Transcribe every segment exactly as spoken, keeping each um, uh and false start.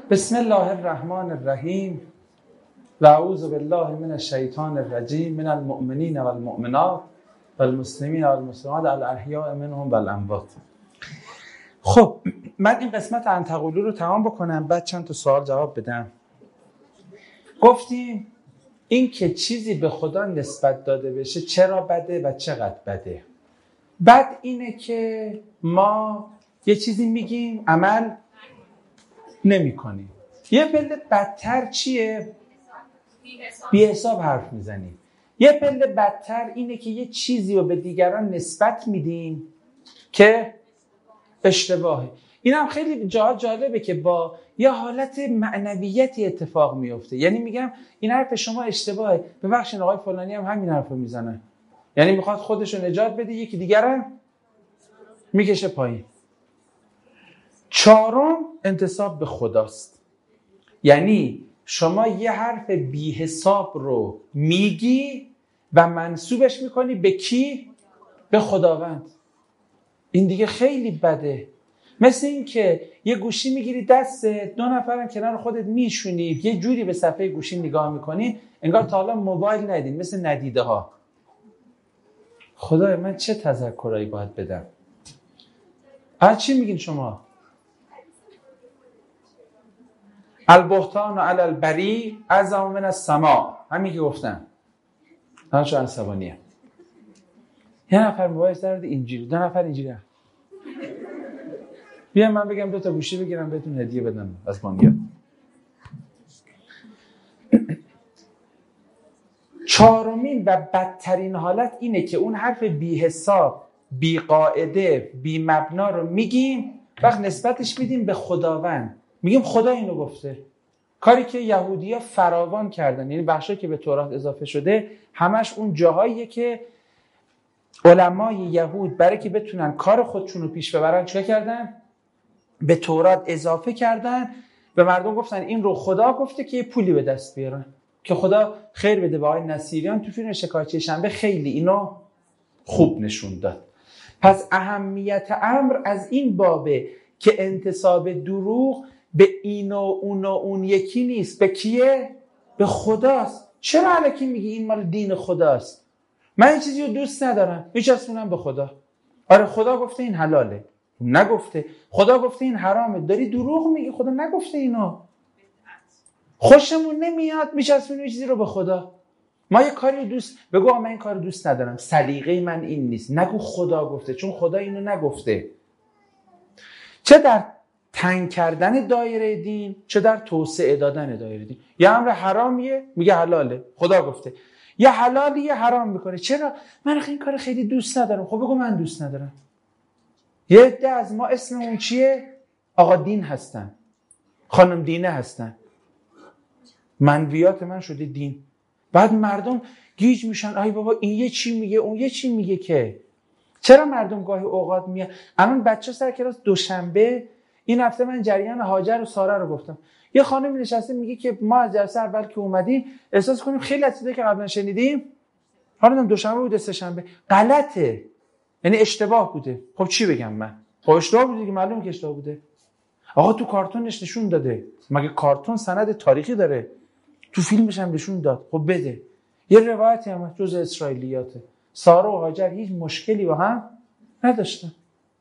بسم الله الرحمن الرحیم و اعوذ بالله من الشیطان الرجیم من المؤمنین و المؤمنات و المسلمین و المسلمات الاحیاء منهم و الاموات. خب من این قسمت انتقولو رو تمام بکنم، بعد چند تا سوال جواب بدم. گفتیم این که چیزی به خدا نسبت داده بشه چرا بده و چقدر بده. بعد اینه که ما یه چیزی میگیم عمل نمی کنیم. یه پله بدتر چیه؟ بی حساب حرف میزنیم. یه پله بدتر اینه که یه چیزی رو به دیگران نسبت میدیم که اشتباهه. این هم خیلی جا جالبه که با یه حالت معنویتی اتفاق میفته. یعنی میگم این حرف شما اشتباهه، ببخشید آقای فلانی هم همین حرفو میزنه، یعنی میخواد خودش رو نجات بده، یکی دیگرم میکشه پایین. چهارم انتساب به خداست. یعنی شما یه حرف بی حساب رو میگی و منسوبش میکنی به کی؟ به خداوند. این دیگه خیلی بده. مثل این که یه گوشی میگیری دستت، دو نفرن کنار خودت میشونی، یه جوری به صفحه گوشی نگاه میکنی انگار تا حالا موبایل ندید، مثل ندیده ها. خدای من چه تذکرایی باید بدم؟ آ چی میگین شما؟ البهتان و علی البری اعظم من السماء. همین که گفتم. من چون عصبانیه. یه نفر موبایل درد اینجوری، دو نفر اینجوری. بیام من بگم دو تا گوشی بگیرم بهتون هدیه بدم از بانگیات. چهارمین و بدترین حالت اینه که اون حرف بی حساب، بی قاعده، بی مبنا رو میگیم، وقت نسبتش میدیم به خداوند. میگیم خدا اینو گفته. کاری که یهودی‌ها فراوان کردن، یعنی بخشی که به تورات اضافه شده همش اون جاهاییه که علمای یهود برای که بتونن کار خودشون رو پیش ببرن چه کردن؟ به تورات اضافه کردن، به مردم گفتن این رو خدا گفته که یه پولی به دست بیارن، که خدا خیر بده به آقای نصیریان تو فیلم شکارچی شنبه خیلی اینو خوب نشون داد. پس اهمیت امر از این بابه که انتساب دروغ به این و اون و اون یکی نیست. به کیه؟ به خداست. چرا الکی میگی این مال دین خداست؟ من این چیزی رو دوست ندارم، میچسبونم به خدا. آره خدا گفته این حلاله، نگفته. خدا گفته این حرامه، داری دروغ میگی، خدا نگفته اینو. خوشمون نمیاد میچسبونیم چیزی رو به خدا. ما یه کاری رو دوست بگو من این کار رو دوست ندارم، سلیقه من این نیست، نگو خدا گفته، چون خدا اینو نگفته. چه در تنگ کردن دایره دین، چه در توسعه دادن دایره دین. یه امر حرامیه میگه حلاله، خدا گفته. یه حلالی یه حرام میکنه. چرا؟ من این کار خیلی دوست ندارم. خب بگو من دوست ندارم. یه عده از ما اسممون چیه؟ آقا دین هستن، خانم دینه هستن، منویات من شده دین. بعد مردم گیج میشن، ای بابا این یه چی میگه اون یه چی میگه. که چرا مردم گاهی اوقات میان الان بچه سر کلاس دوشنبه این هفته من جریان هاجر و ساره رو گفتم، یه خانمی نشسته میگه که ما از جلسه اول که اومدیم احساس کنیم خیلی از چیزایی که قبلا شنیدیم حالا دوشنبه بوده سه شنبه غلطه، یعنی اشتباه بوده. خب چی بگم من؟ خب اشتباه بوده که معلومه که اشتباه بوده. آقا تو کارتونش نشون داده، مگه کارتون سند تاریخی داره؟ تو فیلمش هم نشون داد. خب بده. یه روایتی هم جز اسرائیلیاته، ساره و هاجر هیچ مشکلی با هم نداشتن.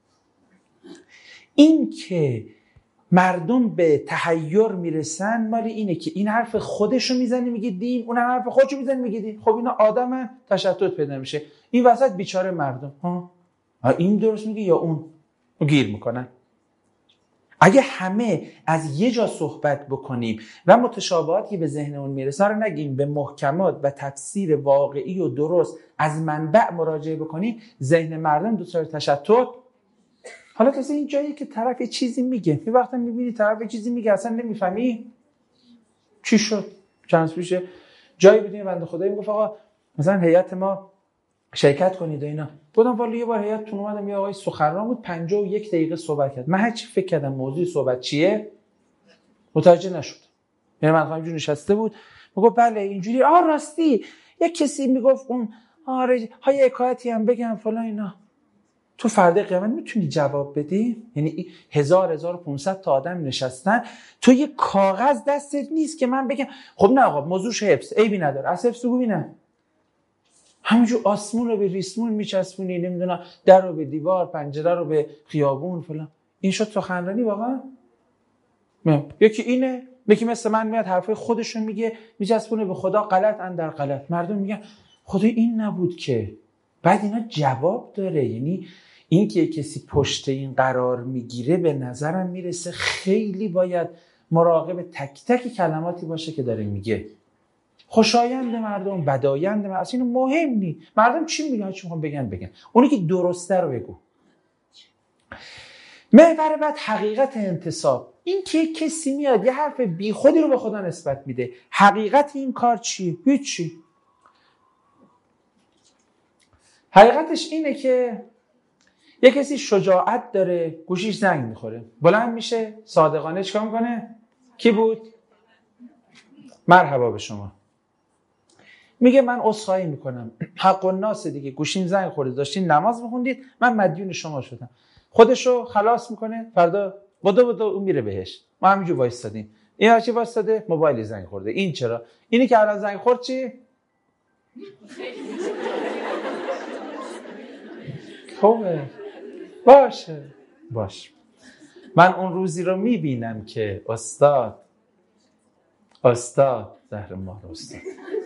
این که مردم به تحیر میرسن مال اینه که این حرف خودشو میزنه میگه دین، اون هم حرف خودشو میزنه میگه دین. خب اینا آدمن، تشتت پیدا میشه. این وسط بیچاره مردم ها این درست میگه یا اون گیر میکنن. اگه همه از یه جا صحبت بکنیم و متشابهاتی به ذهنمون میرسه رو نگیم، به محکمات و تفسیر واقعی و درست از منبع مراجعه بکنیم، ذهن مردم دچار تشتت. حالا تازه این جایی که طرف چیزی میگه، یه وقتا میبینی طرف چیزی میگه اصلا نمیفهمی چی شد. چند پیش جایی بودیم بنده خدایی میگفت آقا مثلا هیئت ما شرکت کنید و اینا. گفتم والا یه بار هیئتتون اومدم، یه آقای سخنران بود پنجاه و یک دقیقه صحبت کرد. من هرچی فکر کردم موضوع صحبت چیه متوجه نشد. یعنی من همینجوری نشسته بود میگفت بله اینجوری، آ راستی یک کسی میگفت اون آره های حکایتی هم بگم فلان اینا. تو فردا قیامت میتونی جواب بدی؟ یعنی هزار هزار و پونصد تا آدم نشستن، تو یه کاغذ دستت نیست که من بگم خب نه آقا موضوعش حفظ عیبی نداره، از حفظ بگو ببینم. همینجور آسمون رو به ریسمون میچسبونی، نمیدونم در رو به دیوار، پنجره رو به خیابون فلان. این شد سخنرانی واقعا؟ یکی اینه، یکی مثل من میاد حرفای خودشون میگه میچسبونه به خدا، غلط اندر غلط. مردم میگن خدا این نبود که. بعد اینا جواب داره. یعنی این که کسی پشت این قرار میگیره به نظرم میرسه خیلی باید مراقب تک تک کلماتی باشه که داره میگه. خوشایند مردم، بدایند مردم، اصلا اینو مهم نی. مردم چی میگن، چی میخوان بگن بگن. اونی که درسته رو بگو. محور بعد حقیقت انتصاب. این که کسی میاد یه حرف بی خودی رو به خدا نسبت میده. حقیقت این کار چیه؟ هیچی. حقیقتش اینه که یه کسی شجاعت داره، گوشیش زنگ میخوره، بلند میشه صادقانه چیکار میکنه؟ کی بود؟ مرحبا به شما. میگه من عذرخواهی میکنم، حق الناس دیگه، گوشیم زنگ خورده، داشتین نماز میخوندید، من مدیون شما شدم. خودشو خلاص میکنه، فردا بدو بدو اون میره بهش. ما همینجور وایستادیم. این هرچی وایستاده موبایل زنگ خورده. این چرا؟ اینی که الان زنگ خورد چی؟ خوبه. باشه. باش. من اون روزی رو میبینم که استاد استاد زهر ماه استاد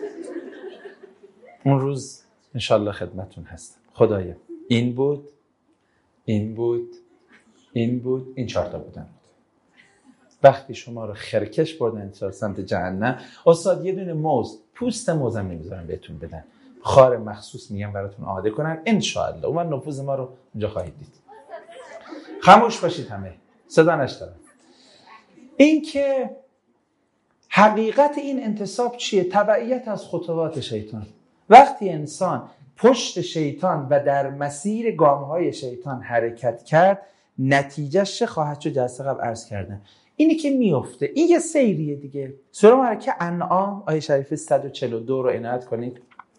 اون روز انشالله خدمتون هستم. خدایا این بود، این بود، این بود، این چهار تا بودن. وقتی شما رو خرکش بردن سمت جهنم، استاد یه دونه موز، پوست موزم نمیذارم بهتون بدن، خار مخصوص میگم براتون آماده کنن انشالله. اون من نفوذ ما رو اونجا خواهید دید. خاموش باشید همه، صدا نشنوم. این که حقیقت این انتصاب چیه؟ تبعیت از خطوات شیطان. وقتی انسان پشت شیطان و در مسیر گامهای شیطان حرکت کرد، نتیجهش چه خواهد شد؟ جلسه قبل عرض کردن اینی که میفته. این یه سیریه دیگه. سوره مبارکه انعام آیه شریف صد و چهل و دو رو عنایت کنید.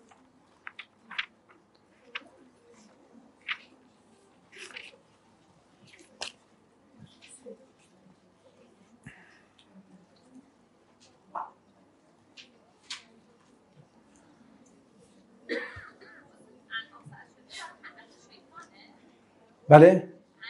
بله؟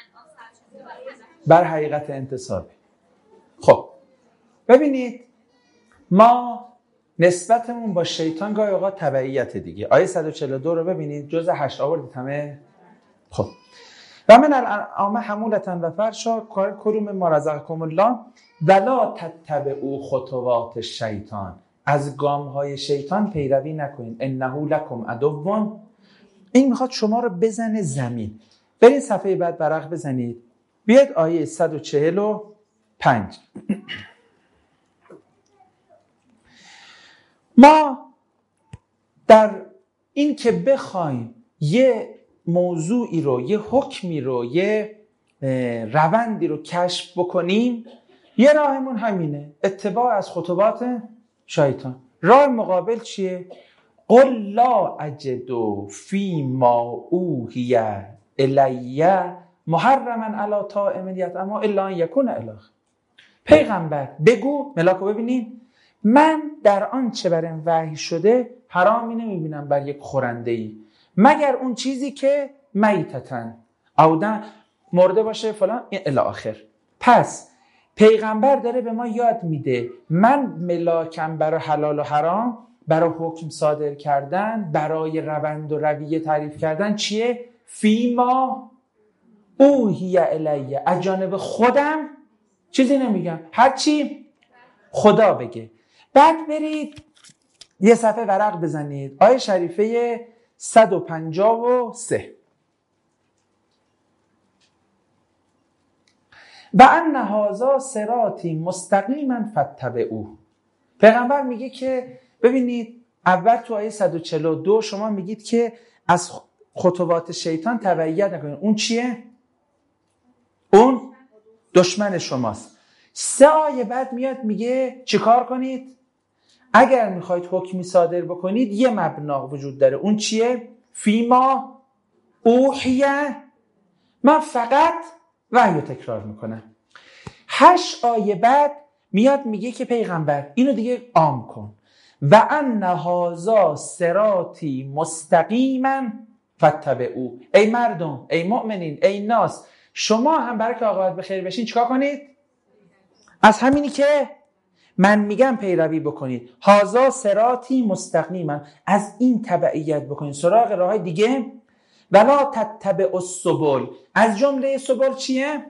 بر حقیقت انتصابی. خب ببینید ما نسبتمون با شیطان گاهی اوقات تبعیت دیگه. آیه صد و چهل و دو رو ببینید، جزء هشت آوردید همه. خب و من الانعام حمولتن و فرشا کلوم ما رزقکم الله ولا تتبعوا خطوات شیطان. از گام های شیطان پیروی نکنید. انه لکم عدو. این میخواد شما رو بزنه زمین. برید صفحه بعد برق بزنید. بیاید آیه صد و چهل و پنج. ما در این که بخوایم یه موضوعی رو، یه حکمی رو، یه روندی رو کشف بکنیم، یه راهمون همینه، اتباع از خطوات شیطان. راه مقابل چیه؟ قل لا اجد فیما اوحی الی محرما علی طاعم یطعمه الا ان یکون اله. پیغمبر بگو، ملاکو ببینین، من در آن چه برم وحی شده حرامی نمیبینم بر یک خورنده‌ای مگر اون چیزی که میتتن او مرده باشه فلان الی آخر. پس پیغمبر داره به ما یاد میده من ملاکم برای حلال و حرام، برای حکم صادر کردن، برای روند و رویه تعریف کردن چیه؟ فیما اوحی الیه، از جانب خودم چیزی نمیگم، هرچی خدا بگه. بعد برید یه صفحه ورق بزنید، آیه شریفه صد و پنجاه و سه. و ان هذا صراطی مستقیما فاتبعوه. پیغمبر میگه که ببینید، اول تو آیه صد و چهل و دو شما میگید که از خطوات شیطان تبعیت نکنید. اون چیه؟ اون دشمن شماست. سه آیه بعد میاد میگه چیکار کنید؟ اگر میخواید حکمی صادر بکنید یه مبنا وجود داره. اون چیه؟ فیما اوحیه من فقط وحی رو تکرار میکنم. هشت آیه بعد میاد میگه که پیغمبر اینو دیگه عام کن. و ان هذا صراطی مستقیما فاتبعوه. ای مردم، ای مؤمنین، ای ناس، شما هم برای که عاقبت بخیر بشین چیکار کنید؟ از همینی که من میگم پیروی بکنید. هذا صراطی مستقیما، از این تبعیت بکنید، سراغ راههای دیگه. ولا تتبعوا السبل، از جمله سبل چیه؟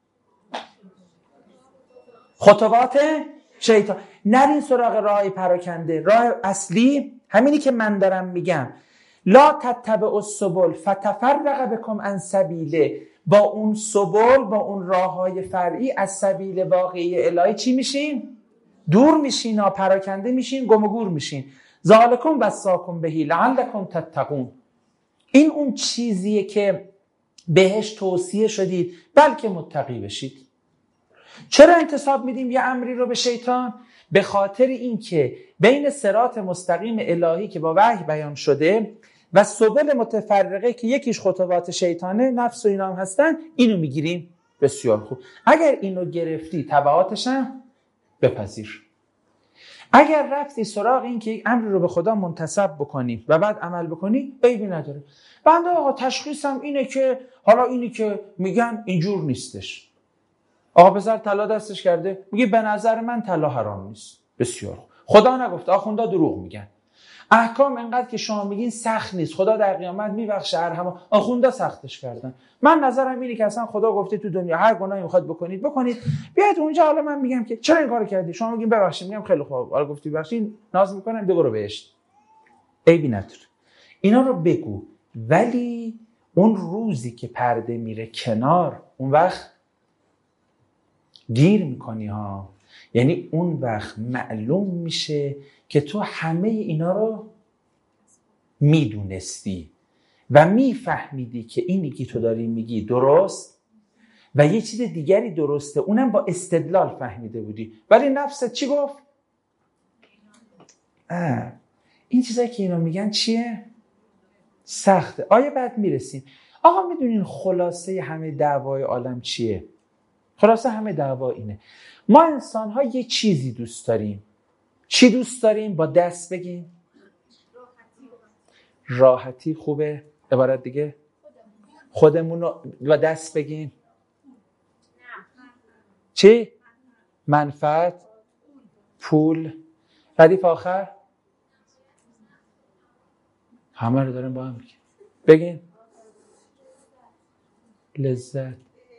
خطوات شیطان. نرین سراغ راه پراکنده. راه اصلی همینی که من دارم میگم. لا تتبعوا السبل فتفرق بکم عن سبیله. با اون سبل، با اون راههای فرعی از سبیل واقعی الهی چی میشین؟ دور میشین، پراکنده میشین، گم و گور میشین. ذالکم وصاکم بهی لعلکم تتقون. این اون چیزیه که بهش توصیه شدید بلکه متقی بشید. چرا انتساب میدیم یه امری رو به شیطان؟ به خاطر اینکه بین صراط مستقیم الهی که با وحی بیان شده و سبل متفرقه که یکیش خطوات شیطانه، نفس و اینا هم هستن، اینو میگیریم. بسیار خوب. اگر اینو گرفتی تبعاتش هم بپذیر. اگر رفتی سراغ این که یک امری رو به خدا منتسب بکنی و بعد عمل بکنی، عیبی نداره. بنده آقا تشخیصم اینه که حالا اینی که میگن اینجور نیستش. آقا پسر طلا دستش کرده، میگه به نظر من طلا حرام نیست. بسیار خدا نگفته، آخوندا دروغ میگن. احکام انقدر که شما میگین سخت نیست، خدا در قیامت میبخشه، ارحم. آخوندا سختش کردن. من نظرم اینه که اصلا خدا گفته تو دنیا هر گناهی میخواد بکنید بکنید، بیاید اونجا. حالا من میگم که چرا این کارو کردی، شما میگین ببخشید، میگم خیلی خوب، حالا گفتی ببخشید، ناز میکنم بگو بهشت. عیبی نداره، اینا رو بگو. ولی اون روزی که پرده میره کنار، اون وقت گیر میکنی ها. یعنی اون وقت معلوم میشه که تو همه اینا رو میدونستی و میفهمیدی که اینی که تو داری میگی درست و یه چیز دیگری درسته، اونم با استدلال فهمیده بودی. ولی نفست چی گفت؟ آه. این چیزایی که اینا میگن چیه؟ سخته. آیه بعد میرسیم. آقا میدونین خلاصه همه دعوای عالم چیه؟ خلاصه همه دعوا اینه. ما انسان ها یه چیزی دوست داریم. چی دوست داریم؟ با دست بگیم. راحتی خوبه. عبارت دیگه خودمون رو با دست بگیم. چی؟ منفعت، پول، ردیف آخر. همه رو داریم با هم بگیم. بگیم لذت،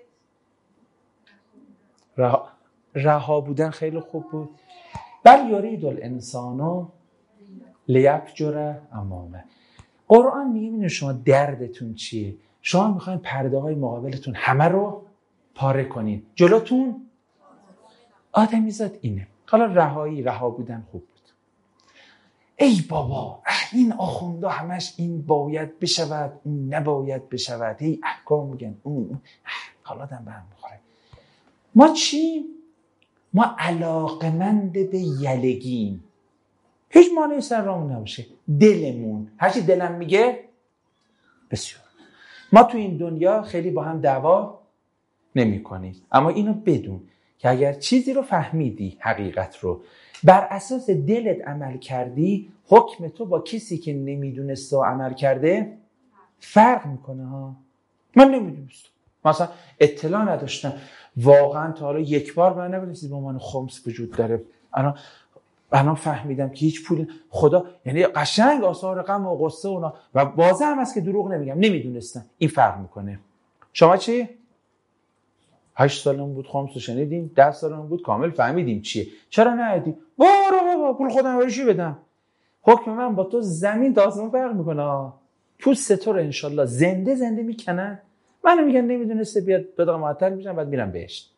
رها, رها بودن خیلی خوب بود. بل یرید الانسان لیفجر امامه. قرآن میگه ببینید شما دردتون چیه؟ شما میخواین پرده های مقابلتون همه رو پاره کنین، جلوتون آدمیزاد اینه. حالا رهایی، رها بودن خوب بود. ای بابا این آخوندا همش این باید بشود، این نباید بشود، هی احکام میگن اون حالا دم به هم میخوره. ما چی؟ ما علاقمند به یلگیم. هیچ مانعی سر رامون نباشه. دلمون هرچی دلم میگه. بسیار ما تو این دنیا خیلی با هم دعوا نمی کنیم، اما اینو بدون که اگر چیزی رو فهمیدی، حقیقت رو بر اساس دلت عمل کردی، حکم تو با کسی که نمیدونسته و عمل کرده فرق میکنه ها. من نمیدونستم، مثلا اطلاع نداشتم، واقعا تا حالا یک بار من نمیدونستم با من خمس وجود داره. الان الان فهمیدم که هیچ پول خدا، یعنی قشنگ آثار غم و غصه اونا، و واضح هم است که دروغ نمیگم، نمیدونستم. این فرق میکنه. شما چی؟ هشت سالمون بود خمس رو شنیدیم، ده سالمون بود کامل فهمیدیم چیه. چرا ندیدی؟ برو بابا پول خودم برشی بدم. حکم من با تو زمین تا آسمون فرق میکنه. پوست تو رو انشالله زنده زنده میکنن. منو میگن نمیدونسته، بیاد بداغ معطل میشم بعد میرم بهشت.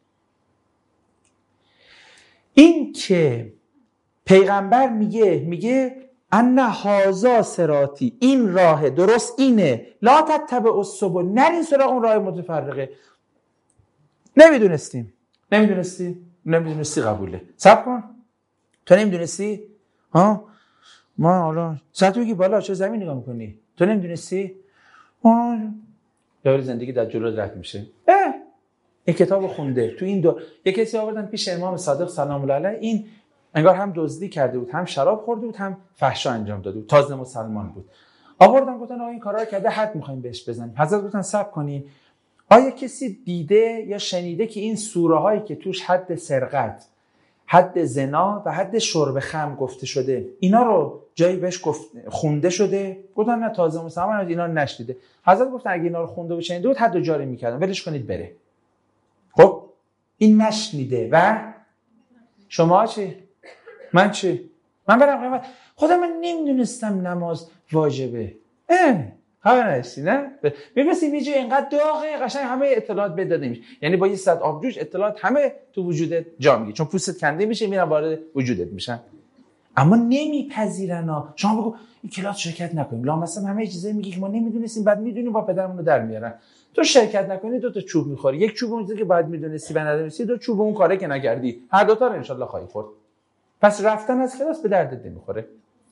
این که پیغمبر میگه میگه ان هذا صراطی، این راه درست اینه، لا تتبعوا السبل، نرین سراغ اون راه متفرقه. نمیدونستیم نمیدونستی نمیدونستی قبوله. صبر کن، تو نمیدونستی ها؟ ما حالا ساعت بگی بالا چه زمین نگاه میکنی؟ تو نمیدونستی؟ یا زندگی در جلو رد میشه. اه این کتابو خونده. تو این دو یک کسی آوردن پیش امام صادق سلام الله علیه، این انگار هم دزدی کرده بود، هم شراب خورده بود، هم فحشا انجام داده بود، تازه مسلمان بود. آوردن گفتن آقا این کارا رو کرده، حد می‌خوایم بهش بزنیم. حضرت گفتن صبر کنین، آیا کسی دیده یا شنیده که این سوره هایی که توش حد سرقت، حد زنا و حد شرب خمر گفته شده، اینا رو جایی بهش گفت خونده شده؟ گفتن نه، تازه مسلمان اینا رو نشنیده. حضرت گفتن اگه اینا رو خونده و شنیده بود حد و جاری می‌کردن، ولش کنید بره. خب این نشنیده و شما چی؟ من چی؟ من برم قیامت خدا من نمیدونستم نماز واجبه. اه خبر نداشتی نه؟ می‌رسیم یه جای اینقدر داغه قشنگ همه اطلاعات بداده میشه، یعنی با یه صد آبجوش اطلاعات همه تو وجودت جا میگیره، چون پوستت کنده میشه میرن وارد وجودت میشن. اما نمیپذیرن ها. شما بگو این کلاس شرکت نکنیم، لامصب همه چیزایی میگی که ما نمیدونستیم، بعد میدونیم با پدرمون رو در میارن. تو شرکت نکنی دو تا چوب میخوری، یک چوب اون چیزی که باید میدونستی و ندونستی، دو چوب اون کاره که نکردی، هر دو تا رو ان شاء الله خواهی خورد. پس رفتن از کلاس به دردت نمیخوره.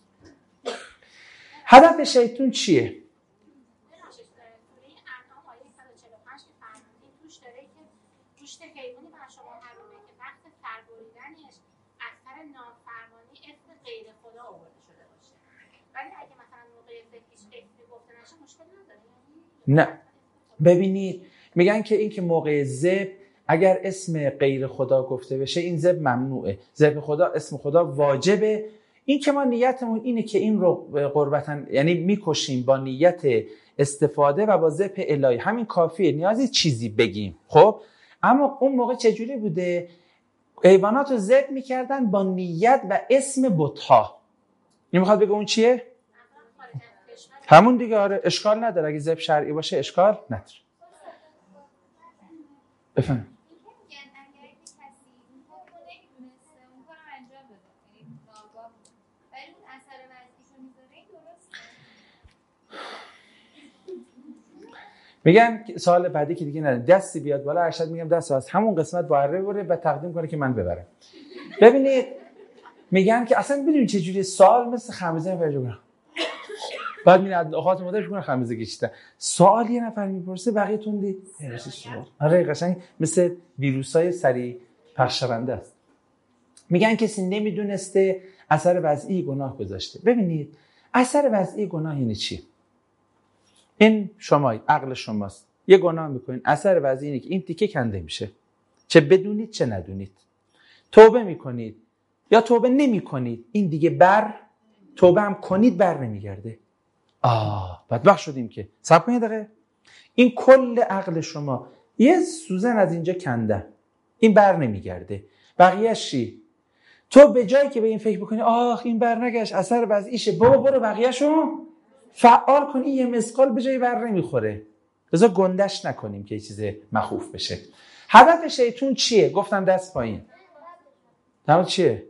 هدف شیطان چیه؟ نه ببینید میگن که این که موقع ذبح اگر اسم غیر خدا گفته بشه این ذبح ممنوعه، ذبح خدا اسم خدا واجبه. این که ما نیتمون اینه که این رو قربتن یعنی میکشیم با نیت استفاده و با ذبح الهی، همین کافیه، نیازی چیزی بگیم. خب اما اون موقع چجوری بوده؟ حیوانات رو ذبح میکردن با نیت و اسم بت‌ها. این میخواد بگه اون چیه؟ همون دیگه. آره اشکال نداره، اگه ذبح شرعی باشه اشکال نداره. بفهم. میگن سوال بعدی که دیگه نداره، دستی بیاد بالا ارشد میگم دست از همون قسمت با اره بره و تقدیم کنه که من ببرم. ببینید میگن که اصلا بدونید چه جوری سوال مثل خمیزه فرجوگن، بعد میاد اخوات مدرش کنه خمیزه کشیدن. سوال یه نفر میپرسه بقیه تون دید سوال. آره قشنگ مثل ویروسای سریع پخش شونده است. میگن کسی نمیدونسته اثر وضعی گناه گذاشته. ببینید اثر وضعی گناه یعنی چی؟ این شمایی عقل شماست، یه گناه میکنین، اثر وضعی اینه که این تیکه کنده میشه، چه بدونید چه ندونید. توبه میکنید یا توبه نمیکنید، این دیگه بر توبه هم کنید بر نمیگرده. آه بدبخت شدیم که. صبر کنید دقیقه، این کل عقل شما یه سوزن از اینجا کنده، این بر نمیگرده. بقیه‌اش چی؟ تو به جایی که به این فکر بکنی آخ این بر نگشت اثر وضعیشه، بابا برو بقیه‌شو فعال کن، این یه مسقال به جایی بر نمیخوره. بذار گندش نکنیم که یه چیز مخوف بشه. هدف شیطان چیه؟ گفتم دست پایین. تمام چیه؟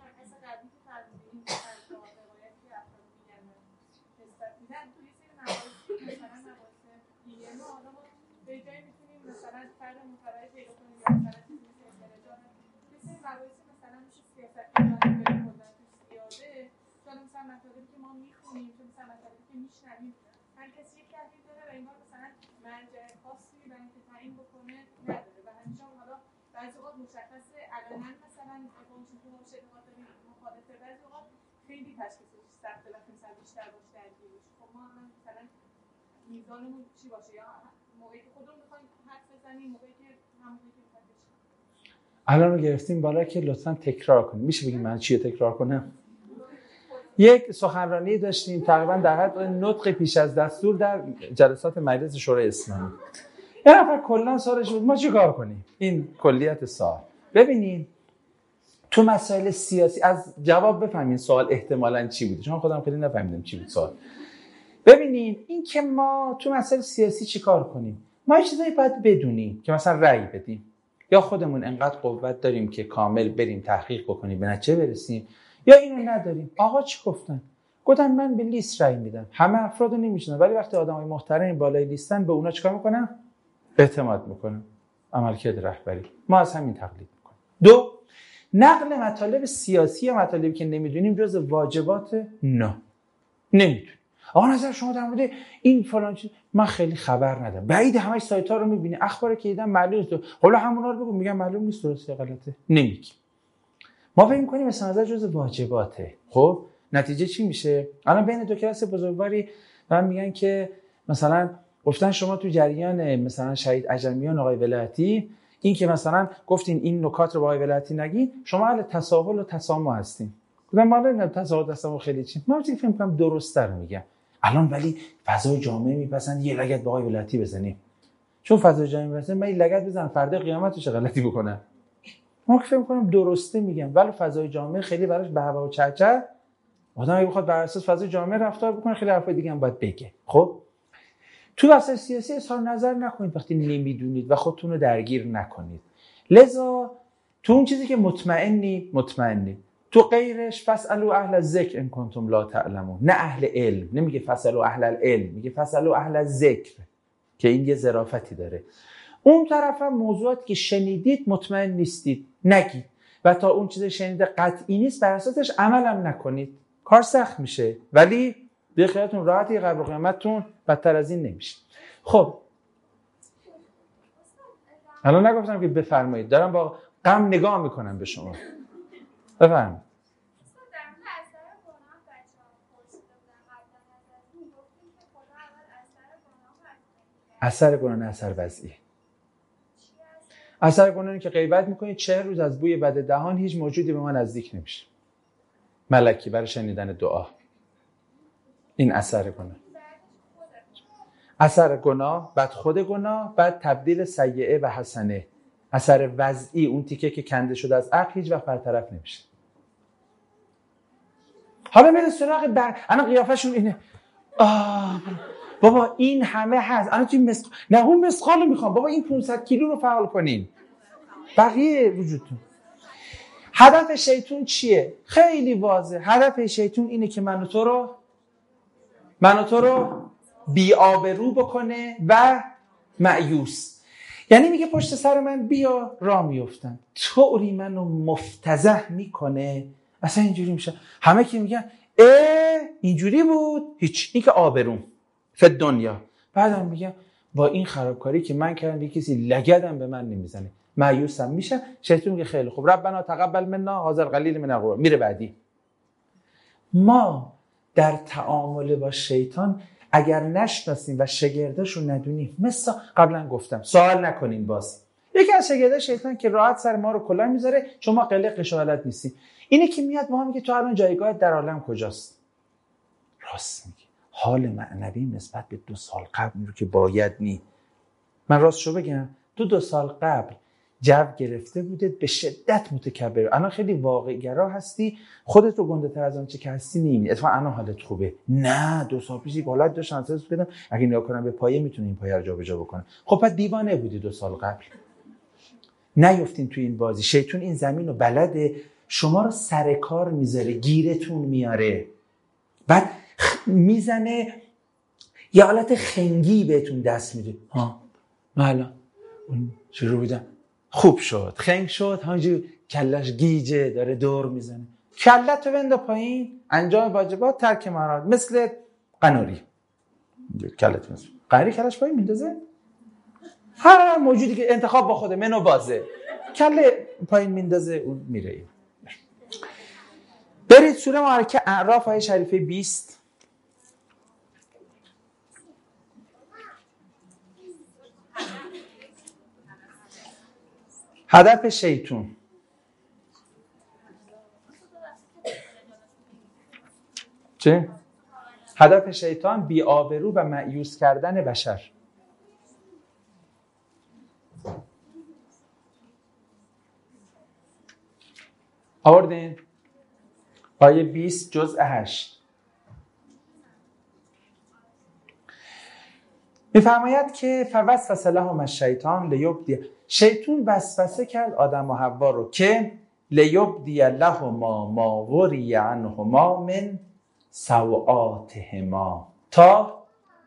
میزانمون چی باشه، یا موقعی که خودمون میخوایم حرف بزنیم، موقعی که همونی که میخوایم. الان رو گرفتیم بالا که لطفاً تکرار کنیم. میشه بگیم من چی رو تکرار کنم؟ یک سخنرانی داشتیم تقریبا در حد نطق پیش از دستور در جلسات مجلس شورای اسلامی. یه نفر کلا سوالش بود ما چی کار کنیم؟ این کلیت سوال. ببینید تو مسائل سیاسی از جواب بفهمین سوال احتمالاً چی بوده، چون خودم خیلی نفهمیدم چی بود سوال. ببینید این که ما تو مسائل سیاسی چی کار کنیم، ما یه چیزایی باید بدونیم که مثلا رأی بدیم، یا خودمون انقدر قوت داریم که کامل بریم تحقیق بکنیم به نتیجه برسیم، یا اینو نداریم. آقا چی گفتن؟ گفتن من به لیست رأی میدم. همه افراد رو نمیشناسم ولی وقتی آدمای محترمی بالای لیستن به اونا چیکار میکنم؟ اعتماد میکنم. عملکرد رهبری. ما از همین تقلید میکنیم. دو، نقل مطالب سیاسی یا مطالبی که نمیدونیم جز واجبات نه. نمیدونیم. آقا نظر شما در مورد این فلان چیز، من خیلی خبر ندارم. بعید همش سایت ها رو میبینی، اخباری که دیدم معلوم نیست. حالا همونا رو بگو، میگم معلوم نیست درسته غلطه، نمیگی. ما فکر می‌کنیم مثلا نظر جزء واجباته. خب نتیجه چی میشه؟ الان بین دو کلاس بزرگواری من میگن که مثلا گفتن شما تو جریان مثلا شهید عجمیان آقای ولایتی، این که مثلا گفتین این نکات رو با آقای ولایتی نگین، شما اهل تساهل و تسامح هستین. گفتم مالا نه تساهل و تسامح خیلی چی؟ من فکر می‌کنم درسته رو میگم. الان ولی فضای جامعه میپسند یه لگد با آقای ولایتی بزنیم. چون فضای جامعه میپسند من یه لگد بزنم فردا قیامت چه غلطی بکنه. من فکر می‌کنم درسته میگم، ولی فضای جامعه خیلی براش به هوا و چرچر آدم اگه بخواد بر اساس فضای جامعه رفتار بکنه خیلی حرفای دیگه هم باید بگه. خب تو وسایل سیاسی اظهار نظر نکنید وقتی نمیدونید و خودتون رو درگیر نکنید. لذا تو اون چیزی که مطمئنی مطمئنی، تو غیرش فاسالوا اهل الذکر ان کنتم لا تعلمون. نه اهل علم، نمیگه فاسالوا اهل العلم، میگه فاسالوا اهل الذکر که این یه ظرافتی داره. اون طرف هم موضوعاتی که شنیدید مطمئن نیستید نگید و تا اون چیز شنیده قطعی نیست بر اساسش عمل هم نکنید. کار سخت میشه ولی به خیالتون راحتی، قبل قیامتتون بدتر از این نمیشه. خب الان نگفتم که بفرمایید، دارم با غم نگاه میکنم به شما. بفرمایید. اثر گناه نه اثر وضعی. اثر گناه اینه که غیبت میکنید، چهل روز از بوی بد دهان هیچ موجودی به ما نزدیک نمیشه. ملکی برای شنیدن دعا. این اثر گناه. اثر گناه، بعد خود گناه، بعد تبدیل سیئه و حسنه. اثر وضعی اون تیکه که کنده شده از عقل هیچ وقت برطرف نمیشه. حالا میره سراغ بر انا قیافشون اینه. آه بابا این همه هست. الان توی مسخ نه اون مسخالو میخوام. بابا این پانصد کیلو رو فعال کنین. بقیه وجودتون. هدف شیطان چیه؟ خیلی واضحه. هدف شیطان اینه که من و تو رو من و تو رو بی آبرو بکنه و مایوس. یعنی میگه پشت سر من بیا راه میافتن، طوری منو مفتضح میکنه اصلا اینجوری میشه. همه که میگن اه اینجوری بود، هیچ، این که آبروم فی دنیا. بعدم میگم با این خرابکاری که من کردم یه کسی لگدم به من نمیزنه، مایوسم میشه. شیطان میگه خیلی خوب ربنا تقبل منا هذا القلیل من القرآن، میره بعدی. ما در تعامل با شیطان اگر نشناسیم و شگرداشو ندونیم، مثلا قبلا گفتم سوال نکنین. باز یکی از شگردای شیطان که راحت سر ما رو کلاه میذاره چون ما قلق قشالت نیستیم، اینه که میاد ما میگه تو الان جایگاهت در عالم کجاست؟ راست میگی. حال معنوی نسبت به دو سال قبل رو که باید نی. من راست شو بگم تو دو سال قبل جو گرفته بودت به شدت متکبر. الان خیلی واقع گرا هستی، خودت رو گنده تر از آنچه که هستی نمی‌بینی. اتفاقا الان حالت خوبه. نه دو سال پیش یک حالت داشتم احساس بدم اگه نگاه کنم به پایه میتونه این پایه رو جابجا بکنه. خب بعد دیوانه بودی دو سال قبل. نیفتین تو این بازی. شیطان این زمین رو بلده، شما رو سر کار میذاره، گیرتون میاره، بعد میزنه یه حالت خنگی بهتون دست میده. ها حالا اون شروع بودم خوب شد، خنگ شد، همونجوری کلش گیجه داره دور میزنه. کلت رو بنده پایین، انجام واجبات، ترک محرمات، مثل قناری. کلت مثل قناری کلش پایین میندازه. هر موجودی که انتخاب با خوده منو بازه کله پایین میندازه اون میره. این برید سوره معرکه اعراف آیه شریفه بیست. هدف شیطان چه؟ هدف شیطان بی آبرو و مایوس کردن بشر. آوردین؟ آیه بیست جزء هشت میفرماید که فوسوس لهم الشیطان لیبدی، شیطان وسوسه کرد آدم و حوا رو که لیبدی لهما ما وری عنهما من سوآتهما، تا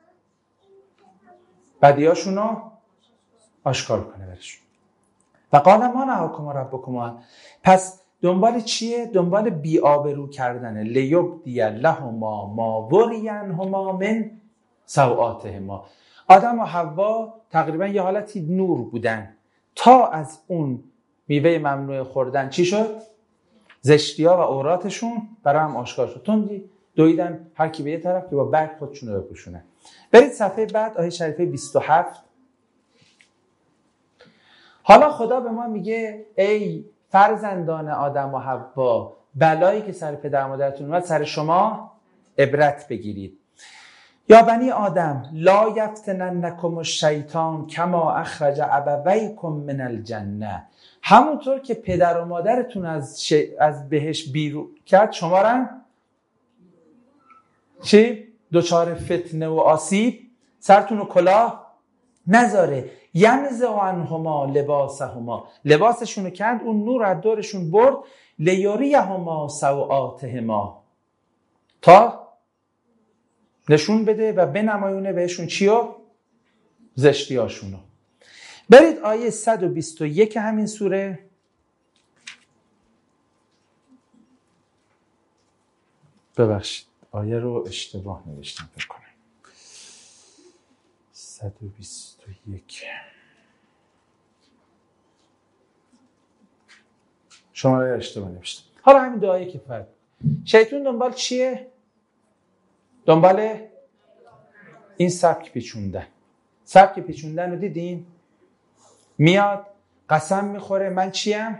بدیاشون رو آشکار کنه برشون. و قال ما نهاکما ربکما، پس دنبال چیه؟ دنبال بی‌آبرو کردنه. لیبدی لهما ما وری عنهما من سوآتهما. آدم و حوا تقریبا یه حالتی نور بودن تا از اون میوه ممنوع خوردن چی شد؟ زشتی‌ها و عوراتشون برای هم آشکار شد. تندی دویدن هر کی به یه طرف که با برگ خودشون رو بپوشونن. برید صفحه بعد، آیه شریفه بیست و هفت. حالا خدا به ما میگه ای فرزندان آدم و حوا، بلایی که سر پدر مادرتون اومد سر شما عبرت بگیرید. یا بنی آدم لا یفتننکم الشیطان کما اخرج ابویکم من الجنه. همونطور که پدر و مادرتون از ش... از بهشت بیرون کرد شما را چی؟ دوچار فتنه و آسیب سرتون و کلاه نذاره. ینزع عنهما لباسهما، لباسشون رو کند، اون نور از دورشون برد. لیریهما سوآتهما، تا نشون بده و بنمایونه بهشون چیو؟ زشتیاشونو. برید آیه صد و بیست و یک همین سوره. ببخشید آیه رو اشتباه نوشتم فکر کنم. صد و بیست و یک شماره اشتباه نوشتم. حالا همین دو آیه کفایت. شیطان دنبال چیه؟ دنبال این سبک پیچوندن. سبک پیچوندن رو دیدین؟ میاد قسم میخوره من چیم؟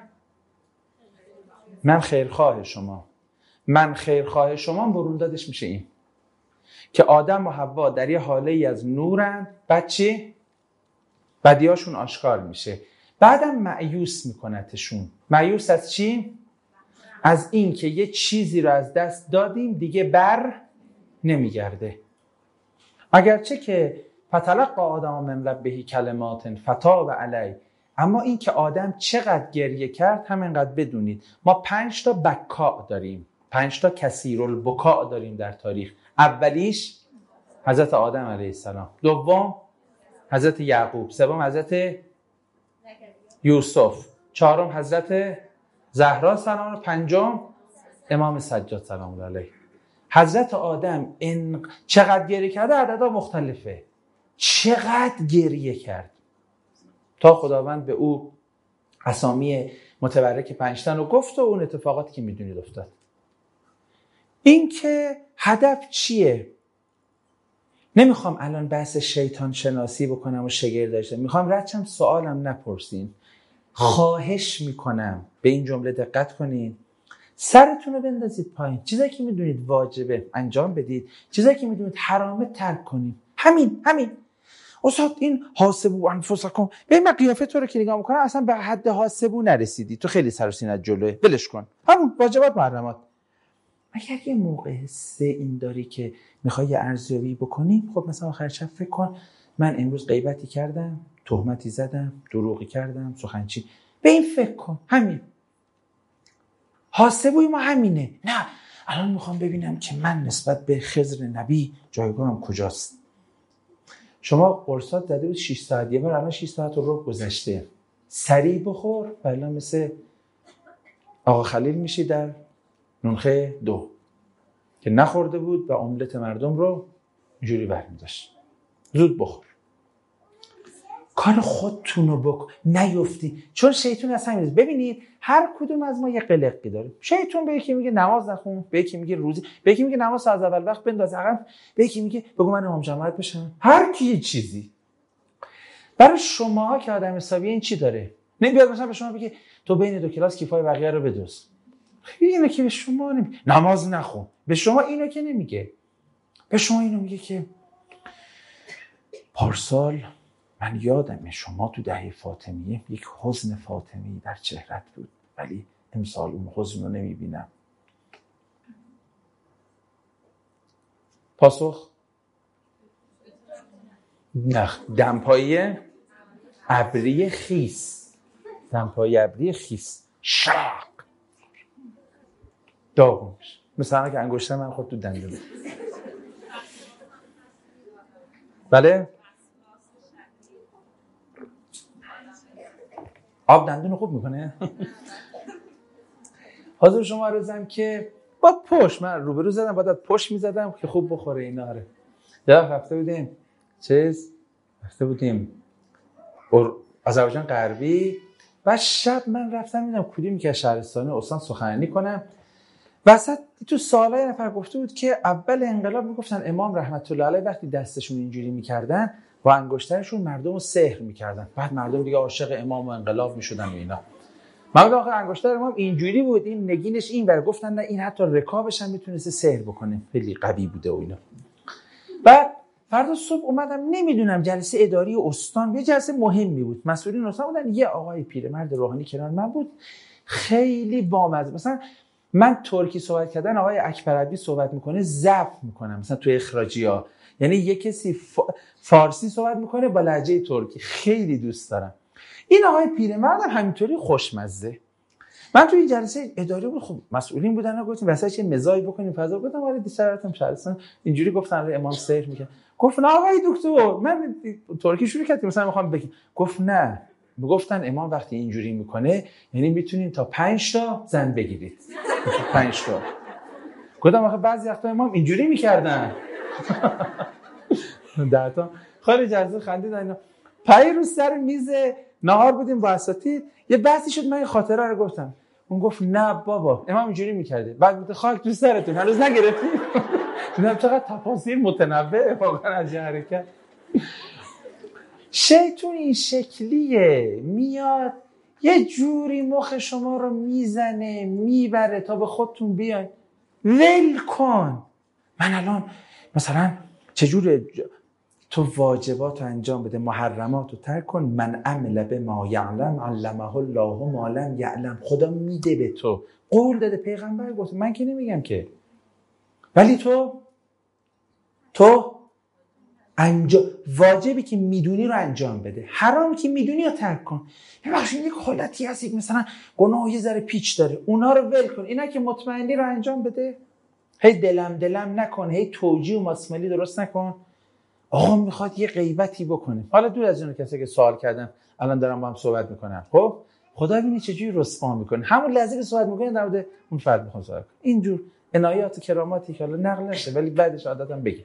من خیرخواه شما. من خیرخواه شما بروندادش میشه این که آدم و حوا در یه حاله ای از نورن، بعد چی؟ بدیاشون آشکار میشه. بعدم مایوس میکنتشون. مایوس از چی؟ از این که یه چیزی رو از دست دادیم دیگه بر نمیگرده. اگرچه که فتلقی آدم من ربه کلمات فتاب علی، اما این که آدم چقدر گریه کرد همینقدر بدونید. ما پنج تا بکا داریم، پنج تا کثیرالبکا داریم در تاریخ. اولیش حضرت آدم علیه السلام، دوم حضرت یعقوب، سوم حضرت یوسف، چهارم حضرت زهرا سلام الله، پنجم امام سجاد سلام الله علیه. حضرت آدم این چقدر گریه کرده عددا مختلفه. چقدر گریه کرد تا خداوند به او اسامی متبرک پنجتن رو گفت و اون اتفاقاتی که میدونید افتاد. این که هدف چیه؟ نمیخوام الان بحث شیطان شناسی بکنم و شگردش، میخوام ردشم سوالم نپرسین. خواهش میکنم به این جمله دقت کنین. سرتون رو بندازید پایین. چیزایی که میدونید واجبه انجام بدید، چیزایی که میدونید حرامه ترک کنید. همین همین. استاد این حاسبو انفسکم، به من قیافه تو رو که نگاه میکنم اصلا به حد حاسبو نرسیدی، تو خیلی سر و سینت جلوه، ولش کن. همون واجبات محرمات. اگر یه موقع سه این داری که میخوای یه ارزیابی بکنی، خب مثلا آخر شب فکر کن من امروز غیبتی کردم، تهمتی زدم، دروغی کردم، سخنچی. به این فکر کن. همین. حاسبوی ما همینه. نه الان میخوام ببینم که من نسبت به خضر نبی جایگاهم کجاست. شما قرصات داده بود شش ساعت، یه بار الان شش ساعت رو گذشته. سریع بخور ولی مثل آقا خلیل میشی در نونخه دو که نخورده بود و املت مردم رو اینجوری برمی‌داشت. زود بخور. کار خودتون رو بکن، نیفتی. چون شیطان اصلا میگه ببینید هر کدوم از ما یه قلقی داره. شیطان به یکی میگه نماز نخون، به یکی میگه روزی، به یکی میگه نماز از اول وقت بنداز عقب، به یکی میگه بگو من امام جماعت بشم. هر کی یه چیزی. برای شماها که آدم حسابی این چی داره؟ نمیاد مثلا به شما بگه تو بین دو کلاس کیفای بقیه رو بدوز. اینو که به شما نمیگه نماز نخون. به شما اینو که نمیگه. به شما اینو میگه که پارسال من یادمه شما تو دهه فاطمیه یک حزن فاطمی در چهرت بود، ولی امسال اون حزن رو نمیبینم. پاسخ؟ نه. دمپایی ابری خیس. دمپایی ابری خیس. شاق. داغونش. مثلا که انگشتر من خود تو دنده بود. بله؟ آب دندون خوب میکنه. حاضر شما عرضم که با پشت من روبرو زدم، بعد پشت میزدم که خوب بخوره اینا. آره یا رفته بودیم چیز رفته بودیم اور آذربایجان غربی، بعد شب من رفتم میدم کدومی که شهرستانی استان سخنرانی کنم. وسط تو سالای نفر گفته بود که اول انقلاب میگفتن امام رحمت الله علیه وقتی دستشون اینجوری میکردن با انگشترشون مردم رو سحر میکردن، بعد مردم دیگه عاشق امام و انقلاب میشدن و اینا. من آخر انگشتر امام اینجوری بود، این نگینش این ور، گفتن نه این حتی رکابش هم میتونسته سحر بکنه، خیلی قوی بوده و اینا. بعد فردا صبح اومدم، نمیدونم جلسه اداری استان یه جلسه مهمی بود، مسئولین استان بودن، یه آقای پیرمرد روحانی کنار من بود، خیلی بامزه. مثلا من ترکی صحبت کردن آقای اکبرعبدی صحبت میکنه ضبط میکنم مثلا تو اخراجی‌ها، یعنی یه کسی فارسی صحبت میکنه با لهجه ترکی، خیلی دوست دارم. این آقای پیرمرد هم همینطوری خوشمزه. من تو این جلسه اداری بود، خب مسئولین بودن، گفتیم واسه چه مزاحی بکنیم فضا، گفتم آره دیشبتم شهرستان اینجوری گفتن امام سحر میکنه. گفت نه آقای دکتر من ترکی شروع کردم مثلا میخوام بگم. گفت نه میگفتن امام وقتی اینجوری میکنه یعنی میتونین تا پنج تا زن بگیرید. پنج تا. گفتم آخه بعضی وقتا امام اینجوری میکردن. ده تا خیلی جذاب خندیدن اینا. پای رو سر میز نهار بودیم با اساتید، یه بحثی شد، من این خاطره رو گفتم. اون گفت نه بابا امام اینجوری میکرده، بعد گفت خاک تو سرتون هنوز نگرفتی. دیدم چقدر تفاصیل متنوع واقعا از این حرکت. شیطون این شکلیه، میاد یه جوری مخ شما رو میزنه میبره تا به خودتون بیاین. ول کن. من الان مثلا چجوره تو واجبات رو انجام بده، محرمات رو ترک کن. من عمل به ما یعلم علمه الله ما لم یعلم. خدا میده به تو، قول داده، پیغمبر گفته، من که نمیگم که، ولی تو تو انجام واجبی که میدونی رو انجام بده، حرامی که میدونی رو ترک کن. ببخشید یک حالتی هست یک مثلا گناه یه ذره پیچ داره، اونا رو ول کن، اینا که مطمئنی رو انجام بده. هی دلم دلم نکن، هی توجیه و ماسمالی درست نکن. آقا میخواد یه غیبتی بکنه، حالا دور از اون کسی که سوال کردن الان دارم با هم صحبت میکنم، خب خدا ببینید چجوری رسوا میکنه، همون لحظه که صحبت میکنه در مورد اون فرد میخوام صحبت کنم. اینجور عنایات و کراماتی که حالا نقل نشه ولی بعدش عادتاً بگه.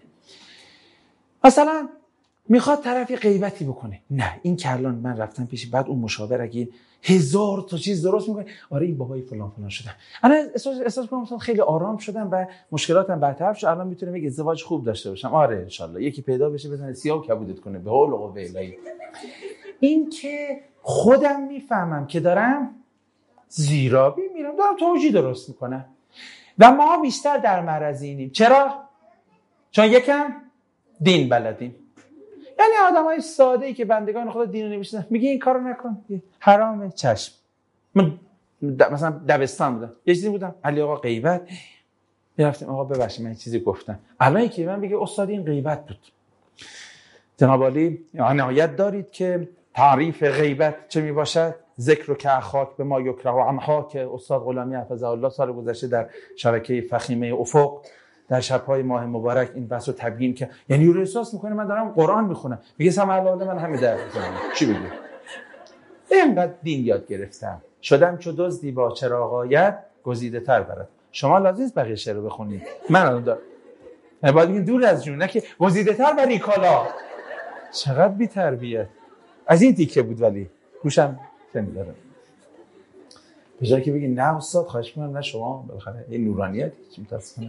مثلا میخواد طرفی غیبتی بکنه، نه این که الان من رفتم پیش، بعد اون مشاور اگه هزار تا چیز درست میکنه، آره این بابای فلان فلان شدم، الان احساس احساس کنم خیلی آرام شدم و مشکلاتم برطرف شد، الان میتونم یک ازدواج خوب داشته باشم. آره ان شاء الله یکی پیدا بشه بزنه سیاه و کبودت کنه به حول و قوه الهی. این که خودم میفهمم که دارم زیرابی میرم، دارم توجیه درست میکنم و ما بیشتر در معرض اینیم. چرا؟ چون یکم دین بلدیم. یعنی آدمای ساده ای که بندگان خدا دین رو نمیشناسن، میگه این کارو نکن، حرامه، چشم. من مثلا دبستان بودم، یه چیزی بودم، علی آقا غیبت، میرفتیم آقا ببخشید من یه چیزی گفتم، الان یکی من بگه استاد این غیبت بود. جناب عالی عنایت دارید که تعریف غیبت چه میباشد؟ ذکر که اخاک به ما یکره عنها، که استاد غلامی حفظه الله سال گذشته در شبکه فخیمه افق در شب‌های ماه مبارک این بحث رو تبیین که، یعنی رو احساس میکنه من دارم قرآن میخونم، میگه سمع الله من همه در چی بگم؟ اینقدر دین یاد گرفتم شدم چو دزدی با چراغ آید گزیده تر برد. شما لازم نیست بقیه شعر رو بخونید، من الان دارم باید بگیم دور از جون، نه که گزیده تر بری کالا. چقدر بی تربیت. از این تیکه بود ولی گوشم نمیدارم. به جایی که بگی نه استاد خواهش می‌کنم، نه شما بالاخره این نورانیت چی متاسفانه.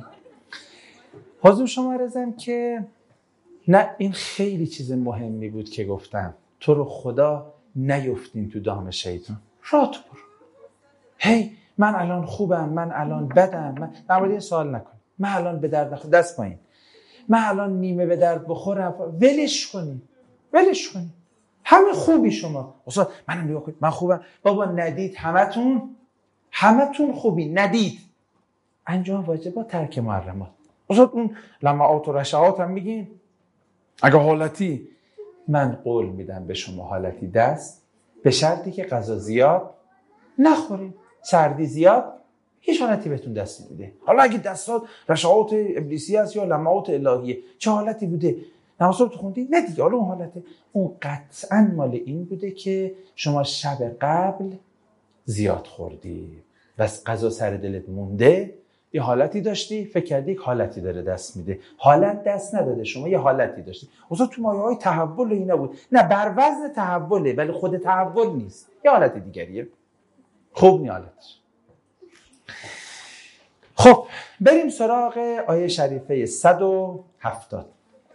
حضور شما عرضم که نه این خیلی چیز مهمی بود که گفتم، تو رو خدا نیفتین تو دام شیطان، راه تو برو. هی من الان خوبم، من الان بدم، من در مورد این سوال نکن، من الان به درد نخورم، دست پایین، من الان نیمه به درد بخورم، ولش کنی ولش کنی، همه خوبی شما. استاد منم نگاه کنید من خوبم، بابا ندید، همتون همتون خوبی، ندید. انجام واجبات، ترک محرمات. استاد اون لمعات و رشعات هم میگین، اگه حالتی من قول میدم به شما حالتی دست، به شرطی که غذا زیاد نخورید، سردی زیاد هیچ حالتی بهتون دست نمیده. حالا اگه دستات رشعات ابلیسی هست یا لمعات الهیه، چه حالتی بوده؟ نماز رو خوندی؟ نه دیگه، حالا اون حالته، اون قطعا مال این بوده که شما شب قبل زیاد خوردی. بس قضا سر دلت مونده، یه حالتی داشتی فکر کردی یک حالتی داره دست میده، حالت دست نداده، شما یه حالتی داشتی. اصلا تو مایه های تحول این نبود، نه بر وزن تحوله ولی خود تحول نیست، یه حالت دیگریه. خوب نی حالتش. خب بریم سراغ آیه شریفه صد و هفتاد.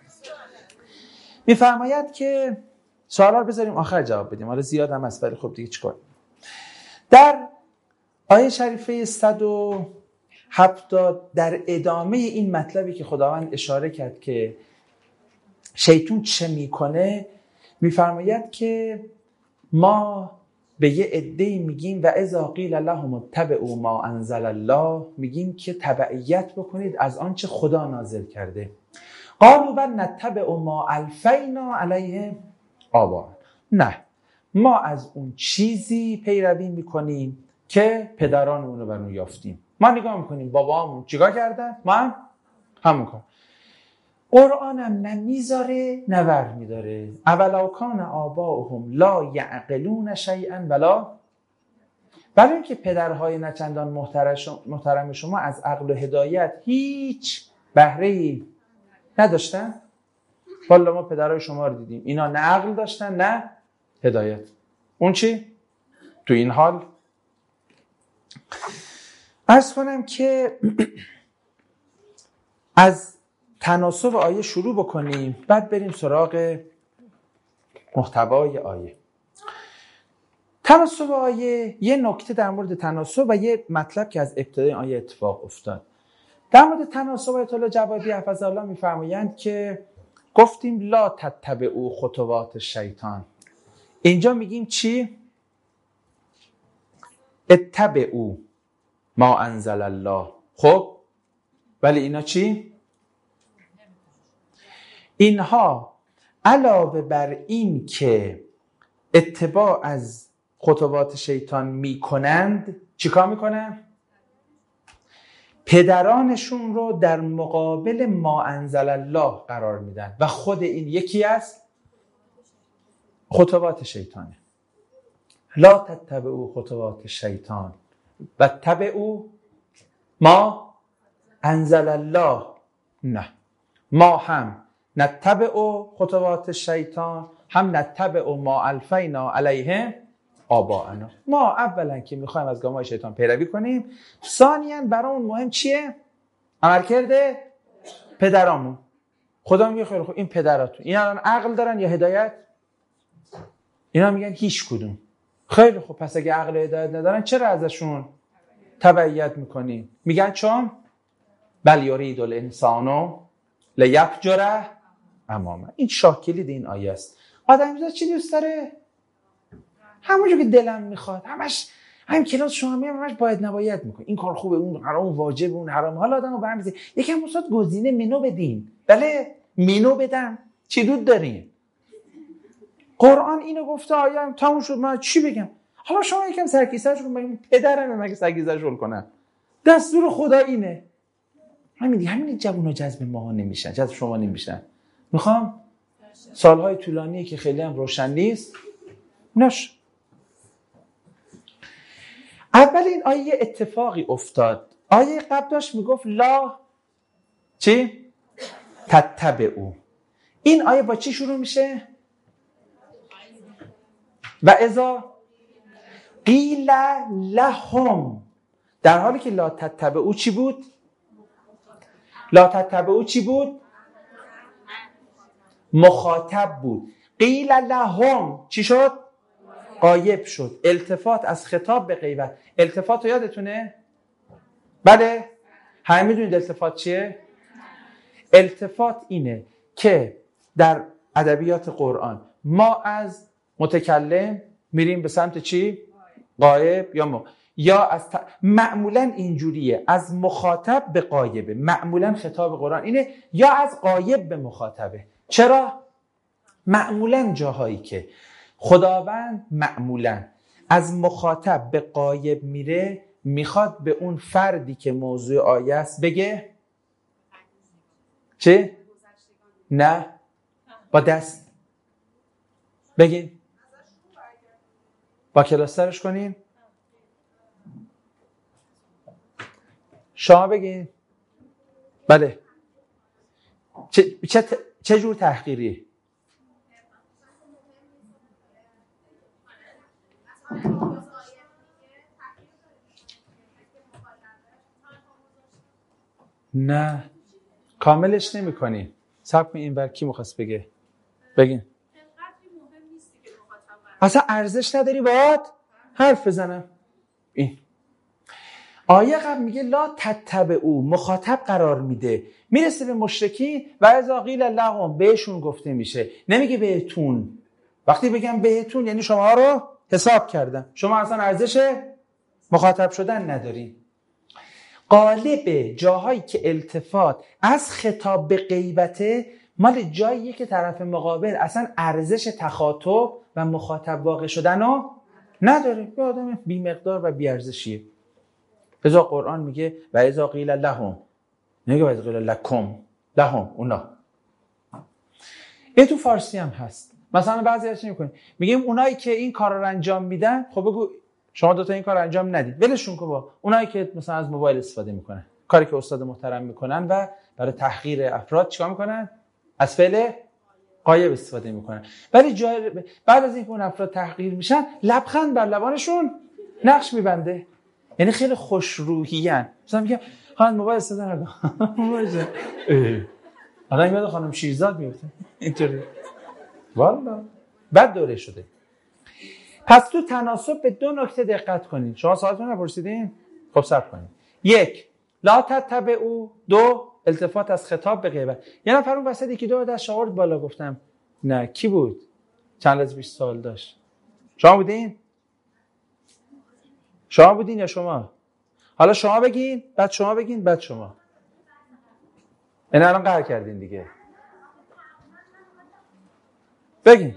میفرماید که سوالا رو بذاریم آخر جواب بدیم، حالا زیاد هم هست ولی خب دیگه چیکار. در آیه شریفه صد و هفتاد در ادامه این مطلبی که خداوند اشاره کرد که شیطان چه میکنه، میفرماید که ما به یه عده‌ای میگیم و اذا قیل لهم اتبعوا ما انزل الله، میگیم که تبعیت بکنید از آنچه خدا نازل کرده. قالوا بل نتبع ما الفینا علیه آباءنا، نه ما از اون چیزی پیروی میکنیم که پدرانمون رو بر اون یافتیم. ما نگاه میکنیم بابامون چیکار کردن، ما هم همون کار. قرآن هم نه میذاره نه ور میداره. اولا کان آباؤهم لا یعقلون شیئا ولا، برای اینکه پدرهای نچندان محترم شما از عقل و هدایت هیچ بهره‌ای نداشتن. والا ما پدرهای شما رو دیدیم، اینا نه عقل داشتن نه هدایت. اون چی؟ تو این حال عرض کنم که از تناسب آیه شروع بکنیم، بعد بریم سراغ محتوای آیه. تناسب آیه، یه نکته در مورد تناسب و یه مطلب که از ابتدای آیه اتفاق افتاد. در مورد تناسب آیت الله جوادی حفظه الله میفرمایند که گفتیم لا تتبعوا خطوات الشیطان. اینجا میگیم چی؟ اتبعوا ما انزل الله. خب ولی اینا چی؟ اینها علاوه بر این که اتباع از خطوات شیطان میکنند، چیکار میکنند؟ پدرانشون رو در مقابل ما انزل الله قرار میدن و خود این یکی از خطوات شیطانه. لا تتبعوا خطوات شیطان و تبعوا ما انزل الله. نه، ما هم نتبع خطوات شیطان، هم نتبع ما الفینا علیه آباءنا. ما اولا که میخوایم از گامای شیطان پیروی کنیم، ثانیاً برامون مهم چیه؟ عمل کرده پدرامون. خدا میگه خیلی خوب این پدراتون اینا الان عقل دارن یا هدایت؟ اینا میگن هیچ کدوم. خیلی خوب پس اگه عقل و هدایت ندارن چرا ازشون تبعیت میکنی؟ میگن چون بل یرید الانسان لیفجر امامه. این شاه کلید این آیه است. آدم میذاره چی دوست داره؟ همونجور که دلم میخواد. همش همین کلاس شما میام همش باید نباید میکنه. این کار خوبه، اون حرام واجب، اون حرام. حالا آدمو برمی‌ذاره یکم استاد گزینه منو بدین. بله منو بدم. چی دود دارین؟ قرآن اینو گفته، آیه هم تموم شد. من چی بگم؟ حالا شما یکم سرکیسه‌اش کن، بگیم پدرم مگه سرکیسه‌اش رول کنن. دستور خدا اینه. همین دیگه، همین جوونا جذب ما نمیشن، جذب شما نمیشن. میخوام سالهای طولانی که خیلی هم روشن نیست نش. اول این آیه اتفاقی افتاد. آیه قبل داشت میگفت لا چی؟ تتبعوا. این آیه با چی شروع میشه؟ و اذا قیل لهم. در حالی که لا تتبعوا چی بود؟ لا تتبعوا چی بود؟ مخاطب بود. قیل لهم چی شد؟ غایب شد. التفات از خطاب به غیبت. التفات رو یادتونه؟ بله؟ همه میدونید التفات چیه؟ التفات اینه که در ادبیات قرآن ما از متکلم میریم به سمت چی؟ غایب یا ما. یا از ت... معمولا اینجوریه، از مخاطب به غایبه. معمولا خطاب قرآن اینه، یا از غایب به مخاطبه. چرا؟ معمولا جاهایی که خداوند معمولا از مخاطب به غایب میره، میخواد به اون فردی که موضوع آیه است بگه چه؟ نه، با دست بگین، با کلاس سرش کنین. شما بگین. بله. چه چه چه جور تحقیری؟ نه کاملش نمی کنی. صبر کن این بر کی مخواست بگه؟ بگین. اصلا ارزش نداری باید حرف بزنم. این آیه قبل میگه لا تتبعوا، مخاطب قرار میده، میرسه به مشرکی و اذا قیل لهم، بهشون گفته میشه، نمیگه بهتون. وقتی بگم بهتون یعنی شما رو حساب کردم، شما اصلا ارزش مخاطب شدن نداری. غالب جاهایی که التفات از خطاب به غیبته مال جاییه که طرف مقابل اصلا ارزش تخاطب و مخاطب واقع شدن رو نداره، یه آدم بی مقدار و بی ارزشیه. ازا قرآن میگه و ازا قیل لهم، نمیگه و ازا قیل لکم، لهم اونا. این تو فارسی هم هست. مثلا بعضی هاش میکنیم میگیم اونایی که این کار رو انجام میدن، خب بگو شما دوتا این کار رو انجام ندید، ولشون کن. با اونایی که مثلا از موبایل استفاده میکنن، کاری که استاد محترم میکنن و برای تحقیر افراد چیکار میکنن؟ از فعل غایب استفاده میکنن. ولی جای بعد از اینکه اون افراد تحقیر میشن، لبخند بر لبانشون نقش میبنده. یعنی خیلی خوشروحیان. مثلا میگم خانم موبایل استفاده نکن. الان میاد خانم شیرزاد میفته اینطوری. والا بعد دوره شده. پس تو تناسب به دو نکته دقت کنید. شما سوالتون نپرسیدین؟ خب صبر کنید. یک، لا تتبعوا. دو، التفات از خطاب به غیبت. یه نفر اون وسط یکی دو دست آورد بالا، گفتم نه کی بود؟ چند از بیست سال داشت. شما بودین؟ شما بودین یا شما؟ حالا شما بگین، بعد شما بگین، بعد شما. این الان قهر کردین دیگه. بگین.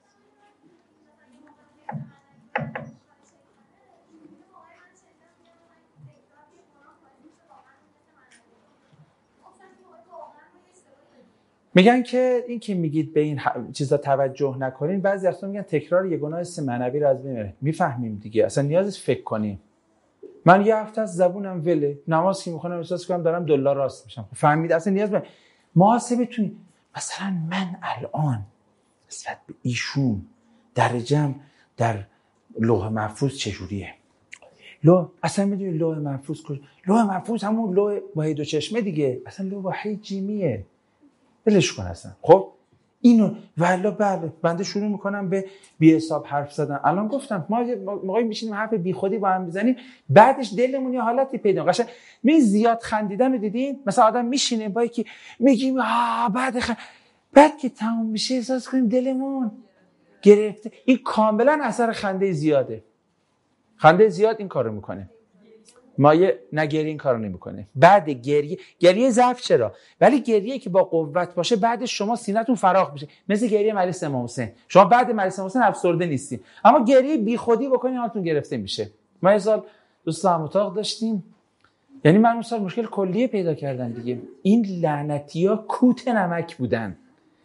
میگن که این که میگید به این چیزا توجه نکنین، بعضی وقتا میگن تکرار یه گناه حس معنوی رو از بین میبره. میفهمیم دیگه، اصلا نیازی فکر کنیم. من یه هفته از زبونم وله، نماز که میخونم احساس کنم دارم دلار راست میشم. فهمید اصلا نیاز به محاسبه تو. مثلا من الان نسبت به ایشون درجم در لوح محفوظ چجوریه؟ لوح اصلا میدونی لوح محفوظ کجا؟ لوح محفوظ همون لوح با دو چشمه دیگه، اصلا لوح وحی جیمیه. بلش کن اصلا. خب اینو والا بله بنده شروع میکنم به بی حساب حرف زدن. الان گفتم ما موقعی میشینیم حرف بی خودی با هم بزنیم، بعدش دلمون یه حالتی پیدا قشنگ می زیاد خندیدن رو دیدین؟ مثلا آدم میشینه با یکی میگیم آ بعد خ... بعد که تموم میشه احساس کنیم دلمون گرفته. این کاملا اثر خنده زیاده. خنده زیاد این کارو میکنه. مایه نگری این کارو نمیکنه. بعد گریه، گریه ضعف چرا؟ ولی گریه که با قوت باشه بعد شما سینه‌تون فراخ میشه. مثل گریه مریض امام حسین. شما بعد مریض امام حسین افسرده نیستین، اما گریه بیخودی بکنین حالتون گرفته میشه. ما یه سال دوستان اتاق داشتیم، یعنی من اون سال مشکل کلیه پیدا کردن دیگه. این لعنتی‌ها کوت نمک بودن.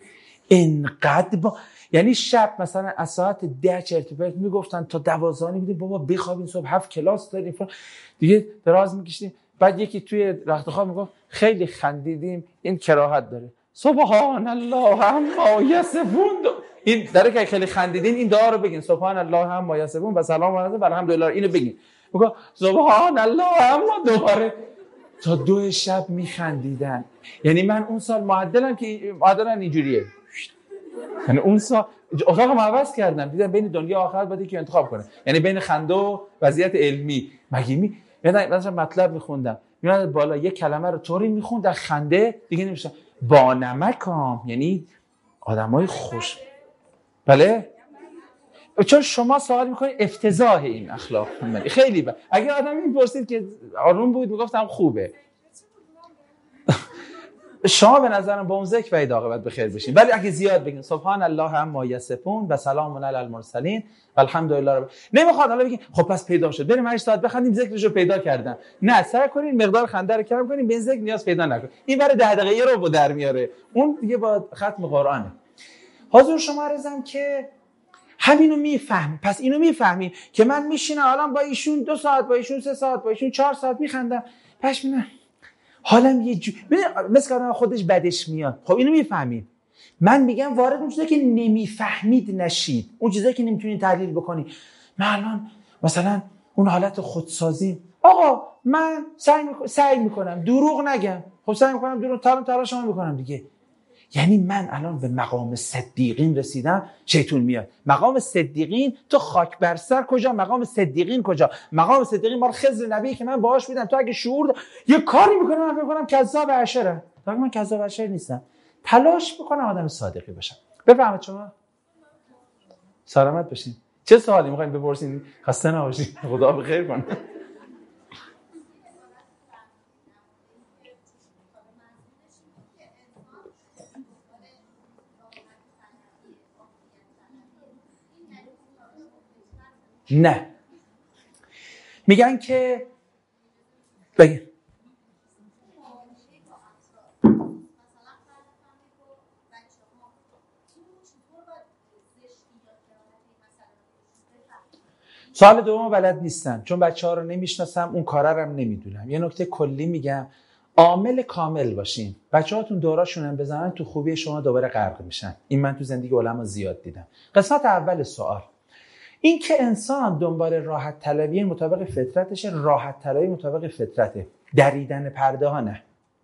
انقدر با یعنی شب مثلا از ساعت ده چرت و پرت میگفتن تا دوازده میگفتن بابا بخوابین صبح هفت کلاس داریم دیگه، دراز میکشیدیم. بعد یکی توی رخت خواب میگفت خیلی خندیدیم این کراهت داره، سبحان الله عما یصفون. این داره که خیلی خندیدین این دعا رو بگین، سبحان الله عما یصفون و سلام علیه و الحمدلله، اینو بگین. میگه سبحان الله عما، دوباره تا دو شب میخندیدن. یعنی من اون سال معدلم که معدلم اینجوریه، یعنی اون سال اتاقم عوض کردم، دیدم بین دنیا آخرت باید که انتخاب کنه، یعنی بین خنده و وضعیت علمی. مگه می مثلا مطلب میخوندم میاد بالا یک کلمه رو طوری میخوند در خنده دیگه نمیشه با نمکام، یعنی آدمای خوش. بله چون شما سوال میکنید افتضاح این اخلاق خیلی با. اگه آدم میپرسید که آروم بود میگفتم خوبه. شما به نظرم با اون ذکر و عاقبت بخیر بشین، ولی اگه زیاد بگین سبحان الله عما یصفون و سلام علی المرسلین و الحمدلله رب. نمیخواد حالا بگین خب پس پیدا شد بریم هشت ساعت بخندیم ذکرشو پیدا کردم. نه، سعی کنین مقدار خنده رو کم کنین، به این ذکر نیاز پیدا نکنین. این برای ده دقیقه رو با در میاره، اون دیگه با ختم قرآنه. حضور شما عرضم که همینو میفهمیم. پس اینو میفهمیم که من میشینم الان با ایشون دو ساعت، با ایشون سه ساعت، با ایشون چهار ساعت میخندم، پش می‌بینم حالم یه جو مثل آدم خودش بدش میاد. خب اینو میفهمید. من میگم وارد اون چیزایی که نمیفهمید نشید، اون چیزایی که نمیتونید تحلیل بکنی. من الان مثلا اون حالت خودسازی، آقا من سعی میکنم سعی میکنم دروغ نگم. خب سعی میکنم دروغ تلاشم تلاشم میکنم دیگه. یعنی من الان به مقام صدیقین رسیدم، شیطون میاد. مقام صدیقین تو خاک بر سر کجا؟ مقام صدیقین کجا؟ مقام صدیقین مال خضر نبی که من باهاش بودم. تو اگه شعور دا... یه کاری میکنم من فکر کنم کذاب اشره، تا من کذاب اشر نیستم. تلاش میکنم آدم صادقی باشم. بفهمید شما؟ سلامت باشین. چه سوالی میخواین بپرسین؟ خسته نباشین. خدا بخیر کنه. نه میگن که بگین سوال دوم بلد نیستم چون بچه ها رو نمیشناسم، اون کاره رو هم نمیدونم. یه نکته کلی میگم، عامل کامل باشین. بچه هاتون دوراشون هم بزنن تو خوبی شما دوباره غرق میشن. این من تو زندگی علما زیاد دیدم. قسمت اول سوال این که انسان دنبال راحت طلبی مطابق فطرتش، راحت طلبی مطابق فطرته، دریدن پرده ها نه.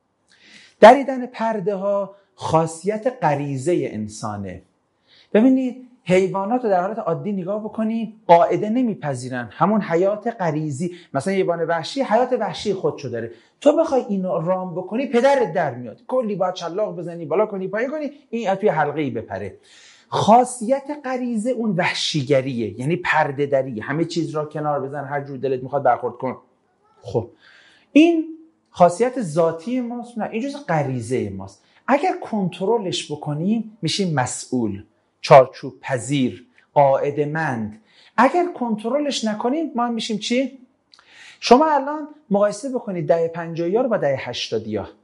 دریدن پرده ها خاصیت غریزه انسانه. ببینید حیوانات رو در حالت عادی نگاه بکنید، قاعده نمیپذیرن همون حیات غریزی. مثلا حیوان وحشی حیات وحشی خودشو داره، تو بخوای اینو رام بکنی پدرت در میاد، کلی باید شلاق بزنی، بالا کنی، پایین کنی، این توی حلقه‌ای بپره. خاصیت غریزه اون وحشیگریه، یعنی پرده دری، همه چیز را کنار بزن، هر جور دلت میخواد برخورد کن. خب این خاصیت ذاتی ماست؟ نه، این جزء غریزه ماست. اگر کنترلش بکنیم میشیم مسئول، چارچوب پذیر، قاعده مند. اگر کنترلش نکنیم ما میشیم چی؟ شما الان مقایسه بکنید دهه پنجاهی ها رو با دهه هشتادی ها.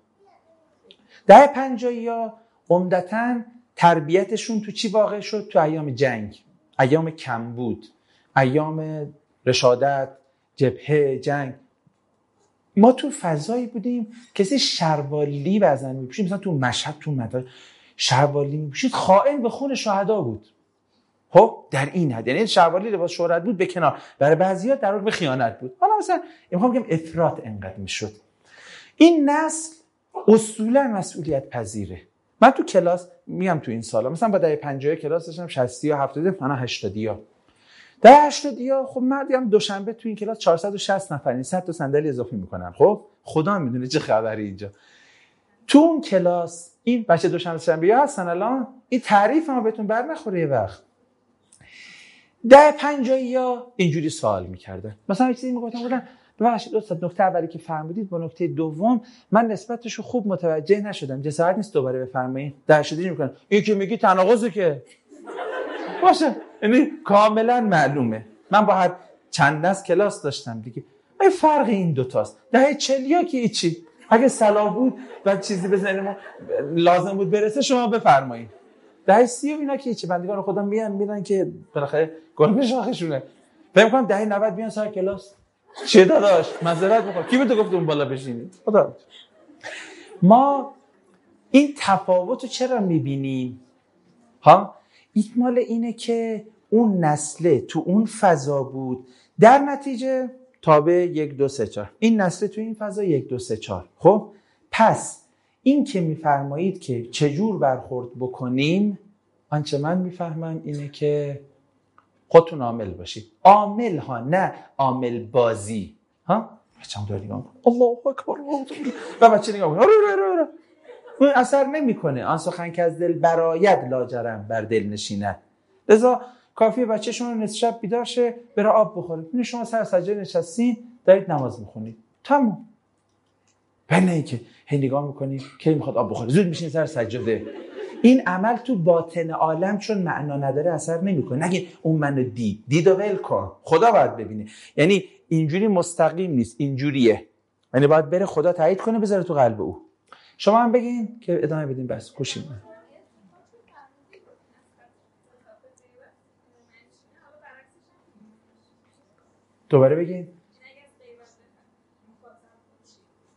دهه پنجاهی ها عمدتاً تربیتشون تو چی واقع شد؟ تو ایام جنگ، ایام کمبود، ایام رشادت، جبهه، جنگ. ما تو فضایی بودیم کسی شروالی بزن میپوشید، مثلا تو مشهد تو مدار شروالی میپوشید خائن به خون شهدا بود. خب در این حد، یعنی شروالی لباس شهرت بود به کنار، برای بعضیا در واقع به خیانت بود. حالا مثلا میخوام بگم افراط انقدر میشد. این نسل اصولا مسئولیت پذیره. من تو کلاس میام تو این سالا مثلا با دهه پنجاه کلاس داشتم، شصت یا هفتاد من هشتاد ها. در هشتاد ها خب مردی هم دوشنبه تو این کلاس چهارصد و شصت نفر، این صد تا صندلی اضافه میکنن. خب خدا میدونه چه خبری اینجا. تو اون کلاس این بچه دوشنبه شنبه هستن الان، این تعریف ما بهتون بر نخوره. یه وقت ده پنجاهی ها اینجوری سوال میکردن، مثلا یه چیزی میگفتن بودن ببخشید استاد نکته اولی که فرمودید با نکته دوم من نسبتش رو خوب متوجه نشدم، جسارت نیست دوباره بفرمایید. در شدی میکنن این که میگی تناقضه که باشه، یعنی کاملا معلومه. من با هر چند نسل کلاس داشتم دیگه. ای فرق این دوتاست. دهه چلیا که ایچی، اگه صلاح بود و چیزی بزنیم لازم بود برسه شما بفرمایید. دهه سی و اینا که ایچی، بندگان خدا میان میرن که بالاخره گل شاخشونه. فکر می‌کنم دهه نود بیان سر کلاس. چه داداش معذرت میخوام کی به تو گفت اون بالا بشینی؟ خدا. ما این تفاوتو چرا میبینیم؟ ها؟ احتمال اینه که اون نسل تو اون فضا بود، در نتیجه تابع یک دو سه چهار، این نسل تو این فضا یک دو سه چهار. خب پس این که میفرمایید که چجور برخورد بکنیم، آنچه من میفهمم اینه که خودتون عامل باشید. عامل ها، نه عامل بازی. ها بچه‌م داره نگاه می‌کنه الله اکبر و بچه نگاه می‌کنه اون اثر نمیکنه. آن سخن که از دل براید لاجرم بر دل نشیند. لذا کافیه بچه‌شون نصف شب بیدار شه بره آب بخوره. این شما سر سجاده نشستین دارید نماز میخونید، تمام. بله که هی نگاه میکنید کی میخواد آب بخوره، زود میشین سر سجاده. این عمل تو باطن عالم چون معنا نداره اثر نمیکنه. نگه اون منو دید دید و ول کن، خدا باید ببینه. یعنی اینجوری مستقیم نیست، اینجوریه. یعنی باید بره خدا تایید کنه بذاره تو قلب او. شما هم بگین که ادامه بدین. بس خوشیم. دوباره بگین.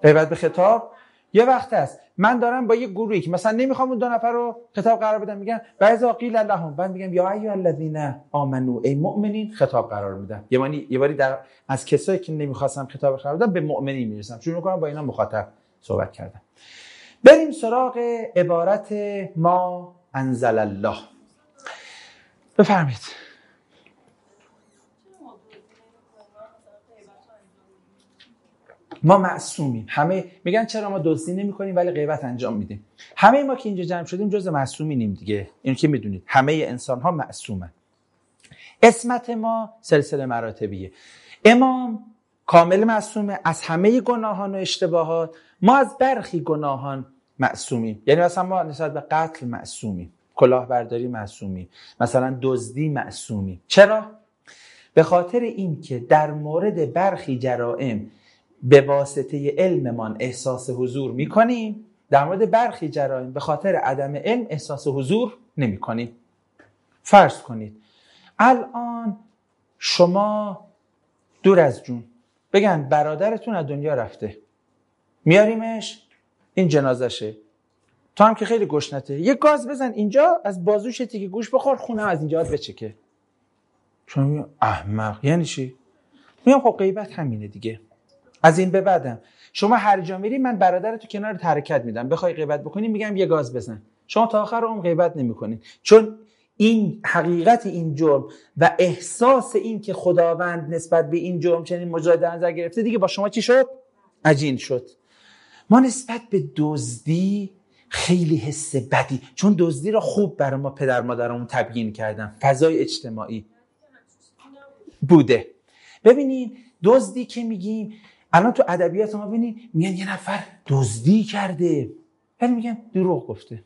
غیبت به خطاب یه وقت هست من دارم با یه گروهی که مثلا نمیخوام اون دو نفر رو خطاب قرار بدم، میگم بعضا قیل لهم، بعد میگم یا ایها الذین آمنو، ای مؤمنین، خطاب قرار میدم. یه باری یه باری در از کسایی که نمیخواستم خطاب قرار بدم به مؤمنین میرسم، شروع میکنم با اینا مخاطب صحبت کردم. بریم سراغ عبارت ما انزل الله. بفرمایید. ما معصومیم. همه میگن چرا ما دزدی نمی‌کنیم ولی غیبت انجام میدیم. همه ما که اینجا جمع شدیم جزء معصومینیم دیگه. اینو که میدونید همه انسان‌ها معصومن. اسمت ما سلسله مراتبیه. امام کامل معصومه از همه گناهان و اشتباهات، ما از برخی گناهان معصومیم. یعنی مثلا ما نسبت به قتل معصومیم، کلاهبرداری معصومیم، مثلا دزدی معصومیم. چرا؟ به خاطر این که در مورد برخی جرائم به واسطه علممان احساس حضور میکنیم، در مورد برخی جرائم به خاطر عدم علم احساس حضور نمیکنیم. فرض کنید الان شما دور از جون بگن برادرتون از دنیا رفته، میاریمش، این جنازشه، تو هم که خیلی گشنته یه گاز بزن اینجا، از بازوش تیکه گوش بخور، خونم از اینجا بچکه. شما میگن احمق. یعنی چی؟ میگم خب غیبت همینه دیگه. از این به بعدم شما هر جا میری من برادرتو کنار حرکت میدم، بخوای غیبت بکنی میگم یه گاز بزن، شما تا آخر عمر غیبت نمیکنین، چون این حقیقت این جرم و احساس این که خداوند نسبت به این جرم چنین مجرد نظر گرفته دیگه با شما چی شد؟ عجین شد. ما نسبت به دزدی خیلی حس بدی، چون دزدی را خوب برای ما پدر مادرمون تبیین کردن، فضای اجتماعی بوده. ببینین دزدی که میگیم الان تو ادبیات ما ببینین میگن یه نفر دزدی کرده، ولی میگن دروغ گفته.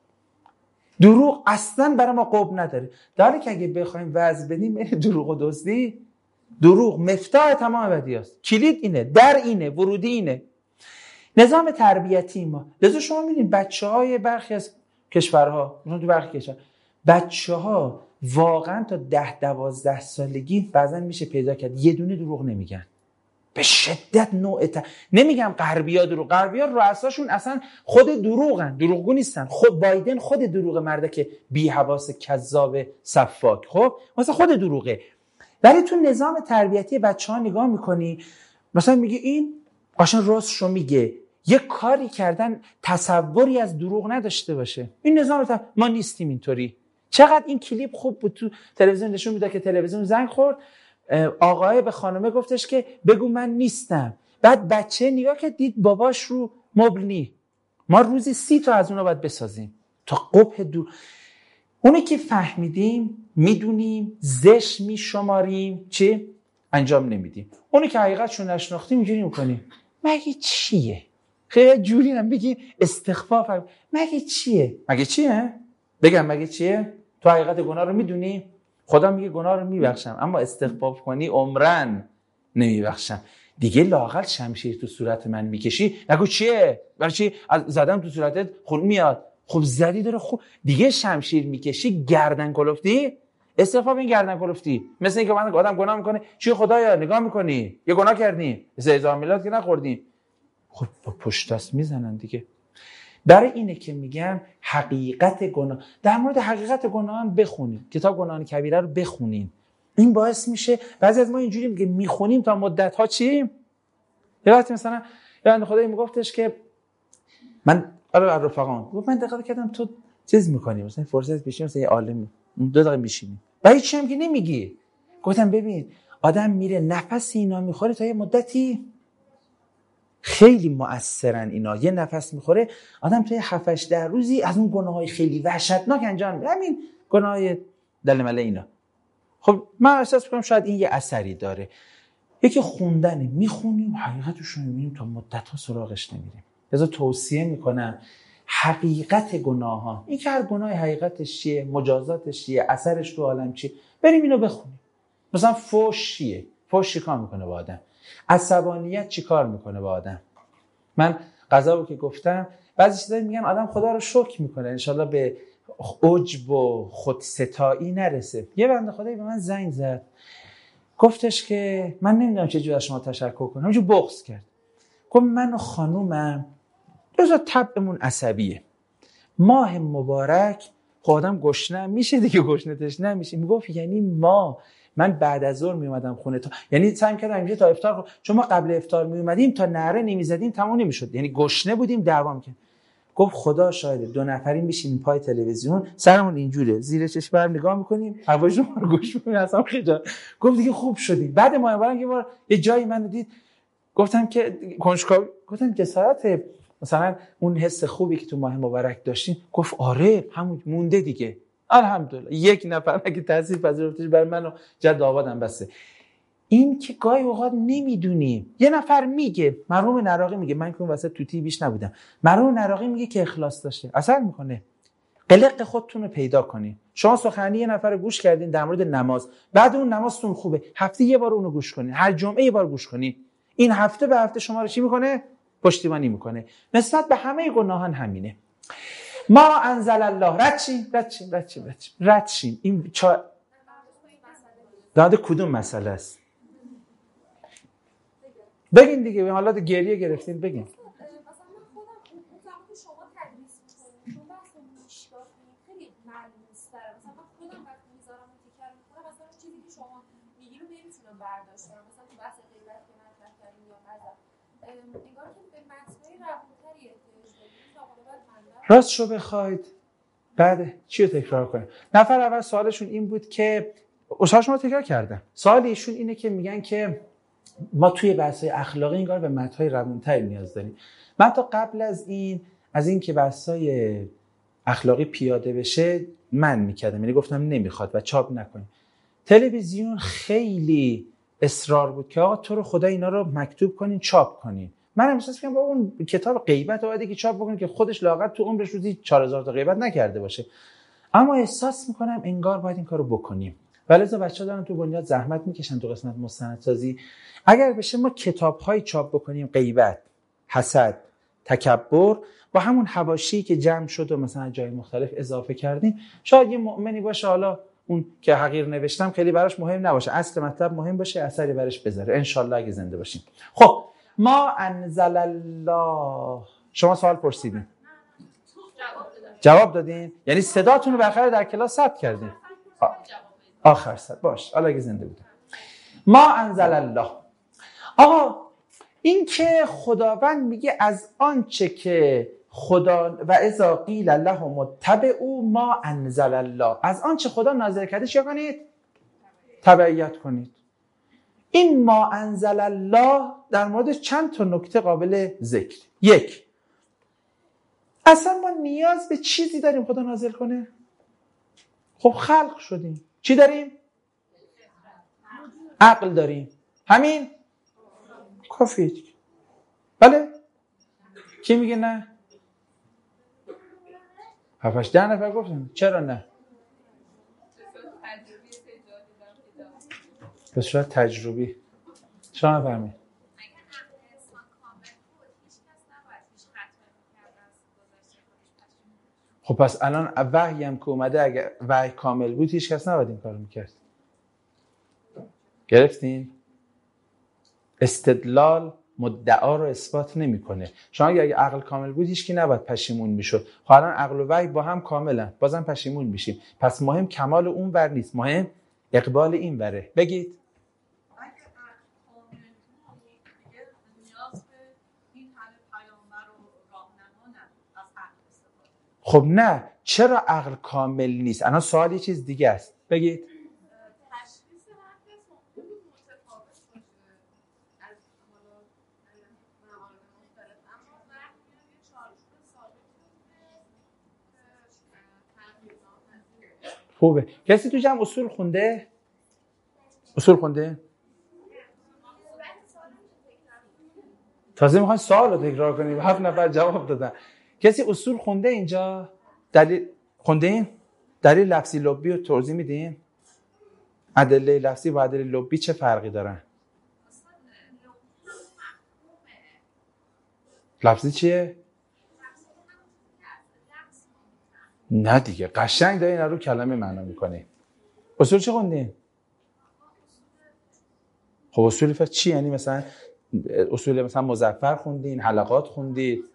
دروغ اصلا برای ما قوب نداره، در حالی که اگه بخوایم وضع بدیم بین دروغ و دزدی، دروغ مفتاح تمام بدیهاست، کلید اینه، در اینه، ورودی اینه. نظام تربیتی ما، لذا شما می‌بینید بچه‌های برخی از کشورها، مثلا تو برخی کشور بچه‌ها واقعا تا ده دوازده سالگی بعضا میشه پیدا کرد یه دونه دروغ نمیگن. به شدت نوع ت... نمیگم غربی‌ها دروغ، غربی‌ها رؤساشون اصلا خود دروغن، دروغگو نیستن. خود بایدن خود دروغ، مرده که بی حواس کذاب سفاک، خب مثلا خود دروغه. ولی تو نظام تربیتی بچه‌ها نگاه می‌کنی مثلا میگه این آشان راستشو میگه، یه کاری کردن تصوری از دروغ نداشته باشه. این نظام تر... ما نیستیم اینطوری. چقدر این کلیپ خوب بود تو تلویزیون نشون میداد که تلویزیون زنگ خورد، آقای به خانمه گفتش که بگو من نیستم، بعد بچه نگاه که دید باباش رو مبل نی. ما روزی سی تا از اونا باید بسازیم تا قبح دور. اونی که فهمیدیم میدونیم زش میشماریم چی؟ انجام نمیدیم. اونی که حقیقتشو نشناختیم اینجوری میکنیم مگه چیه؟ خیلی جوری هم بگی استخفاف هم. مگه چیه؟ مگه چیه؟ بگم مگه چیه؟ تو حقیقت گناه رو میدونی؟ خدا میگه گناه رو میبخشم، اما استخفاف کنی عمرن نمیبخشم. دیگه لااقل شمشیر تو صورت من میکشی نگو چیه؟ برای چی؟ زدم تو صورتت خون میاد. خب زدی داره خوب دیگه شمشیر میکشی گردن کلفتی؟ استخفاف این گردن کلفتی مثل اینکه من آدم گناه میکنه چی خدایا نگاه میکنی یه گناه کردیم سه هزار میلیارد که نخوردیم، خب با پشت دست میزنن دیگه. برای اینه که میگم حقیقت گناه، در مورد حقیقت گناه هم بخونید، کتاب گناهان کبیره رو بخونید. این باعث میشه بعضی از ما اینجوری میگه میخونیم تا مدت ها چی؟ یه وقتی مثلا یه بنده خدایی میگفتش که من آره رفقان گفت من دقت کردم تو چیز میکنی مثلا فرصت بشین مثلا یه عالمی دو دقیقه میشینی و هیچ هم که نمیگی. گفتم ببین آدم میره نفس اینا میخوره تا یه مدتی، خیلی مؤثرن اینا، یه نفس میخوره آدم توی هفت هشت ده روزی از اون گناههای خیلی وحشتناک انجام میده، همین گناههای دلمله اینا. خب من احساس میکنم شاید این یه اثری داره. یکی خوندنه، میخونیم حقیقتش رو میبینیم تا مدت‌ها سراغش نمیریم. لذا توصیه میکنم حقیقت گناه ها، این که هر گناه حقیقتش چیه، مجازاتش چیه، اثرش تو عالم چیه، بریم اینو بخونیم. مثلا فحش چیه؟ فحش چیکار میکنه با آدم؟ عصبانیت چیکار میکنه با آدم؟ من قضا رو که گفتم بعضی چیزا میگن آدم خدا رو شکر میکنه انشالله به عجب و خودستایی نرسه. یه بنده خدایی به من زنگ زد گفتش که من نمیدونم چه جوری از شما تشکر کنم، همینجور بغض کرد. گفت من و خانومم دوزا طبعمون عصبیه، ماه مبارک خب آدم گشنه میشه دیگه، گشنه تشنه میشه. میگفت یعنی ما من بعد از ظهر میومدم خونه تا یعنی سعی کردم اینجا تا افطار، چون ما قبل افطار میومدیم تا نعره نمیزدیم تمام نمیشد، یعنی گشنه بودیم دعوا میکنیم. گفت خدا شاهده دو نفری میشینیم پای تلویزیون، سرمون اینجوره، زیر چشم برم نگاه میکنیم، هوای شما رو گوش میکنیم، اصلا خجالت. گفت دیگه خوب شدیم. بعد ما مبارک یه بار یه جایی منو دید، گفتم که کنجکاوی، گفتم جسارت مثلا اون حس خوبی که تو ماه مبارک داشتین؟ گفت آره همون مونده دیگه الحمدلله. یک نفر اگه تاثیر پذیرفتش بر من و جد آبادم بسه. این که گاهی اوقات نمیدونیم، یه نفر میگه، مرحوم نراقی میگه، من که اون وسط توتی بیش نبودم، مرحوم نراقی میگه که اخلاص داشته اثر میکنه. قلق خودتون رو پیدا کنین. شما سخنرانی یه نفر رو گوش کردین در مورد نماز، بعد اون نمازتون خوبه، هفته یه بار اونو گوش کنین، هر جمعه یه بار گوش کنین، این هفته به هفته شما رو چی میکنه؟ پشتیبانی میکنه. نسبت به همه گناهان همینه. ما انزل الله، رد شیم رد شیم رد شیم رد شیم رد شیم. این چا داده کدوم مسئله است؟ بگین دیگه، حالا گریه گرفتین بگین. مثلا من خودم اون زمان که شما تدریس میکنید چون بحث میشکافی خیلی ملموس تره، مثلا من خودم وقتی میذارم اون تیکر رو میکنم مثلا چیزی که شما میگی رو نمیتونم برداشت کنم، مثلا تو بحث غیبت که مطرح کردیم یا نظر انگار که به متنای روونتری احتیاج داریم. راست شو بخواید بعد چی رو تکرار کنیم؟ نفر اول سوالشون این بود که استاد شما تکرار کردم، سوال ایشون اینه که میگن که ما توی بحث‌های اخلاقی انگار به متن‌های روون‌تری نیاز داریم. من تا قبل از این از این که بحث‌های اخلاقی پیاده بشه من میکردم، یعنی گفتم نمیخواد و چاپ نکنیم. تلویزیون خیلی اصرار بود که آقا تو رو خدا اینا رو مکتوب کنین چاپ کنین. منم احساس کردم با اون کتاب غیبت باید که چاپ بکنین که خودش لااقل تو عمرش روزی چهار هزار تا غیبت نکرده باشه، اما احساس میکنم انگار باید این کارو بکنیم. ولذا بچه‌ها دارن تو بنیاد زحمت میکشن تو قسمت مستندسازی. اگر بشه ما کتاب‌های چاپ بکنیم غیبت، حسد، تکبر با همون حواشی که جمع شد و مثلا جای مختلف اضافه کردیم، شاید یه مؤمنی باشه حالا اون که حقیر نوشتم خیلی براش مهم نباشه، اصل مطلب مهم باشه، اثری براش بذاره ان شاء الله اگه زنده باشیم. خب ما انزل الله، شما سوال پرسیدین جواب دادین، یعنی صداتون رو بالاخره در کلاس ثبت کردین. آخر صد باش حالا اگه زنده بودم. ما انزل الله، آقا این که خداوند میگه از آنچه که خدا و اذا قیل لهم اتبعوا ما انزل الله، از آنچه خدا نازل کرده چیا کنید؟ تبعیت کنید. این ما انزل الله در مورد چند تا نکته قابل ذکر. یک، اصلا ما نیاز به چیزی داریم خدا نازل کنه؟ خب خلق شدیم، چی داریم؟ عقل داریم، همین کافیه. بله؟ کی میگه نه؟ هفتش ده نفر گفتن چرا نه؟ به صورت تجربی. شما فرمایید. خب پس الان وحی هم که اومده اگه وحی کامل بود هیچ کس نباید این کارو میکرد. گرفتین؟ استدلال مدعا رو اثبات نمیکنه. شما اگه عقل کامل بود هیچ کی نباید پشیمون میشد. خب الان عقل و وحی با هم کاملن، بازم پشیمون میشیم. پس مهم کمال اون ور نیست، مهم اقبال این وره. بگید. خب نه، چرا عقل کامل نیست؟ الان سوال یه چیز دیگه است. بگید. خوبه. کسی تو جمع اصول خونده؟ اصول خونده؟ تازه میخواین سوال رو تکرار کنیم، هفت نفر جواب دادن. کسی اصول خونده اینجا؟ دلیل خونده این؟ دلیل لفظی لبی رو توضیح میدین؟ ادله لفظی با ادله لبی چه فرقی دارن؟ لفظی چیه؟ نه دیگه، قشنگ دارین رو کلمه معنا میکنه. اصول چه خوندین؟ خب اصول فقه چی؟ یعنی مثلا اصول مثلا مظفر خوندین، حلقات خوندید.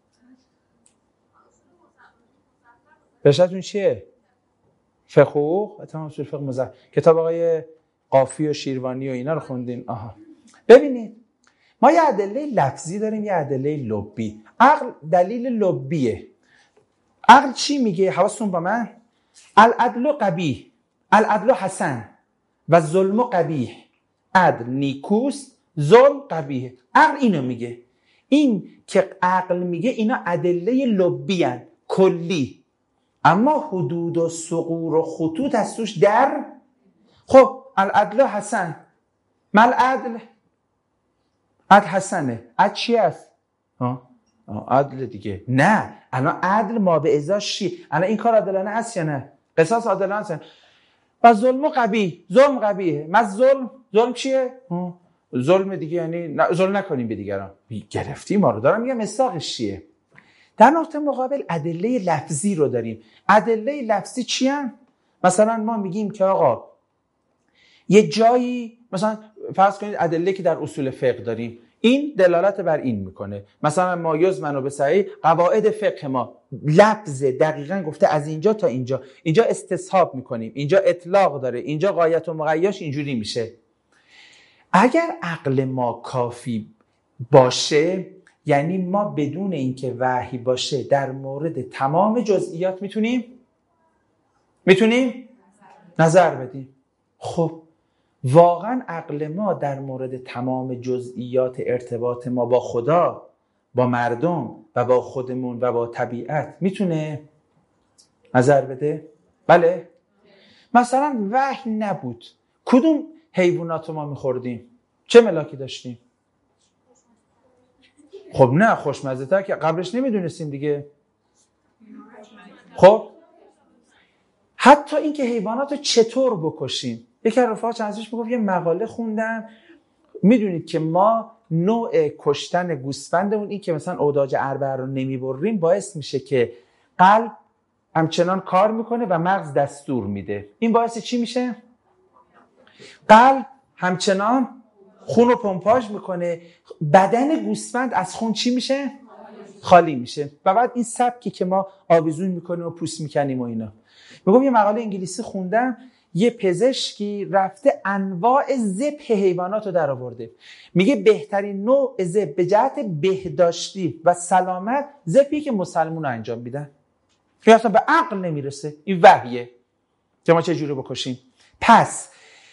رشته‌تون چیه؟ فقه حقوق، اتمام اصول فقه مظفر. کتاب آقای قافی و شیروانی و اینا رو خوندین. آها. ببینید ما یه ادله لفظی داریم، یه ادله لبی. عقل دلیل لبیه. عقل چی میگه؟ حواستون با من. العدل قبیح، العدل حسن و ظلم قبیح. عدل نیکوست، ظلم قبیح. عقل اینو میگه. این که عقل میگه اینا ادله لبی ان، کلی. اما حدود و ثغور و خطوط از توش در. خب العدل حسن، مال عدل، عدل حسنه. عدل چی است؟ ها عدل دیگه. نه الان عدل ما به ازاش چی؟ الان این کار عادلانه هست یا نه؟ قصاص عادلانه هست. و ظلم قبیح، ظلم قبیحه. ما ظلم، ظلم چیه؟ ظلم دیگه یعنی ظلم نکنیم به دیگران. گرفتی ما رو. دارم میگم مصداقش چیه. در نقطه مقابل ادله لفظی رو داریم. ادله لفظی چی هن؟ مثلا ما میگیم که آقا یه جایی، مثلا فرض کنید ادله که در اصول فقه داریم این دلالت بر این میکنه. مثلا ما یزمن و به صحیح، قواعد فقه ما لفظ دقیقاً گفته از اینجا تا اینجا، اینجا استصحاب میکنیم، اینجا اطلاق داره، اینجا غایت و مقیاش اینجوری میشه. اگر عقل ما کافی باشه، یعنی ما بدون اینکه وحی باشه در مورد تمام جزئیات میتونیم میتونیم نظر بدیم. خب واقعا عقل ما در مورد تمام جزئیات ارتباط ما با خدا، با مردم و با خودمون و با طبیعت میتونه نظر بده؟ بله؟ مثلا وحی نبود، کدوم حیوانات ما میخوردیم؟ چه ملاکی داشتیم؟ خب نه خوشمزه تر که قبلش نمیدونستیم دیگه. خب حتی این که حیوانات رو چطور بکشیم. یکی از رفقا چند روز میگفت یه مقاله خوندم، میدونید که ما نوع کشتن گوسفندمون این که مثلا اوداج اربع رو نمیبریم باعث میشه که قلب همچنان کار میکنه و مغز دستور میده. این باعث چی میشه؟ قلب همچنان خون رو پمپاژ میکنه، بدن گوسفند از خون چی میشه؟ خالی میشه. و بعد این سبکی که ما آویزون میکنیم و پوست میکنیم و اینا. میگم یه مقاله انگلیسی خوندم، یه پزشکی رفته انواع ذبح حیوانات رو در آورده. میگه بهترین نوع ذبح به جهت بهداشتی و سلامت ذبحی که مسلمون انجام میدن. که اصلا به عقل نمیرسه. این وحیه که ما چه جوری بکشیم. پس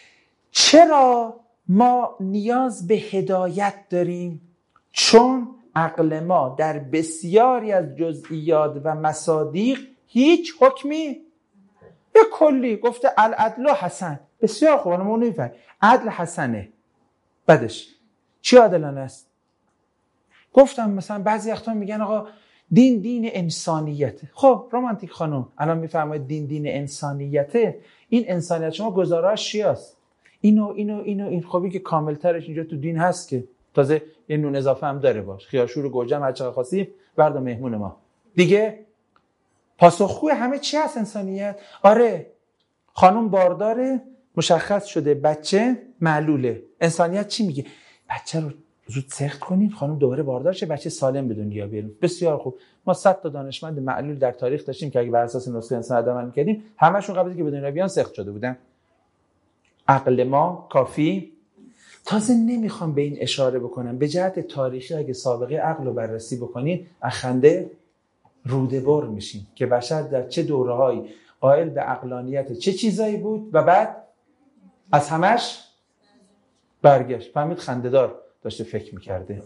چرا ما نیاز به هدایت داریم؟ چون عقل ما در بسیاری از جزئیات و مصادیق هیچ حکمی، یه کلی گفته العدل حسن. بسیار خوب، ما نمیفهمیم عدل حسنه. بعدش چی عادلانه است؟ گفتم مثلا بعضی وقتا میگن آقا دین دین انسانیته. خب رمانتیک خانم الان میفرمایید دین دین انسانیته. این انسانیت شما گزارش چی است؟ اینو اینو اینو این خوبی که کاملترش اینجا تو دین هست که تازه یه نون اضافه هم داره باش. خیارشور و گوجم هر چقدر خواستیم بردا مهمون ما. دیگه پاسخگوی همه چی هست انسانیت؟ آره خانم بارداره، مشخص شده بچه معلوله. انسانیت چی میگه؟ بچه رو زود سخت کنین، خانم دوباره باردار شه، بچه سالم به دنیا بیاریم. بسیار خوب. ما صد تا دانشمند معلول در تاریخ داشتیم که اگه بر اساس نسخه انسان عمل می‌کردیم همشون قبل از اینکه به دنیا بیان سخت شده بودن. عقل ما کافی؟ تازه نمیخوام به این اشاره بکنم به جهت تاریخی اگه سابقه عقل رو بررسی بکنین اخنده روده بر میشین که بشر در چه دوره‌هایی قائل به عقلانیت چه چیزایی بود و بعد از همش برگشت. فهمید خنده‌دار داشته فکر میکرده.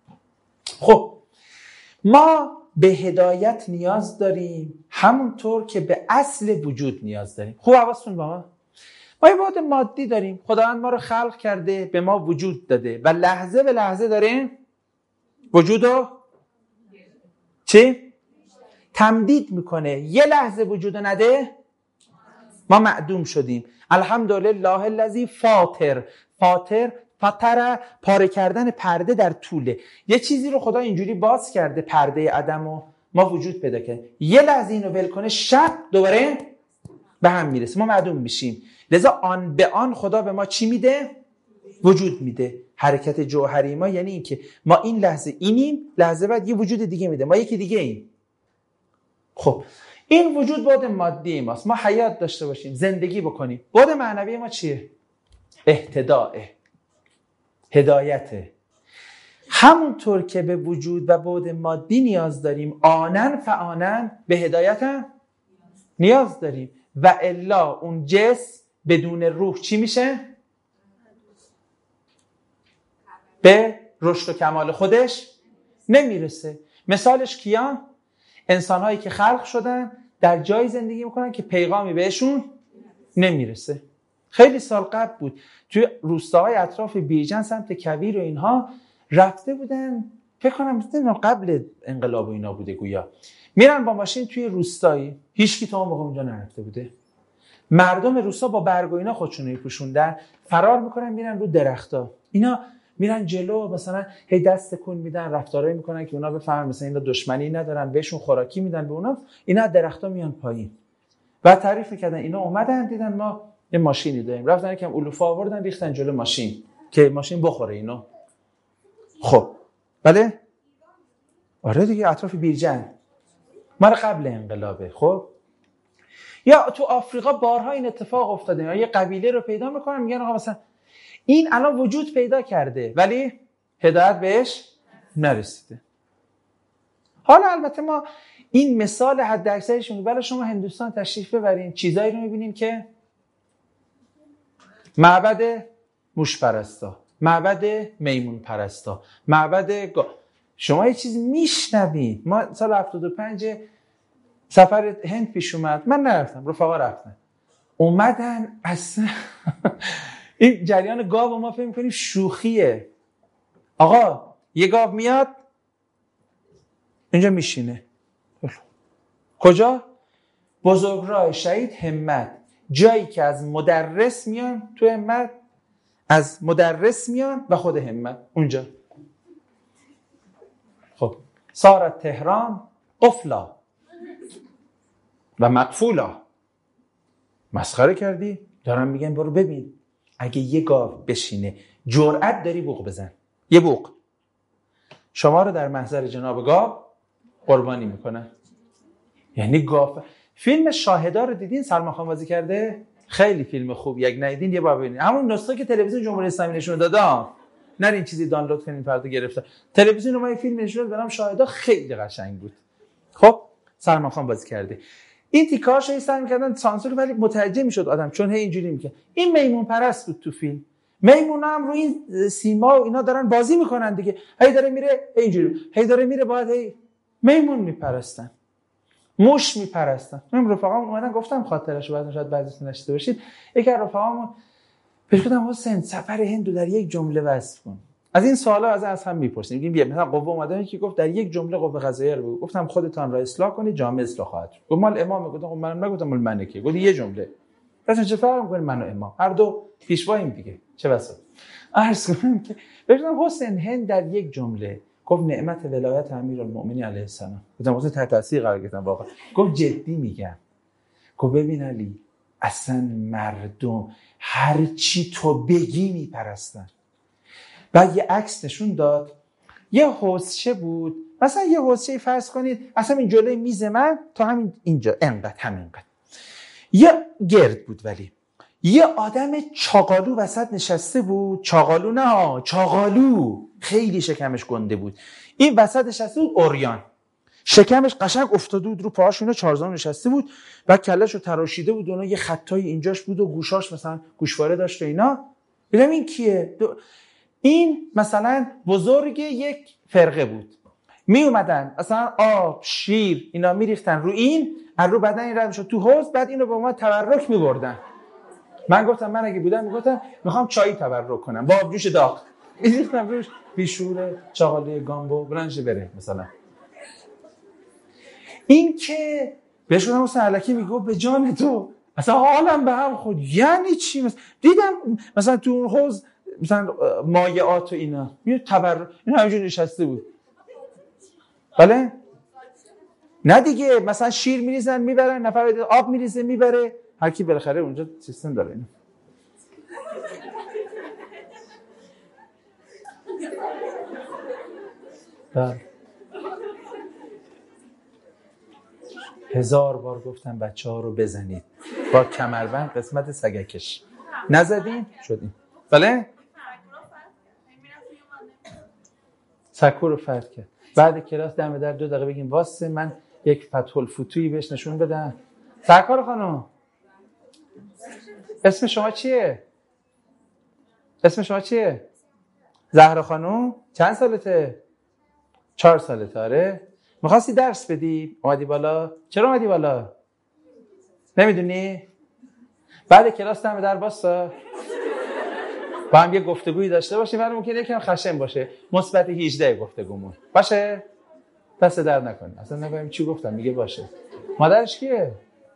خب ما به هدایت نیاز داریم همونطور که به اصل وجود نیاز داریم. خوب حواستون با ما. ما یه بعد مادی داریم، خداوند ما رو خلق کرده، به ما وجود داده و لحظه به لحظه داره وجود رو چی؟ تمدید میکنه. یه لحظه وجود نده ما معدوم شدیم. الحمدلله الذی فاطر. فاطر فطر پاره کردن پرده در طوله. یه چیزی رو خدا اینجوری باز کرده پرده عدم و ما وجود پیدا کرد. یه لحظه اینو ول کنه شب دوباره به هم میرسه، ما معدوم میشیم. لذا آن به آن خدا به ما چی میده؟ وجود میده. حرکت جوهری ما یعنی این که ما این لحظه اینیم، لحظه بعد یه وجود دیگه میده، ما یکی دیگه ایم. خب این وجود بعد مادی ماست، ما حیات داشته باشیم، زندگی بکنیم. بعد معنوی ما چیه؟ اهتداء، هدایته. همونطور که به وجود و بعد مادی نیاز داریم، آنن فآنن به هدایت هم نیاز داریم. و الا اون جسم بدون روح چی میشه؟ به رشد و کمال خودش نمیرسه. مثالش کیان؟ انسان‌هایی که خلق شدن در جای زندگی میکنن که پیغامی بهشون نمیرسه. خیلی سال قبل بود توی روستاهای اطراف بیرجن سمت کویر و اینها رفته بودن، فکر کنم قبل انقلاب و اینا بوده گویا، میرن با ماشین توی روستایی، هیچکی تا اون موقع اونجا نرفته بوده. مردم روستا با برگ و اینا خودشون رو پوشوندن، فرار میکنن میرن رو درختا. اینا میرن جلو، مثلا هی دست تکون میدن، رفتارایی میکنن که اونا بفهمن مثلا اینا دشمنی ندارن، بهشون خوراکی میدن به اونا. اینا از درختا میان پایین. بعد تعریف میکردن اینا اومدن دیدن ما یه ماشینی داریم، رفتن یکم علوفه آوردن ریختن جلو ماشین که ماشین بخوره اینو. خب بله آره دیگه، اطراف بیرجن مال قبل انقلابه. خب یا تو آفریقا بارها این اتفاق افتاده، یا یه قبیله رو پیدا میکنن میگن آقا مثلا این الان وجود پیدا کرده ولی هدایت بهش نرسیده. حالا البته ما این مثال حد اکثرش میگه، ولی شما هندوستان تشریف ببرین چیزایی رو میبینین که معبد موش پرستا، معبد میمون پرستا، معبد گا... شما یه چیز میشنوین. ما سال هفتاد و پنج سفر هند پیش اومد، من نرفتم، رفقا رفتن، اومدن اصلا این جریان گاو ما فکر می‌کنیم شوخیه. آقا یه گاو میاد اینجا میشینه. کجا؟ بزرگراه شهید همت، جایی که از مدرس میان تو همت، از مدرس میان و خود همت اونجا. خب سارت تهران قفلا و مقفولا. مسخره کردی؟ دارم میگن برو ببین اگه یه گاو بشینه جرأت داری بوق بزن، یه بوق شما رو در محضر جناب گاو قربانی میکنن. یعنی گاو. فیلم شاهدا رو دیدین؟ سلمان خان بازی کرده، خیلی فیلم خوب، یک ندیدین یه بار ببینید. همون نسخه که تلویزیون جمهوری اسلامی نشون داد، نرین چیزی دانلود کنین فردا گرفته. تلویزیون ما یه فیلم نشون داد به نام شاهدا، خیلی قشنگ بود. خب سلمان خان بازی کرده. این تیکاشو سعی می‌کردن سانسور، ولی متوجه میشد آدم چون هی اینجوری میگه. این میمون پرست بود تو فیلم. میمونا هم رو این سیما و اینا دارن بازی میکنن دیگه، هی داره میره اینجوری، هی داره میره باید هی میمون میپرستن، موش میپرستن. من رفقام اومدن گفتم خاطرشو بعد شاید بعضیتون نشیده باشید. یکی از رفقامون بهش گفتم حسین سفر هندو در یک جمله وصف کن. از این سوالا از از هم میپرسیم، میگیم بیا مثلا قوه اومدن که گفت در یک جمله قوه قضاییه رو بگو. گفتم خودتان را اصلاح کنید جامعه اصلاح خواهد شد. گفت مال امام. گفتم خب منم نگفتم مال منه که. گفت یه جمله. پس چه فرق می‌کنه من و امام؟ هر دو پیشواییم دیگه. چه بسا. عرض کنم که ببینم حسین هند در یک جمله گفت نعمت ولایت امیرالمومنین علیه السلام. گفتم واسه تحت تاثیر قرار گرفتم واقعا. گفت جدی میگم. گفت ببین علی اصلا مردم هر چی تو بگی میپرستن. بعد یه عکس نشون داد، یه حوضچه بود، مثلا یه حوضچه فرض کنید اصلا این جلوی میز من تا همین اینجا انقدر همینقدر یه گرد بود، ولی یه آدم چاقالو وسط نشسته بود. چاقالو نه چاقالو، خیلی شکمش گنده بود. این وسط نشسته بود اوریان، شکمش قشنگ افتاده بود رو پاهاش، اینا چارزانو نشسته بود، بعد کلهشو تراشیده بود، اونها یه خطای اینجاش بود و گوشاش مثلا گوشواره داشت و اینا. ببین این کیه؟ این مثلا بزرگ یک فرقه بود. می اومدن مثلا آب شیر اینا میریختن رو این، از رو بدن این رد میشد تو حوض، بعد اینو با ما تبرک میبردن. من گفتم من اگه بودم میگفتم میخوام چای تبرک کنم با آبجوش داغ، میریختم روش بیشوره چاقاله گامبو برنج بره مثلا. این که بهش گفتم مثلا الکی میگو به جان تو مثلا حالم به هم خود، یعنی چی؟ مثلا دیدم مثلا تو اون حوض مثلا مایعات و اینا یه تبر این همینجوری نشسته بود. بله نه دیگه، مثلا شیر میریزن میبرن، نفر آب میریزه میبره، هر کی بالاخره اونجا سیستم داره. اینا بله. هزار بار گفتم بچه ها رو بزنید با کمربند قسمت سگکش نزدین شدیم. بله سکو رو فرد کرد. بعد کلاس دم در دو دقیقه بگیم واسه من یک فتح الفتوحی بهش نشون بدن. سرکار خانم اسم شما چیه؟ اسم شما چیه؟ زهرا خانم چند سالته؟ چهار سالته. آره میخواستی درس بدی؟ اومدی بالا؟ چرا اومدی بالا؟ نمیدونی؟ بعد کلاس دم در باستا با هم یه گفتگویی داشته باشیم ولی ممکنه یکم خشن باشه. مثبت هجده گفتگومون باشه؟ دست در نکنی. اصلا نمیدونم چی گفتم. میگه باشه. مادرش کیه؟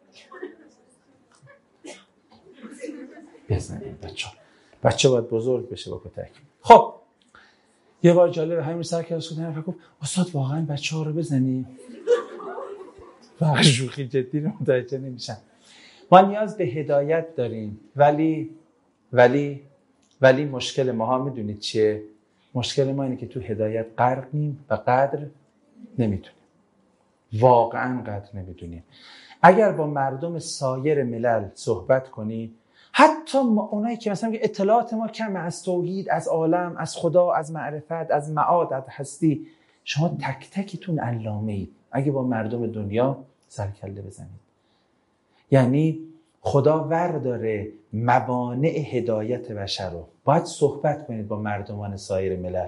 بزنید بچه بچه باید بزرگ بشه با کتک. خب یه بار جالب همین سر کلاس شدن فکر کنم استاد واقعا بچه ها رو بزنی؟ واقعا شوخی جدی رو متوجه نمیشن. ما نیاز به هدایت داریم ولی ولی ولی مشکل ما ها میدونید چیه؟ مشکل ما اینه که تو هدایت غرقیم و قدر نمیدونیم. واقعا قدر نمیدونیم. اگر با مردم سایر ملل صحبت کنی، حتی ما اونایی که مثلا اطلاعات ما کمه از توحید، از عالم، از خدا، از معرفت، از معاد، از هستی، شما تک تکتون علامه اید. اگه با مردم دنیا سرکله بزنید، یعنی خدا ور داره موانع هدایت بشر رو. باید صحبت کنید با مردمان سایر ملل.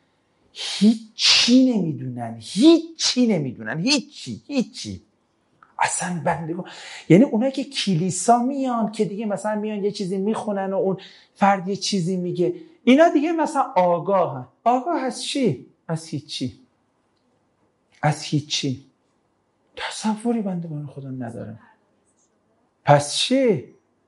هیچی نمیدونن، هیچی نمیدونن، هیچی هیچی اصلا بندگان. یعنی اونایی که کلیسا میان که دیگه مثلا میان یه چیزی میخونن و اون فرد یه چیزی میگه، اینا دیگه مثلا آگاه هن. آگاه از چی؟ از هیچی. از هیچی تصوری بندگان خدا ندارن. پس چی؟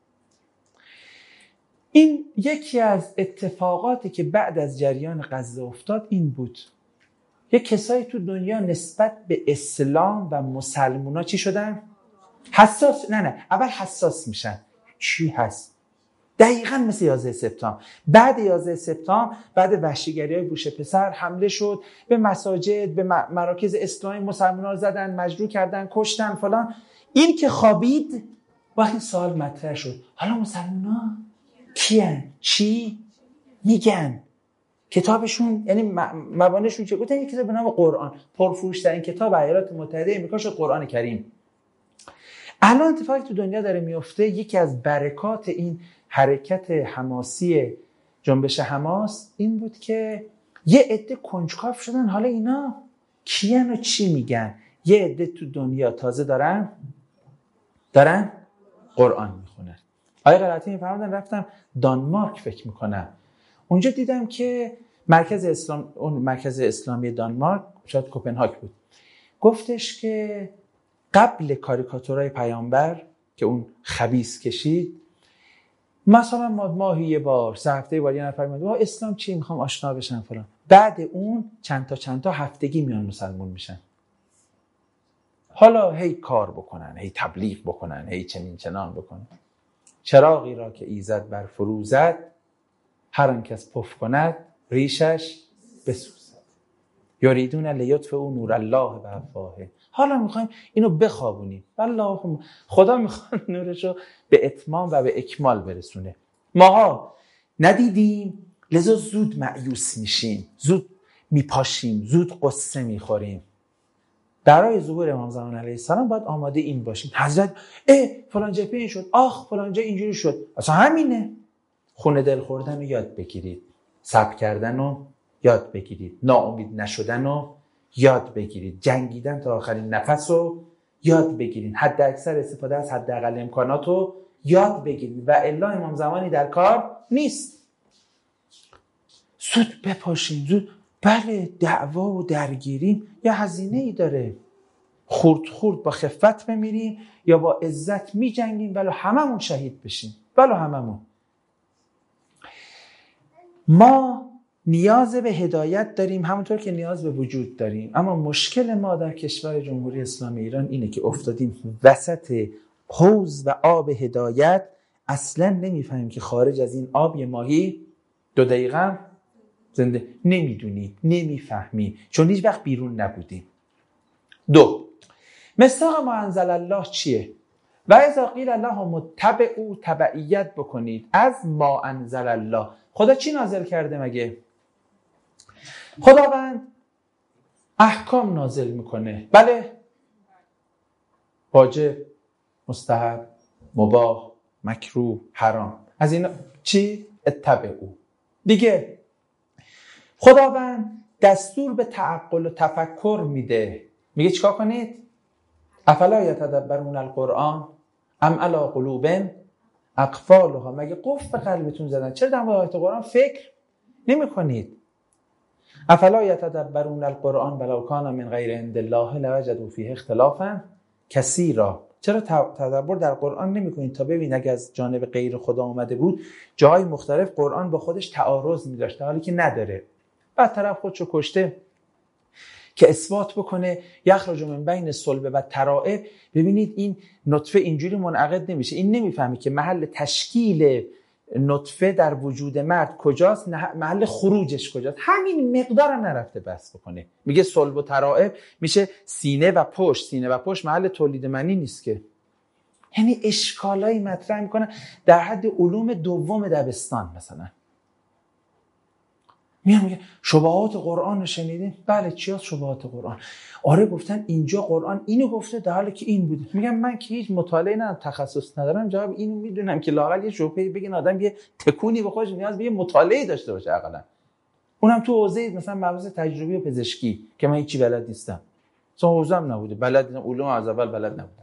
این یکی از اتفاقاتی که بعد از جریان غزه افتاد این بود. یک کسایی تو دنیا نسبت به اسلام و مسلمونا چی شدن؟ حساس. نه نه اول حساس میشن. چی هست؟ دقیقاً مثل یازده سپتامبر. بعد یازده سپتامبر، بعد وحشیگری‌های بوش پسر حمله شد به مساجد، به مراکز اسلامی، مسلمونا رو زدن، مجروح کردن، کشتن فلان. این که خوابید، وقتی سوال مطرح شد حالا مسلمونا کیان؟ چی میگن؟ کتابشون یعنی مبانشون چه؟ گفتن یک کتاب به نام قرآن، پرفروش‌ترین کتاب ایالات متحده آمریکا شد قرآن کریم. الان اتفاقی تو دنیا داره میفته. یکی از برکات این حرکت حماسی جنبش حماس این بود که یه عده کنجکاو شدن حالا اینا کیان و چی میگن. یه عده تو دنیا تازه دارن دارن قرآن میخونن. آقای قرائتی میفرمودن رفتم دانمارک فکر میکنم، اونجا دیدم که مرکز اسلام، اون مرکز اسلامی دانمارک شاید کوپنهاگ بود، گفتش که قبل کاریکاتورهای پیامبر که اون خبیث کشید، مثلا ماهی یه بار، سه هفته یه بار یه نفر میاد اسلام چی میخوام آشنا بشن فلان. بعد اون چند تا چند تا هفتگی میان مسلمان میشن. حالا هی کار بکنن، هی تبلیغ بکنن، هی چنین چنان بکنن. چراغی را که ایزد بر فروزد، هر آن کس پف کند ریشش بسوزد. یریدون لیطفئوا نور الله بافواههم. حالا میخوایم اینو بخوابونیم. والله خدا میخواد نورشو به اتمام و به اکمال برسونه. ماها ندیدیم لذا زود مایوس میشیم، زود میپاشیم، زود قصه میخوریم. برای ظهور امام زمان علیه السلام باید آماده این باشیم. حضرت اه فلان جبهه این شد، آخ فلان جا اینجوری شد. اصلا همینه. خونه دل خوردن رو یاد بگیرید، صبر کردن رو یاد بگیرید، ناامید نشدن رو یاد بگیرید، جنگیدن تا آخرین نفس رو یاد بگیرید، حد اکثر استفاده از حداقل امکانات رو یاد بگیرید و الا امام زمانی در کار نیست. زود بپاشین، زود. بله دعوا و درگیری یه هزینه ای داره. خورد خورد با خفت بمیریم یا با عزت می جنگیم ولو هممون شهید بشیم، ولو هممون. ما نیاز به هدایت داریم همونطور که نیاز به وجود داریم، اما مشکل ما در کشور جمهوری اسلامی ایران اینه که افتادیم وسط حوض و آب هدایت، اصلا نمیفهمیم که خارج از این آب یه ماهی دو دقیقه زنده نمیدونی، نمیفهمی، چون هیچ وقت بیرون نبودی. دو، مصداق ما انزل الله چیه؟ و اذا قیل اللهم اتبعوا، تبعیت بکنید از ما انزل الله. خدا چی نازل کرده مگه؟ خداوند احکام نازل میکنه. بله، واجب، مستحب، مباح، مکروه، حرام. از اینا چی؟ اتبعوا. دیگه خداوند دستور به تعقل و تفکر میده، میگه چیکار کنید؟ افلا یتدبرون القرآن ام علی قلوب اقفالها. مگه قفل به قلبتون زدن؟ چرا در مورد آیات قرآن فکر نمی کنید؟ افلا یتدبرون القرآن ولو کان من غیر عند الله لوجدوا فیه اختلافا کثیرا. چرا تدبر در قرآن نمی کنید تا ببینید اگه از جانب غیر خدا اومده بود جای مختلف قرآن با خودش تعارض می داشته، حالی که نداره. بعد طرف خودشو کشته که اثبات بکنه یخرج من بین الصلب و ترائب. ببینید این نطفه اینجوری منعقد نمیشه. این نمیفهمی که محل تشکیل نطفه در وجود مرد کجاست، محل خروجش کجاست. همین مقدار هم نرفته بس بکنه. میگه صلب و ترائب میشه سینه و پشت. سینه و پشت محل تولید منی نیست که. یعنی اشکالایی مطرح میکنه در حد علوم دوم دبستان. مثلا میام میگه شبهات قرآن رو شنیدین؟ بله، چی هست شبهات قرآن؟ آره گفتن اینجا قرآن اینو گفته در حالی که این بوده. میگم من که هیچ مطالعه ندارم، تخصص ندارم، جواب اینو میدونم که لااقل یه شبهه بگین آدم یه تکونی به خودش نیاز به یه مطالعه داشته باشه حداقل. اونم تو حوزه مثلا مباحث تجربی و پزشکی که من هیچی بلد نیستم. اصلا حوزه‌ام نبوده، بلد نیستم، علوم از اول بلد نبودم.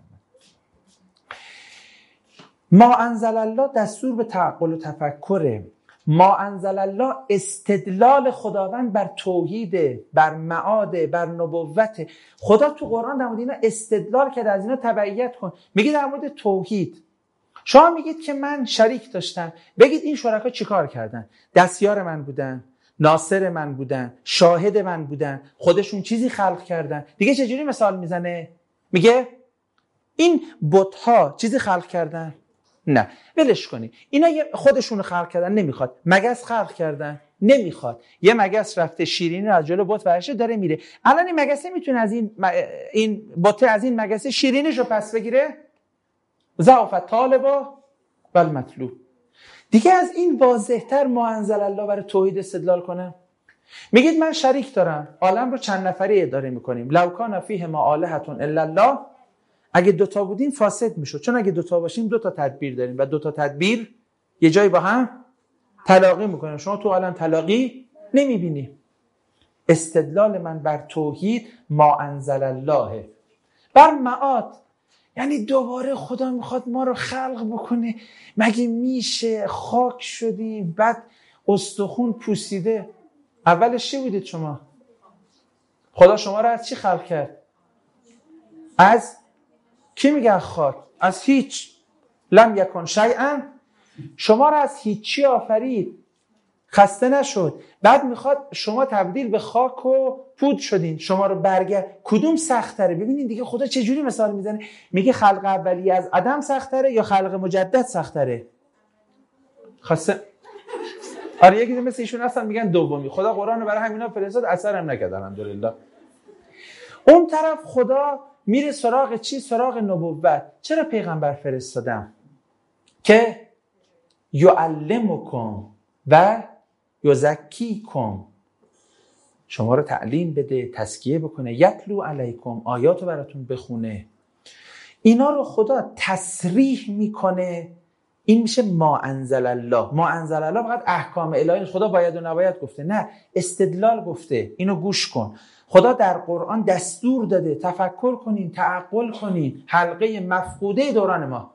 ما انزل الله دستور به تعقل و تفکره. ما انزل الله استدلال خداوند بر توحید، بر معاد، بر نبوت. خدا تو قرآن در مورد اینا استدلال کرده، از اینا تبعیت کن. میگه در مورد توحید شما میگید که من شریک داشتم، بگید این شرکا چیکار کردن؟ دستیار من بودن، ناصر من بودن، شاهد من بودن، خودشون چیزی خلق کردن. دیگه چجوری مثال میزنه؟ میگه این بت‌ها چیزی خلق کردن؟ نه، ولش کنی. اینا خودشون خلق کردن، نمیخواد. مگس خلق کردن؟ نمیخواد. یه مگس رفته شیرینی رو از جلو بت ورشه داره میره. الان این مگسه میتونه از این م... این بت از این مگسه شیرینیشو پس بگیره؟ ضعف طالب و المطلوب. دیگه از این واضح‌تر ما انزل الله برای توحید استدلال کنه؟ میگید من شریک دارم، عالم رو چند نفری اداره میکنیم. لو کان فیه ما آلهة الا الله. اگه دوتا بودیم فاسد میشد، چون اگه دوتا باشیم دوتا تدبیر داریم و دوتا تدبیر یه جایی با هم تلاقی میکنه. شما تو عالم تلاقی نمیبینی. استدلال من بر توحید ما انزل الله. بر معاد یعنی دوباره خدا میخواد ما رو خلق بکنه. مگه میشه؟ خاک شدیم، بعد استخون پوسیده. اولش چی بودید شما؟ خدا شما رو از چی خلق کرد؟ از کی میگه خاک؟ از هیچ. لم یکن شیئا. شما را از هیچی آفرید، خسته نشد. بعد میخواد شما تبدیل به خاک و پود شدین، شما رو برگرد. کدوم سخت‌تره؟ ببینید دیگه خدا چه جوری مثال میزنه. میگه خلق اولیه از عدم سخت‌تره یا خلق مجدد سخت‌تره؟ خاصه آره یکی مثل ایشون هستن میگن دومی. خدا قرآن رو برای همینا فرستاد، اثرم نکرد الحمدلله. اون طرف خدا میره سراغ چی؟ سراغ نبوت. چرا پیغمبر فرستادم؟ که یعلمکم و یزکیکم، شما رو تعلیم بده، تزکیه بکنه. یتلو علیکم، آیاتو براتون بخونه. اینا رو خدا تصریح میکنه. این میشه ما انزل الله. ما انزل الله فقط احکام الهی. خدا باید و نباید گفته، نه، استدلال گفته. اینو گوش کن. خدا در قرآن دستور داده تفکر کنین، تعقل کنین. حلقه مفقوده دوران ما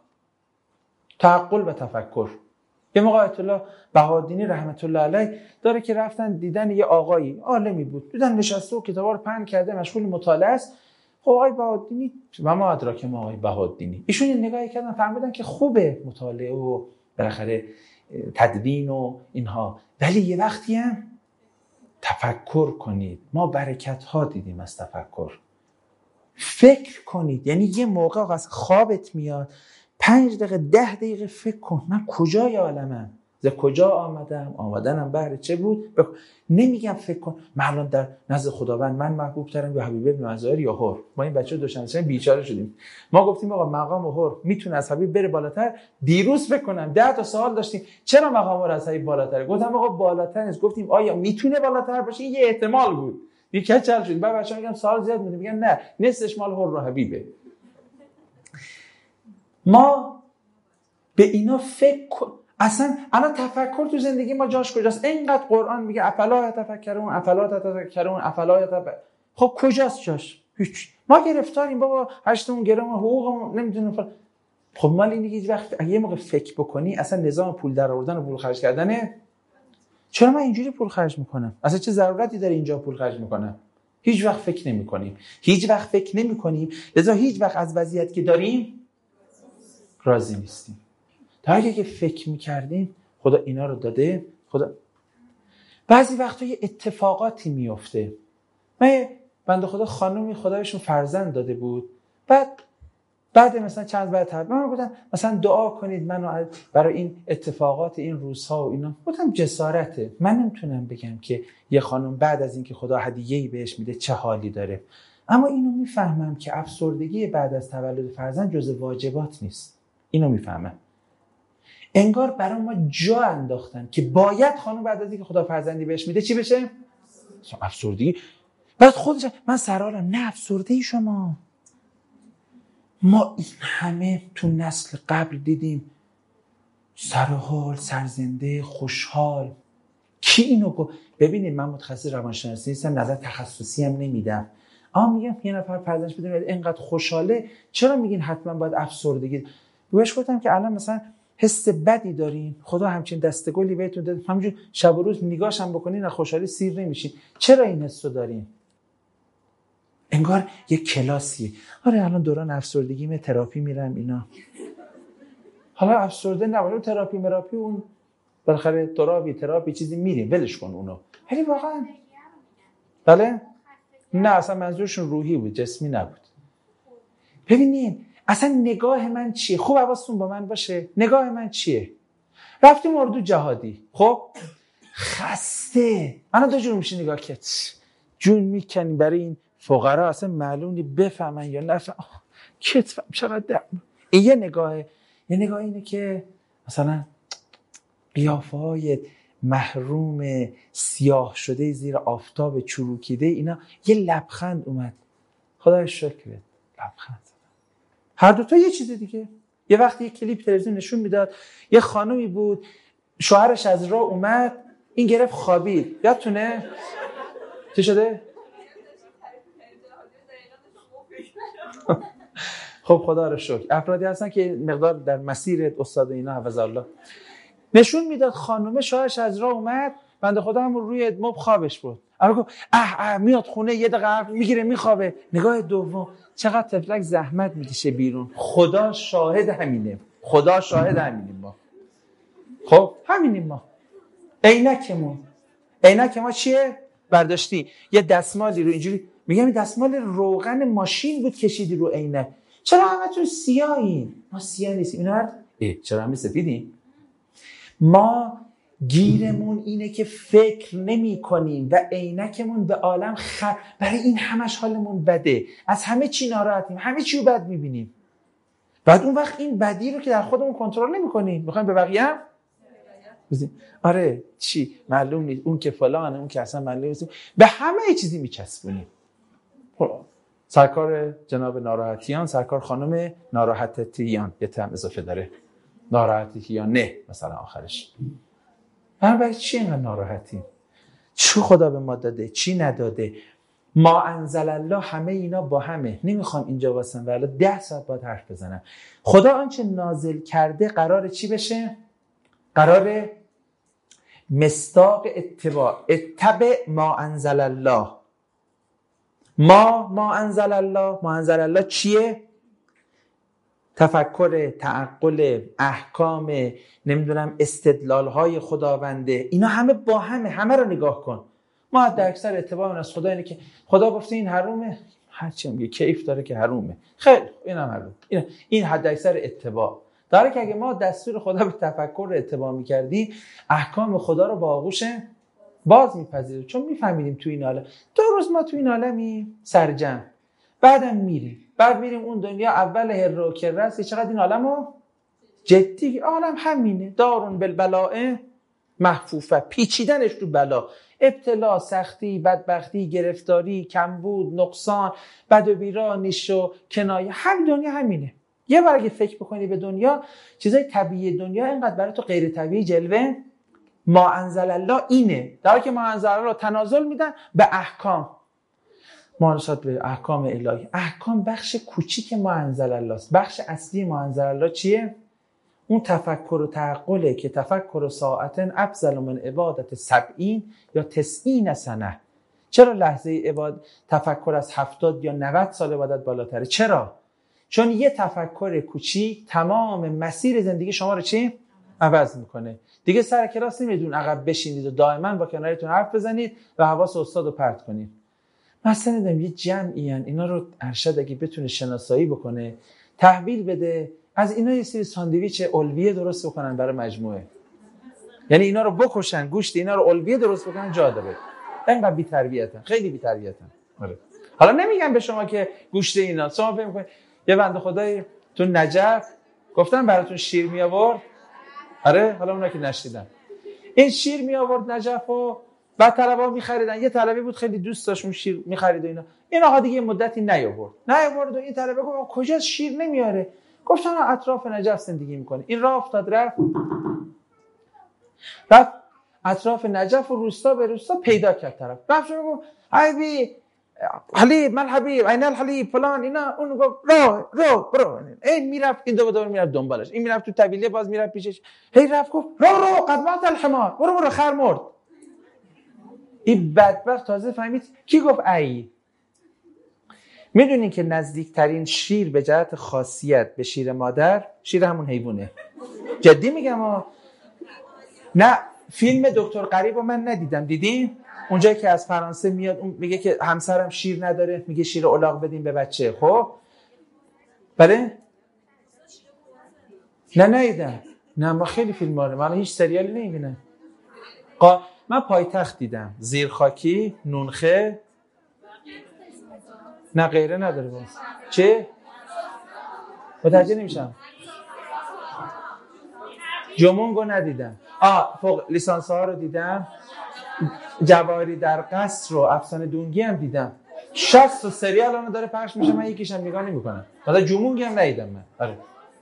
تعقل و تفکر. یه موقع آیت الله بهادینی رحمت الله علیه داره که رفتن دیدن یه آقایی عالمی بود، دیدن نشسته و کتابا رو پهن کرده مشغول مطالعه است. خب آقای بهادینی و ما ادراک ما آقای بهادینی، ایشون یه نگاهی کردن فهمیدن که خوبه مطالعه و بالاخره تدوین و اینها، ولی یه وقتی هم تفکر کنید. ما برکت ها دیدیم از تفکر. فکر کنید. یعنی یه موقع از خوابت میاد، پنج دقیقه ده دقیقه فکر کن من کجای عالمم، ز کجا آمدم، آمدنم بهر چه بود. بخ... نمیگم فکر کن من الان در نزد خداوند من محبوب ترم یا حبیب ابن عزایر یا حر. ما این بچه دوشنبه بیچاره شدیم، ما گفتیم آقا مقام حر میتونه از حبیب بره بالاتر. دیروز فکر کنم ده تا سوال داشتیم چرا مقام حر از حبیب بالاتره، گفتم آقا بالاتر نیست، گفتیم آیا میتونه بالاتر باشه، یه احتمال بود. دیگه چل شد. بعد بچه‌ها میگم سوال زیاد میاد، میگن نه نصفش مال حر و حبیبه. ما به اینا فکر کن. اصلا الان تفکر تو زندگی ما جاش کجاست؟ اینقدر قرآن میگه افلا یتفکرون افلا تتفکرون افلا یتفکرون. خب کجاست جاش؟ هیچ. ما گرفتاریم بابا، هشتمون گرم حقوقمون نمیدونیم فل... خب مال اینه که هیچ وقت یه موقع فکر بکنی اصلا نظام پول در آوردن و پول خرج کردنه. چرا من اینجوری پول خرج میکنم؟ اصلا چه ضرورتی داره اینجا پول خرج میکنم؟ هیچ وقت فکر نمیکنیم. هیچ وقت فکر نمیکنیم. لذا هیچ وقت از وضعیتی که داریم راضی نیستیم. تا اگه که فکر میکردیم خدا اینا رو داده، خدا بعضی وقتا یه اتفاقاتی میفته. من بنده خدا خانومی خدایشون فرزند داده بود، بعد بعد مثلا چند بعد تر من گفتم مثلا دعا کنید منو برای این اتفاقات این روزها و اینا. گفتم جسارته، من نمیتونم بگم که یه خانم بعد از اینکه خدا هدیه‌ای بهش میده چه حالی داره، اما اینو میفهمم که افسردگی بعد از تولد فرزند جزء واجبات نیست. اینو میفهمم. انگار برای ما جا انداختن که باید خانم بعد از اینکه خدا فرزندی بهش میده چی بشه؟ افسردگی. بعد خودش من سرحالم، نه افسردگی شما. ما این همه تو نسل قبل دیدیم سرحال، سرزنده، خوشحال. کی اینو گفت؟ ببینید من متخصص روانشناسی نیستم، نظر تخصصی هم نمیدم، اما میگم یه نفر فرزندش بدونه اینقدر خوشحاله، چرا میگین حتما باید افسردگی؟ بهش گفتم که الان مثلا حس بدی دارین، خدا همچین دستگلی بهتون داد، همینجور شب و روز نگاهش هم بکنین از خوشحالی سیر نمیشین، چرا این حسو دارین؟ انگار یه کلاسیه. آره الان دوران افسردگیمه، تراپی میرم اینا. حالا افسرده نباشه تراپی مراپی اون بالاخره تراپی تراپی چیزی میریم، ولش کن اونو. ولی واقعا بله؟ نه اصلا منظورشون روحی بود، جسمی نبود. ببینین اصلا نگاه من چیه؟ خوب حواستون با من باشه. نگاه من چیه؟ رفتیم اردو جهادی، خب خسته، انا دو جور میشه نگاه کرد، جون میکنی برای این فقرا اصلا معلومی بفهمن یا نفهم، کتفم چقدر در این یه نگاهه. یه نگاه اینه که مثلا قیافه های محروم سیاه شده زیر آفتاب چروکیده اینا، یه لبخند اومد، خدای شکرت، لبخند. هر دوتا یه چیز دیگه. یه وقتی یه کلیپ تلویزیون نشون میداد، یه خانومی بود شوهرش از راه اومد، این گرفت خوابید، یادتونه؟ چه شده؟ خب خدا رو شکر افرادی هستن که مقدار در مسیر استاد اینا حفظ الله نشون میداد خانومه شوهرش از راه اومد، بنده خدا هم روی مبل خوابش بود، اما گفت اه اه میاد خونه یه دقیقه میگیره میخوابه. نگاه دوم چقدر تفلک زحمت میکشه بیرون. خدا شاهد همینه، خدا شاهد همینیم ما. خب همینیم ما. عینکمون عینک ما چیه؟ برداشتی یه دستمالی رو اینجوری، میگم این دستمال روغن ماشین بود کشیدی رو عینک، چرا همتون سیاهین؟ ما سیاه نیستیم. اینا اه چرا همه سفیدیم؟ ما گیرمون اینه که فکر نمی کنیم و عینکمون به عالم خر، برای این همش حالمون بده، از همه چی ناراحتیم، همه چی رو بد میبینیم. بعد اون وقت این بدی رو که در خودمون کنترل نمی کنیم میخوایم به بقیه هم بزنیم. آره چی معلوم نیست، اون که فلانه، اون که اصلا معلوم نیست، به همه چیزی میچسبونیم. سرکار جناب ناراحتیان، سرکار خانم ناراحتیان یه تم اضافه داره، ناراحتیان نه مثلا آخرش. من برای چی اینقدر ناراحتیم؟ چی خدا به ما داده؟ چی نداده؟ ما انزل الله، همه اینا با همه. نمیخوام اینجا واسم ولی ده ساعت باید حرف بزنم. خدا آنچه نازل کرده قراره چی بشه؟ قراره مصداق اتباع، اتبع ما انزل الله. ما ما انزل الله، ما انزل الله چیه؟ تفکر، تعقل، احکام، نمیدونم استدلال‌های خداونده، اینا همه با همه، همه رو نگاه کن. ما حد اکثر اتباع از خدا اینه که خدا گفته این حرومه، هرچی میگه کیف داره که حرومه، خیلی این هم حروم. این این حد اکثر اتباع. داره که اگه ما دستور خدا به تفکر رو اتباع می‌کردیم، احکام خدا رو با آغوش باز می‌پذیریم. چون می‌فهمیدیم تو این عالم دو روز ما تو این عالمی سرجم، بعدم میریم، بعد میریم اون دنیا. اول هر و کرس چقدر این عالمو جدی، عالم همینه، دارون بالبلاء محفوفه، پیچیدنش تو بلا، ابتلا، سختی، بدبختی، گرفتاری، کمبود، نقصان، بد و بیرا، نیش و کنایه، هم دنیا همینه. یه بار اگه فکر بکنی به دنیا، چیزای طبیعی دنیا اینقدر برای تو غیر طبیعی جلوه ما انزل الله اینه، در حالی که ما انزل الله تنازل میدن به احکام، ما نسبت به احکام الهی. احکام بخش کوچیک ما انزل الله است. بخش اصلی ما انزل الله چیه؟ اون تفکر و تعقله که تفکر ساعتن افضل من عبادت سبعین یا تسعین سنه. چرا لحظه عبادت تفکر از هفتاد یا نود سال عبادت بالاتره؟ چرا؟ چون یه تفکر کوچیک تمام مسیر زندگی شما رو چی؟ عوض میکنه. دیگه سر کلاس نمیدون عقب بشینید و دائما با کنارتون حرف بزنید و حواس استاد رو پرت کنید. مثلا دیدم یه جمعی ان اینا رو ارشد اگه بتونه شناسایی بکنه، تحویل بده، از اینا یه سری ساندویچ الویه درست بکنن برای مجموعه. یعنی اینا رو بکشن، گوشت اینا رو الویه درست بکنن جا داره. اینقدر بی‌تربیتن، خیلی بی‌تربیتن. آره. حالا نمیگم به شما که گوشت اینا، شما فکر می‌کنید یه بنده خدایی تو نجف گفتن براتون شیر می آورد. آره، حالا اونا که نشیدن. این شیر می آورد نجف و بعد طلبا می‌خریدن. یه طلبی بود خیلی دوست داشت اون شیر می‌خرید و اینا. این آقا دیگه مدتی نیاورد. نیاورد و این طلبه گفت کجا شیر نمیاره؟ گفتن اطراف نجف زندگی میکنه. این راه افتاد رفت رفت اطراف نجف و روستا به روستا پیدا کرد. طرف رفت شما گفت حبیبی حلیب، من حبیب، این الحلیب فلان اینا. اون گفت رو رو برو. این میرفت، این دو دور میرفت دنبالش، این میرفت تو طویله، باز میرفت پیشش. هی رفت گفت رو رو قد مات الحمار، برو برو خر مرد. این بدبخت تازه فهمید کی گفت ای. میدونین که نزدیکترین شیر به جهت خاصیت به شیر مادر شیر همون حیوانه. جدی میگم ها. نه فیلم دکتر غریب رو من ندیدم، دیدین؟ اونجایی که از فرانسه میاد اون میگه که همسرم شیر نداره، میگه شیر الاغ بدین به بچه. خب بله؟ نه ندیدم. نه ما خیلی فیلم هاره، من هیچ سریالی نمیبینم. قا... من پایتخت دیدم، زیرخاکی، نونخه، نه غیره نداره باز. چه؟ متوجه نمیشم. جمونگو ندیدم. آه فوق لیسانس ها رو دیدم. جواهری در قصر رو، افسانه دونگی هم دیدم. شصت تا سریال اونو داره پخش میشه، من یکیشم نگاه نمیکنم. مثلا جمونگی هم ندیدم من. آره.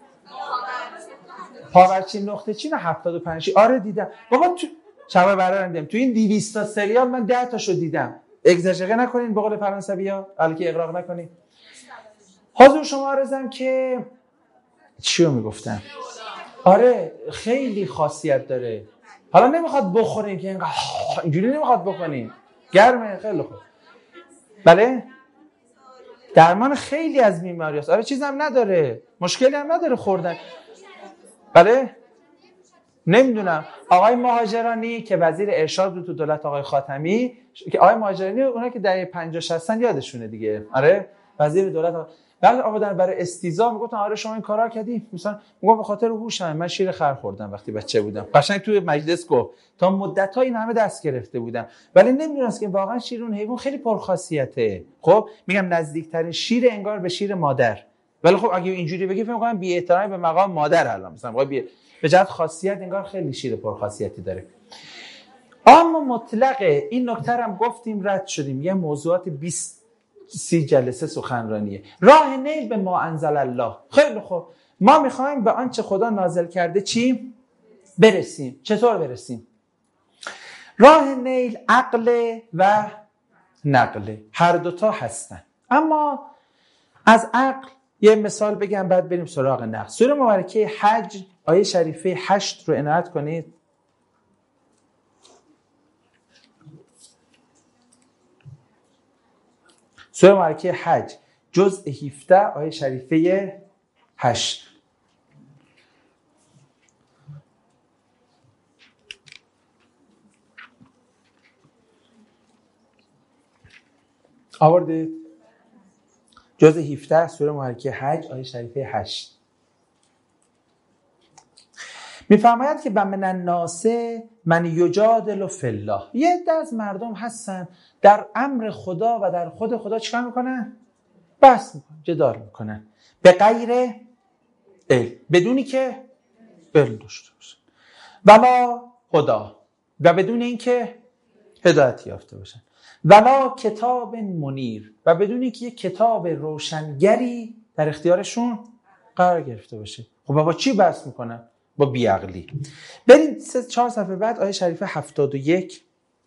پاورچین نقطه چین هفتاد و پنج. آره دیدم. بابا تو شب برای دیدم. تو این دویست تا سریال من ده تاشو دیدم. اگزاژره نکنین به قول فرانسوی‌ها، الکی اغراق نکنین. حضور شما عرضم که چیو میگفتم؟ آره خیلی خاصیت داره. حالا نمیخواد بخورین که اینقدر اینجوری نمیخواد بکنین. گرمه خیلی خوب. بله؟ درمان خیلی از بیماریاست. آره چیزی هم نداره. مشکلی هم نداره خوردن. بله؟ نمیدونم. آقای مهاجرانی که وزیر ارشاد بود تو دولت آقای خاتمی، که آقای مهاجرانی اونا که در پنجاه شصت یادشونه دیگه. آره وزیر دولت آقای... بعد آمدن برای استیزا میگفتن آره شما این کارا کردی، مثلا میگم به خاطر هوشم، من شیر خر خوردم وقتی بچه بودم. قشنگ توی مجلس گفت تا مدت‌ها این همه دست گرفته بودم، ولی نمیدونست که واقعا شیر اون حیوان خیلی پرخاصیته. خب میگم نزدیکترین شیر انگار به شیر مادر، ولی خب اگه اینجوری بگی فکر می‌کنم بی احترامی به مقام مادر. الان مثلا بی... به جهت خاصیت انگار خیلی شیر پرخاصیتی داره. اما مطلقه این نکته هم گفتیم رد شدیم. یه موضوعات بیست سی جلسه سخنرانیه. راه نیل به ما انزل الله. خیلی خوب، ما میخوایم به آنچه خدا نازل کرده چی؟ برسیم. چطور برسیم؟ راه نیل عقل و نقل، هر دوتا هستن. اما از عقل یه مثال بگم بعد بریم سراغ نقل. سوره مبارکه حج آیه شریفه هشت رو عنایت کنید. سوره مبارکه حج جزء هفده آیه شریفه هشت. آوردید؟ جزء هفده سوره مبارکه حج آیه شریفه هشت. میفرماید که من الناس من یجادل فی الله، یه عده از مردم هستن در امر خدا و در خود خدا چیکار میکنن؟ بحث میکنن، جدال میکنن، به غیر علم، بدونی که علم داشته باشن، ولا هدا، و بدون اینکه هدایت یافته باشن، ولا کتاب منیر، و بدون اینکه یک کتاب روشنگری در اختیارشون قرار گرفته باشه. خب بابا چی بحث میکنن؟ با بیعقلی. بریم سه چهار صفحه بعد آیه شریفه هفتاد و یک.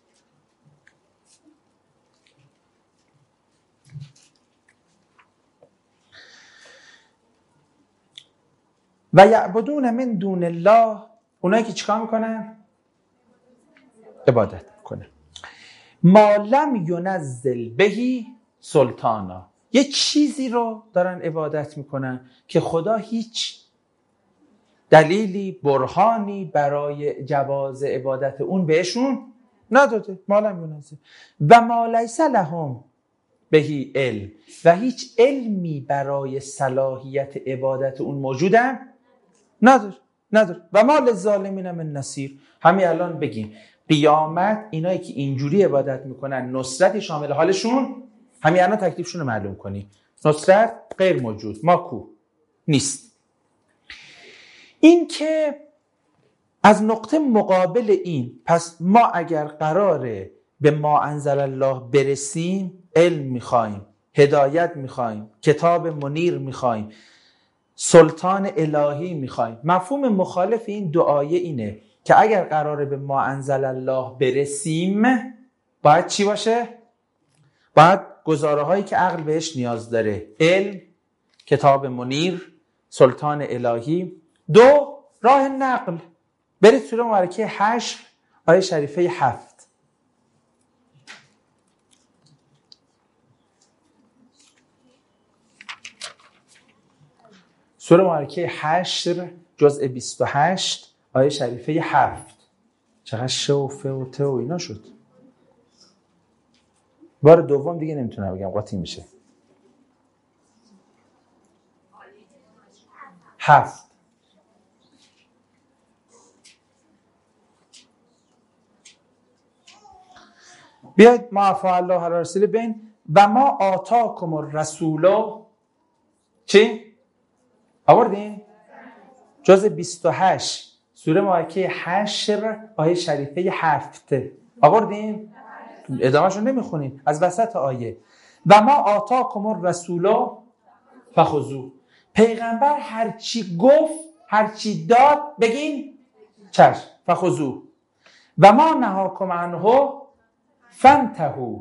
و یعبدون من دون الله، اونایی که چیکار میکنن؟ عبادت میکنن. ما لم ینزل بهی سلطانا، یه چیزی رو دارن عبادت میکنن که خدا هیچ دلیلی، برهانی برای جواز عبادت اون بهشون نداده. ما لم ینزل و ما لیس لهم بهی علم، و هیچ علمی برای صلاحیت عبادت اون موجودن نداره نداره و ما للظالمین من نصیر. همین الان بگیم قیامت اینایی که اینجوری عبادت میکنن نصرتی شامل حالشون، همین الان تکلیفشون رو معلوم کنی. نصرت غیر موجود، ما کو نیست. این که از نقطه مقابل این، پس ما اگر قراره به ما انزل الله برسیم، علم میخوایم، هدایت میخوایم، کتاب منیر میخوایم، سلطان الهی میخوایم. مفهوم مخالف این دو آیه اینه که اگر قراره به ما انزل الله برسیم باید چی باشه؟ باید گزاره هایی که عقل بهش نیاز داره، علم، کتاب منیر، سلطان الهی. دو، راه نقل. برید سوره مبارکه حشر آیه شریفه هفت. سوره مبارکه حشر جزء بیست و هشت آیه شریفه هفت. چقدر شه و فه و ته و اینا شد. بار دوم دیگه نمیتونم بگم، قاطی میشه. هفت. بیاید ما عفا الله علی رسول بین و ما آتاکم الرسول چی؟ آوردین؟ جزء بیست و هشت سوره مبارکه حشر آیه شریفه هفت. آوردین؟ ادامه‌شو نمیخونین، از وسط آیه. و ما آتاکم الرسول فخذوه، پیغمبر هرچی گفت، هرچی داد بگین چشم، فخذوه. و ما نهاکم عنه فانتهوا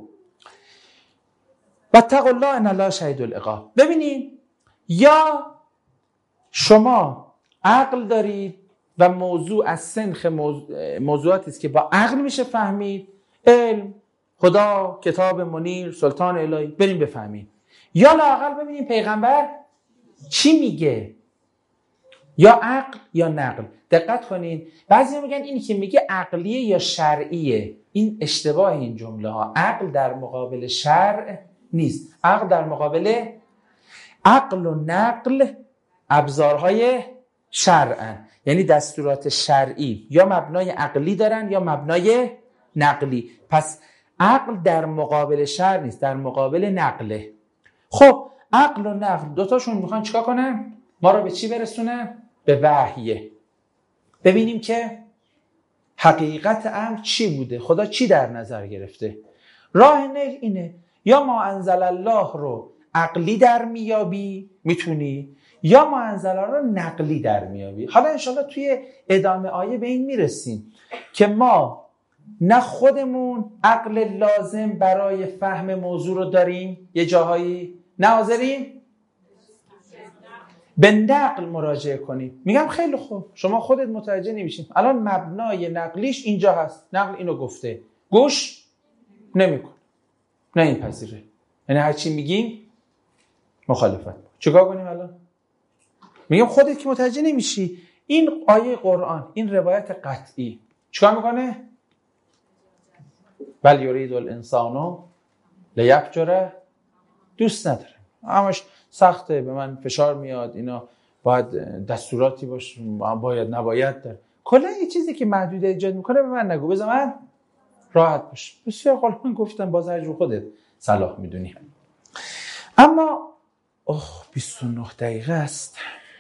واتقوا الله ان الله شدید العقاب. ببینین، یا شما عقل دارید و موضوع از سنخ موضوع... موضوعاتی است که با عقل میشه فهمید، علم، خدا، کتاب منیر، سلطان الهی، بریم بفهمیم. یا لااقل ببینیم پیغمبر چی میگه، یا عقل یا نقل. دقت کنین، بعضی میگن اینی که میگه عقلیه یا شرعیه. این اشتباه این جمله ها. عقل در مقابل شرع نیست، عقل در مقابل عقل و نقل ابزارهای شرعن، یعنی دستورات شرعی یا مبنای عقلی دارن یا مبنای نقلی. پس عقل در مقابل شرع نیست، در مقابل نقله. خب عقل و نقل دوتاشون میخوان چیکار کنن؟ ما رو به چی برسونن؟ به وحیه. ببینیم که حقیقت امر چی بوده، خدا چی در نظر گرفته. راه نیل اینه، یا ما انزل الله رو عقلی در میابی میتونی، یا ما انزل الله رو نقلی در میابی. حالا انشالله توی ادامه آیه به این میرسیم که ما نه خودمون عقل لازم برای فهم موضوع رو داریم، یه جاهایی نه حاضریم به نقل مراجعه کنیم. میگم خیلی خوب، شما خودت متوجه نمیشین، الان مبنای نقلیش اینجا هست، نقل اینو گفته، گوش نمیکن، نه این پذیره، یعنی هر چی میگیم مخالفت. چیکار کنیم الان؟ میگم خودت که متوجه نمیشی، این آیه قرآن، این روایت قطعی چیکار میکنه؟ بل یرید الانسان لیفجر، دوست نداره، همش سخته، به من فشار میاد، اینا باید دستوراتی باشه، باید نباید داره. کلا یه چیزی که محدود ایجاد میکنه به من نگو، بذار من راحت باش. بسیار حالا من گفتم باز هر جو خودت صلاح میدونی. اما اوه بیست و نه دقیقه است.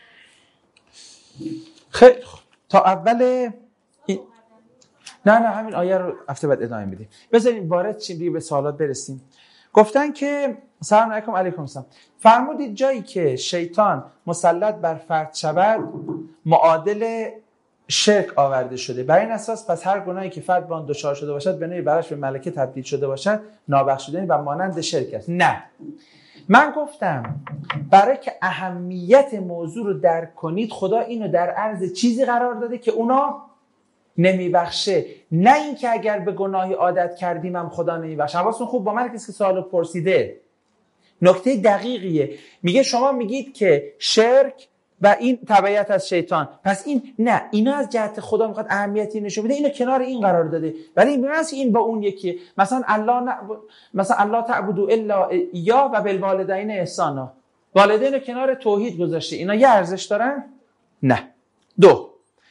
خیلی خوب تا اول این... نه نه همین آیه رو هفته بعد ادامه میدیم. بذارین وارد چیم دیگه به سوالات برسیم. گفتن که سلام علیکم. علیکم السلام. فرمودید جایی که شیطان مسلط بر فرد شود معادل شرک آورده شده، بر این اساس پس هر گناهی که فرد به آن دچار شده باشد به نوعی برش به ملکه تبدیل شده باشد نابخشودنی و مانند شرک است. نه، من گفتم برای که اهمیت موضوع رو درک کنید خدا اینو در عرض چیزی قرار داده که اونا نمیبخشه، نه این که اگر به گناهی عادت کردیم هم خدا نمیبخشه. حواستون خوب با من کسی که سوالو پرسیده نکته دقیقیه. میگه شما میگید که شرک و این تبعیت از شیطان، پس این نه، اینا از جهت خدا میخواد اهمیتی نشون بده، اینو کنار این قرار داده. ولی این مثلا این با اون یکی، مثلا الله ن... مثلا الله تعبدوا الا ایا و بالوالدین احسانا، والدین رو کنار توحید گذاشته، اینا یه ارزش دارن؟ نه. دو،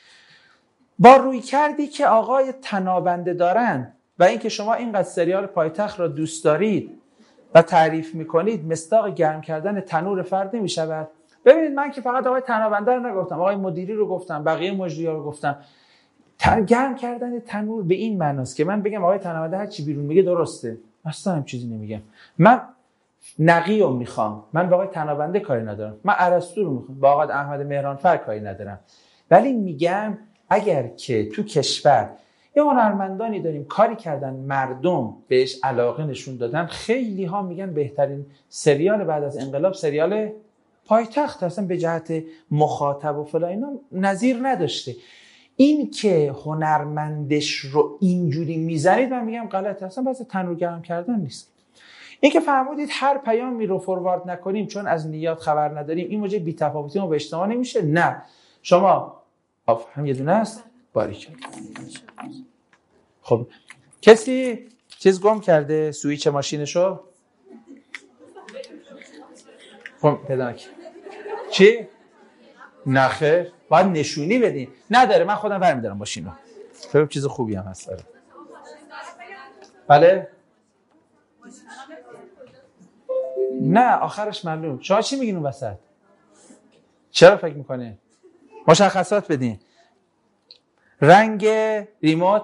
با روی کردی که آقای تنابنده دارن و اینکه شما اینقدر سریال پایتخت را دوست دارید و تعریف میکنید، مصداق گرم کردن تنور فرد نمیشود. ببینید من که فقط آقای تنابنده رو نگفتم، آقای مدیری رو گفتم، بقیه مجری‌ها رو گفتم. گرم کردن تنور به این معناست که من بگم آقای تنابنده هر چی بیرون میگه درسته، اصلا هم چیزی نمیگم. من نقی رو میخوام، من با آقای تنابنده کاری ندارم، من ارسطو رو میخوام، با آقای احمد مهرانفر کاری ندارم. ولی میگم اگر که تو کشور یه هنرمندانی داریم کاری کردن مردم بهش علاقه نشون دادن، خیلی ها میگن بهترین سریال بعد از انقلاب سریال پایتخت، اصلا به جهت مخاطب و فلان اینا نظیر نداشته. این که هنرمندش رو اینجوری میزنید من میگم غلطه، اصلا بس تنور گرم کردن نیست. این که فرمودید هر پیامی رو فوروارد نکنیم چون از نیات خبر نداریم این موجب بی‌تفاوتی ما به اجتماع نمیشه. نه، شما آف هم یه دونه است باریکلا. خب کسی چیز گم کرده سوئیچ ماشینشو؟ خب پیدا نکنید. چی؟ نخیر، باید نشونی بدین. نداره، من خودم برمی‌دارم ماشینو. خیلی چیز خوبی هم هست. بله؟ نه آخرش معلوم. شما چی میگین اون وسط؟ چرا فکر میکنه؟ مشخصات بدین. رنگ ریموت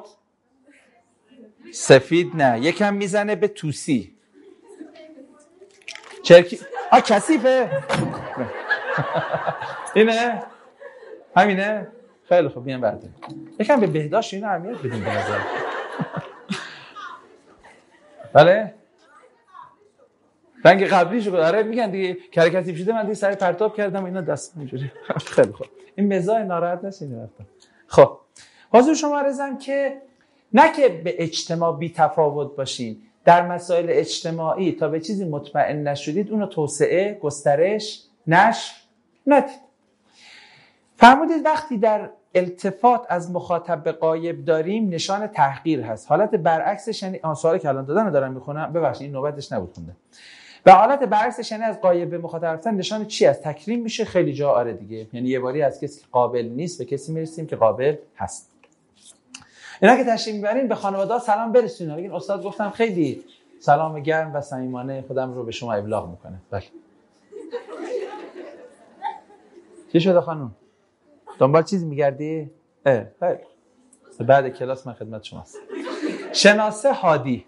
سفید نه، یکم میزنه به توسی. چرکی آ کثیفه. اینه؟ همینه؟ خیلی خوب بیان برداریم. یکم به بهداشت اینو اهمیت بدیم به نظر. بله؟ رنگ قبلیشو آره میگن دیگه کرکتیف شده، من دیگه سر پرتاب کردم اینا دست اینجوری. خیلی خوب. این مزاح ناراحت نشین وقتا. خب حضور شما عرضم که نه که به اجتماع بی تفاوت باشین، در مسائل اجتماعی تا به چیزی مطمئن نشدید اونو توسعه، گسترش، نشر ندید. فرمودید وقتی در التفات از مخاطب به غایب داریم نشان تحقیر هست. حالت برعکسش یعنی آن سوالی که الان دادن دارم میخونم، ببخشید این نوبتش نبود خونده. و حالت برعکسش یعنی از غایب به مخاطب رفتن نشان چی است؟ تکریم میشه. خیلی جا آره دیگه، یعنی یه باری از کسی که قابل نیست به کسی میرسیم که قابل هست. اینا که تشریف میبرین به خانواده سلام برسونید. بگین استاد گفتم خیلی سلام گرم و صمیمانه خودم رو به شما ابلاغ میکنه. بله. چی شده خانم؟ دنبال چیزی میگردی؟ اه خیلی. بعد کلاس من خدمت شماست. شناسه هادی.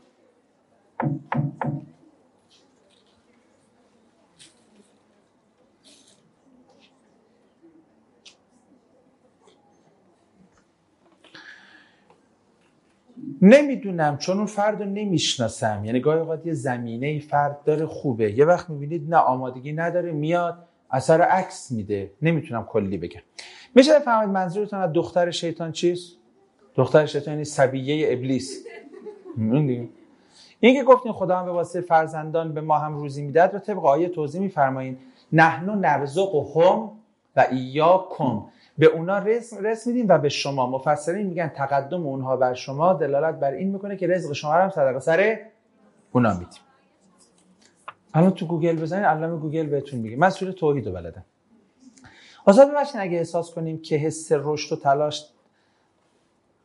نمیدونم چون اون فرد رو نمیشناسم، یعنی گاهی اوقات یه زمینه فرد داره خوبه، یه وقت میبینید نه آمادگی نداره میاد اثر عکس میده، نمیتونم کلی بگم. میشه بفهمید منظورتون از دختر شیطان چیست؟ دختر شیطان یعنی صبیه ابلیس. این که گفتین خدا هم به واسطه فرزندان به ما هم روزی میداد رو طبق آیه توضیح میفرمایین نحنو نرزقهم و ایاکم، به اونا رزق رزق میدیم و به شما. مفسرین میگن تقدم اونها بر شما دلالت بر این میکنه که رزق شما رو هم صدقه سر اونا میدیم. الان تو گوگل بزنید علامه گوگل بهتون میگه. من سوره توحید رو بلدم. آزاد ببخشید اگه احساس کنیم که حس رشد و تلاش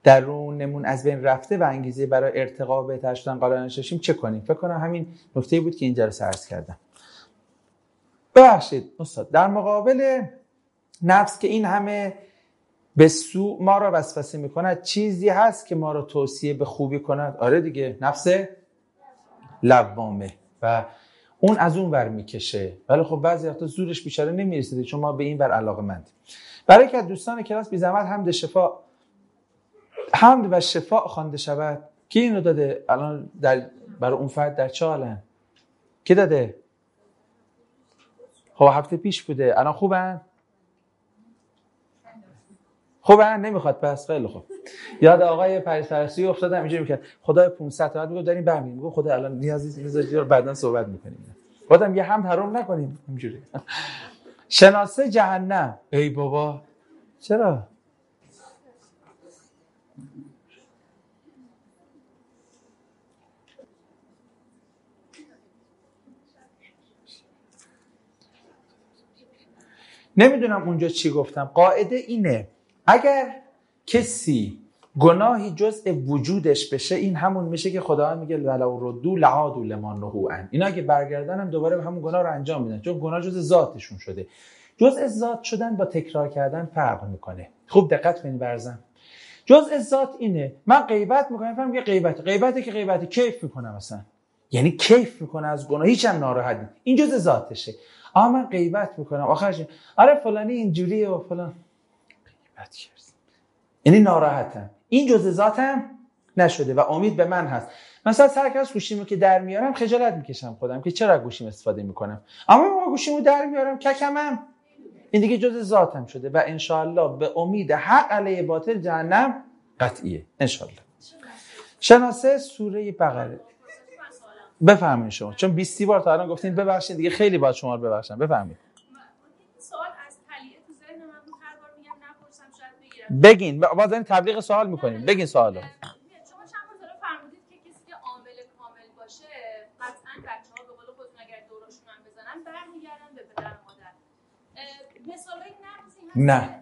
درونمون از بین رفته و انگیزه برای ارتقا به بهتر شدن قائل نشیم چه کنیم؟ فکر کنم همین نکته‌ای بود که اینجا رو عرض کردم. ببخشید استاد، در مقابل نفس که این همه به سوء ما را وسوسه میکند، چیزی هست که ما را توصیه به خوبی کند؟ آره دیگه، نفس لوامه و اون از اون ور میکشه، ولی خب بعضی وقتا زورش بیچاره نمیرسه چون ما به این ور علاقه‌مند. برای که دوستان کلاس بی زحمت حمد شفا حمد و شفا خوانده شود. کی اینو داده الان در برای اون فرد در چه حالن؟ کی داده؟ خب هفته پیش بوده. الان خوبن؟ خوبن؟ نمیخواد پس خیلی خوب. یاد آقای پریسپرستی افتادم اینجوری میکرد خدای پانصد تا میگه داریم برمی‌گیم، میگه خدا الان نیازی نیست رو بعداً صحبت میکنیم. گفتم یه حمد حرام نکنیم اینجوری. شناسه جهنم. ای بابا چرا؟ نمیدونم اونجا چی گفتم. قاعده اینه اگر کسی گناهی جزء وجودش بشه، این همون میشه که خداوند میگه ولو ردوا لعادوا لما نهوا عنه. اینا اگه برگردن هم دوباره همون گناه رو انجام میدن، چون گناه جزء ذاتشون شده. جزء ذات شدن با تکرار کردن فرق میکنه. خوب دقت کنید برزن. جزء ذات اینه من غیبت میکنم، فهم میگه غیبت غیبته که غیبتی کیف میکنم مثلا، یعنی کیف میکنه از گناه، هیچم ناراحت نیست، این جزء ذاتشه. اما من غیبت میکنم آخرش آره فلانی اینجوریه و فلان، غیبت کرد یعنی ناراحتم، این جزء ذاتم نشده و امید به من هست. مثلا سر از گوشیمو که در میارم خجالت میکشم خودم که چرا گوشیم استفاده میکنم، اما موقع گوشیمو در میارم ککمم، این دیگه جزء ذاتم شده و ان شاء الله به امید حق علیه باطل جهنم قطعیه ان شاء الله. شناسه سوره بقره. بفرمایید شما، چون بیست بار تا الان گفتین ببخشید دیگه خیلی باید شما رو ببخشم. بفرمایید. سوال از تلیه تو ذهن من بود، هر بار میگم نپرسم شاید بگیرم. بگین، باز این تبلیغ سوال میکنیم. بگین سوالو. شما چند بار داره فرمودید که کسی که عامل کامل باشه قطعاً بچه‌ها به قول خودتون اگر دورشون هم بزنن برمیگردن به پدر و مادر. مثالای نقضی هست؟ نه.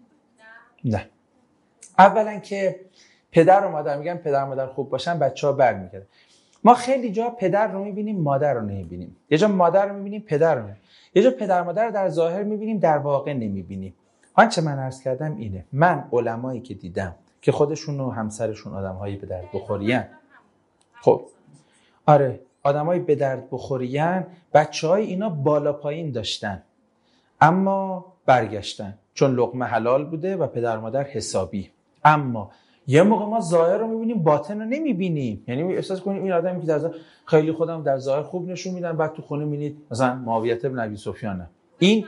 نه. اولا که پدر و مادر میگن پدر و مادر خوب باشن بچه‌ها برمیگردن. ما خیلی جا پدر رو میبینیم مادر رو نمیبینیم، یه جا مادر رو میبینیم پدر رو نمیبینیم. یه جا پدر مادر رو در ظاهر میبینیم در واقع نمیبینیم. آنچه من عرض کردم اینه، من علمایی که دیدم که خودشون و همسرشون آدم‌هایی به درد بخورین، خب آره آدم‌هایی به درد بخورین، بچه‌های اینا بالا پایین داشتن اما برگشتن چون لقمه حلال بوده و پدر مادر حسابی. اما یه موقع ما ظاهر رو میبینیم باطن رو نمیبینیم، یعنی احساس کنیم این آدمی که در ظاهر خیلی خودم در ظاهر خوب نشون میدن، بعد تو خونه میبینید مثلا معاویه بن ابی سفیانه این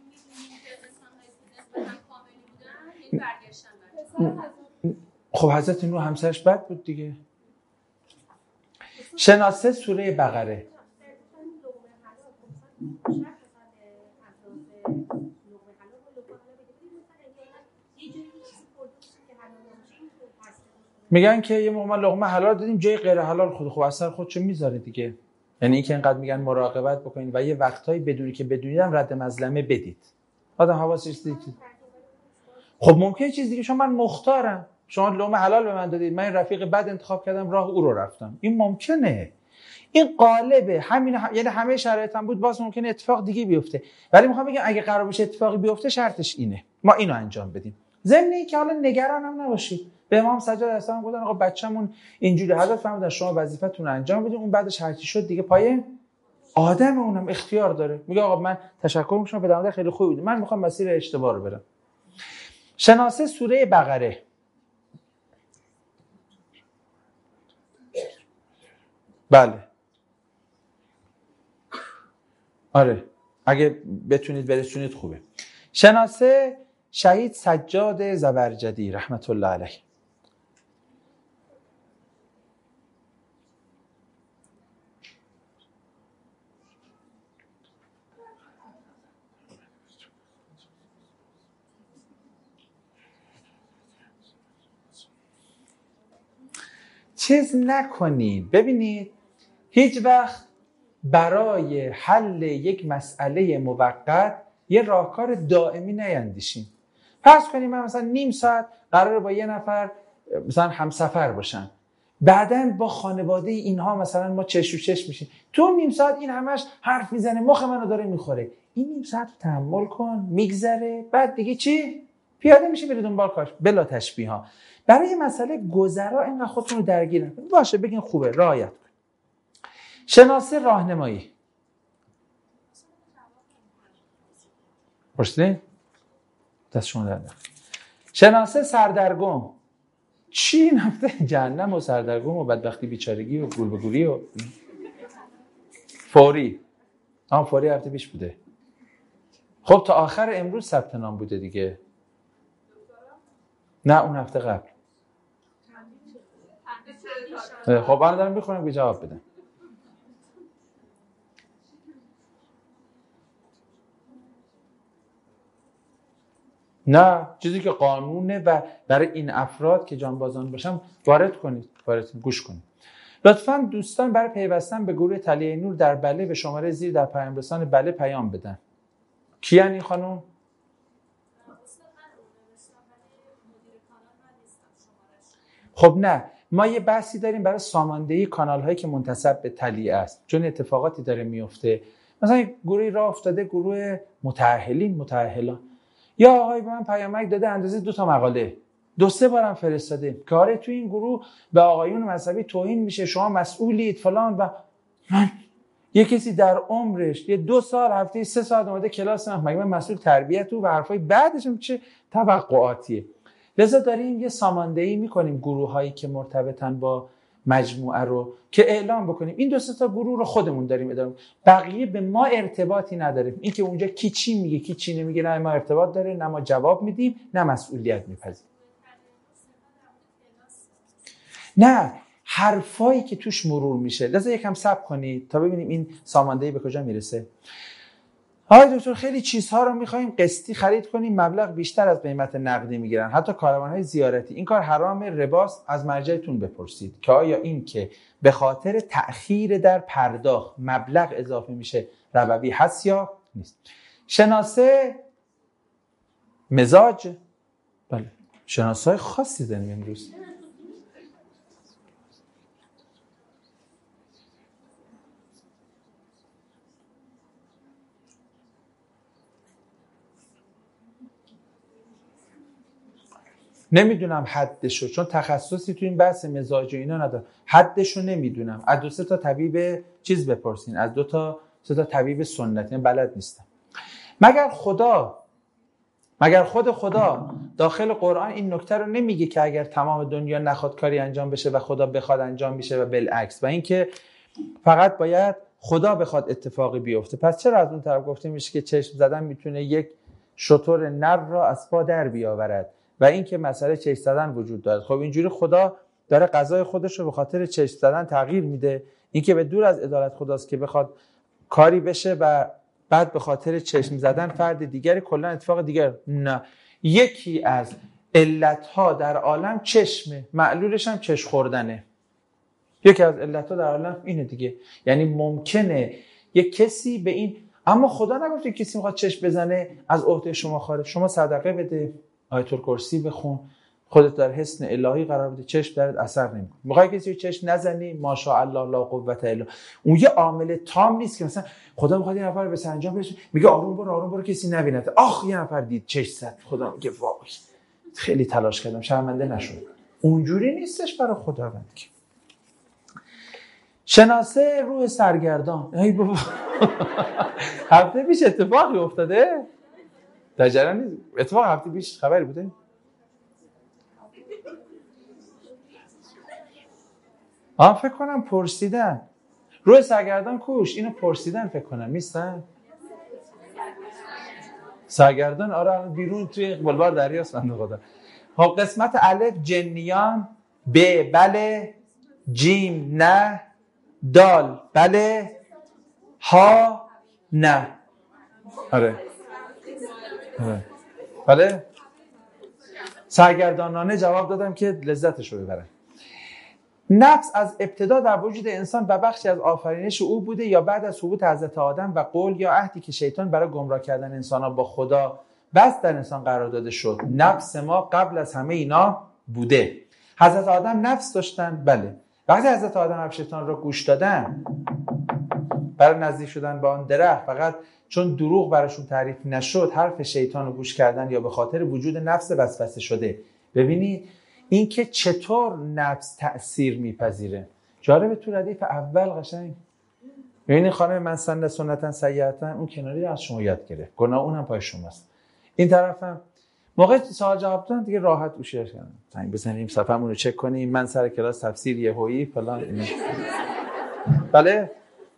خب حضرت نوح همسرش بد بود دیگه. شناسه سوره بقره. میگن که یه موقع ما لقمه حلال دادیم جای غیر حلال خود خب اثر خودشو میذاره دیگه، یعنی این که اینقدر میگن مراقبت بکنید و یه وقتایی بدونی که بدونیدم رد مظلمه بدید. آدم حواسش دید. خب ممکنه چیز دیگه، شما من مختارم، شما لقمه حلال به من دادید، من این رفیق بد انتخاب کردم راه او رو رفتم، این ممکنه، این قالبه همین هم... یعنی همه شرایطم بود باز ممکنه اتفاق دیگه بیفته، ولی میخوام بگم اگه قرار بشه اتفاقی بیفته شرطش اینه ما اینو انجام بدیم. ضمن اینکه حالا نگران هم نباشید. به امام سجاد السلام گفتن آقا بچه‌مون اینجوری، حضرت فرمودن شما وظیفتون رو انجام بدید، اون بعدش هر چی شد دیگه پای آدم، اونم اختیار داره. میگه آقا من تشکر میکنم پدر مادر خیلی خوب بود، من میخوام مسیر اشتباه رو برم. شناسه سوره بقره. بله آره اگه بتونید برسونید خوبه. شناسه شهید سجاد زبرجدی رحمت الله علیه. چیز نکنید. ببینید هیچ وقت برای حل یک مسئله موقت یه راهکار دائمی نیندیشین. فرض کنیم من مثلا نیم ساعت قراره با یه نفر مثلا همسفر باشن، بعدن با خانواده اینها مثلا ما چش و چش میشیم، تو نیم ساعت این همش حرف میزنه، مخ منو داره میخوره، این نیم ساعت رو تحمل کن، میگذره، بعد دیگه چی؟ پیاده میشه بری دنبال کارش بلا تشبیه ها. برای مسئله گذرا اینقدر خودتون رو درگیر نکنید. باشه بگین خوبه، رعایت کن. شناسه راهنمایی. پرسیدین؟ دست شما در در. شناسه سردرگم. چی نفته جهنم و سردرگم و بدبختی بیچارگی و گول بگولی و فوری. آن فوری هفته پیش بوده. خب تا آخر امروز ثبت نام بوده دیگه. نه اون هفته قبل. خب الان دارم میخونم که جواب بدم. نه چیزی که قانونه و برای این افراد که جانبازان باشم وارد کنید، وارد گوش کنید. لطفاً دوستان برای پیوستن به گروه تلیه نور در بله به شماره زیر در پیام رسان بله پیام بدن. کیان این خانم؟ خب نه، ما یه بحثی داریم برای ساماندهی کانال هایی که منتسب به تلیه است، چون اتفاقاتی داره میفته. مثلا گروهی راه افتاده، گروه متأهلین متأهلان، یا آقای به من پیامک داده اندازه دو تا مقاله، دو سه بارم فرستاده که آره تو این گروه به آقایون مذهبی توهین میشه، شما مسئولید فلان. و من یه کسی در عمرش یه دو سال هفته سه ساعت اومده کلاس من، مگه من مسئول تربیت و حرفای بعدش چه توقعاتیه؟ لذا داریم یه ساماندهی میکنیم گروه هایی که مرتبطن با مجموعه رو که اعلام بکنیم این دو سه تا گروه رو خودمون داریم اداره، بقیه به ما ارتباطی نداریم. این که اونجا کی چی میگه کی چی نمیگه نه ما ارتباط داره، نه ما جواب میدیم، نه مسئولیت میپذیریم. نه حرفایی که توش مرور میشه. لذا یکم صبر کنید تا ببینیم این ساماندهی به کجا میرسه. آقای دکتر خیلی چیزها رو میخوایم قسطی خرید کنیم، مبلغ بیشتر از قیمت نقدی میگیرن، حتی کاروانهای زیارتی. این کار حرام رباست؟ از مرجعتون بپرسید که آیا این که به خاطر تأخیر در پرداخت مبلغ اضافه میشه ربوی هست یا نیست. شناسه مزاج. بله شناسه های خاصی داریم امروز. نمیدونم حدشو، چون تخصصی تو این بحث مزاج و اینا ندارم، حدشو نمیدونم. از دو سه تا طبیب چیز بپرسین، از دو تا سه تا طبیب سنتی، من بلد نیستم. مگر خدا مگر خود خدا داخل قرآن این نکته رو نمیگه که اگر تمام دنیا نخواد کاری انجام بشه و خدا بخواد انجام میشه و بالعکس، و اینکه فقط باید خدا بخواد اتفاقی بیفته؟ پس چرا از اون طرف گفته میشه که چشم زدن میتونه یک شتر نر را از پا در بیاورد و اینکه مسئله چشم زدن وجود داره؟ خب اینجوری خدا داره قضای خودش رو به خاطر چشم زدن تغییر میده؟ اینکه به دور از عدالت خداست که بخواد کاری بشه و بعد به خاطر چشم زدن فرد دیگری کلا اتفاق دیگر. نه، یکی از علتها در عالم چشمه، معلولش هم چشم خوردنه. یکی از علتها در عالم اینه دیگه. یعنی ممکنه یک کسی به این، اما خدا نگفته کسی میخواد چشم بزنه از عهده شما خارج. شما صدقه بده، آیت الکرسی بخون، خودت در حسن الهی قرار بده، چشم درت اثر نمیکنه. میخوای کسی رو چشم نزنی، ماشاءالله لا قوت الا. اون یه عامل تام نیست که مثلا خدا میخواد یه نفر به سرانجام برسونه میگه آروم برو آروم برو کسی نبینه. آخ یه نفر دید چشم زد، خدا میگه وای خیلی تلاش کردم شرمنده نشد. اونجوری نیستش برای خداوند که. شناسه روح سرگردان. ای بابا هفته پیش اتفاقی افتاده؟ در جریان نیست؟ اتفاق هفته پیش خبری بوده؟ آن فکر کنم پرسیدن روی سرگردان کوش، اینو پرسیدن فکر کنم نیستن؟ سرگردان آره بیرون توی بلوار دریاست بنده خدا. خب قسمت الف جنیان، ب بله، جیم نه، دال بله، ها نه. آره آره بله سرگردانانه جواب دادم که لذتش رو ببرن. نفس از ابتدا در وجود انسان و بخشی از آفرینش او بوده یا بعد از حبوط حضرت آدم و قول یا عهدی که شیطان برای گمراه کردن انسان‌ها با خدا بس در انسان قرار داده شد، نفس ما قبل از همه اینا بوده. حضرت آدم نفس داشتن؟ بله. وقتی حضرت آدم حرف شیطان را گوش دادن، برای نزدیک شدن به آن درخت، فقط چون دروغ براشون تعریف نشد حرف شیطان رو گوش کردن یا به خاطر وجود نفس وسوسه شده. ببینید این که چطور نفس تأثیر میپذیره. جالبه تو ردیف اول قشنگ ببینید خانم من سن سنتا سیئتا، اون کناری از شما یاد گرفت، گناه اونم پای شماست. این طرفم موقع سوال جواب دادن دیگه راحت گوشی کنیم، زنگ بزنیم صفحمون رو چک کنیم، من سر کلاس تفسیر یهویی فلان اینه. بله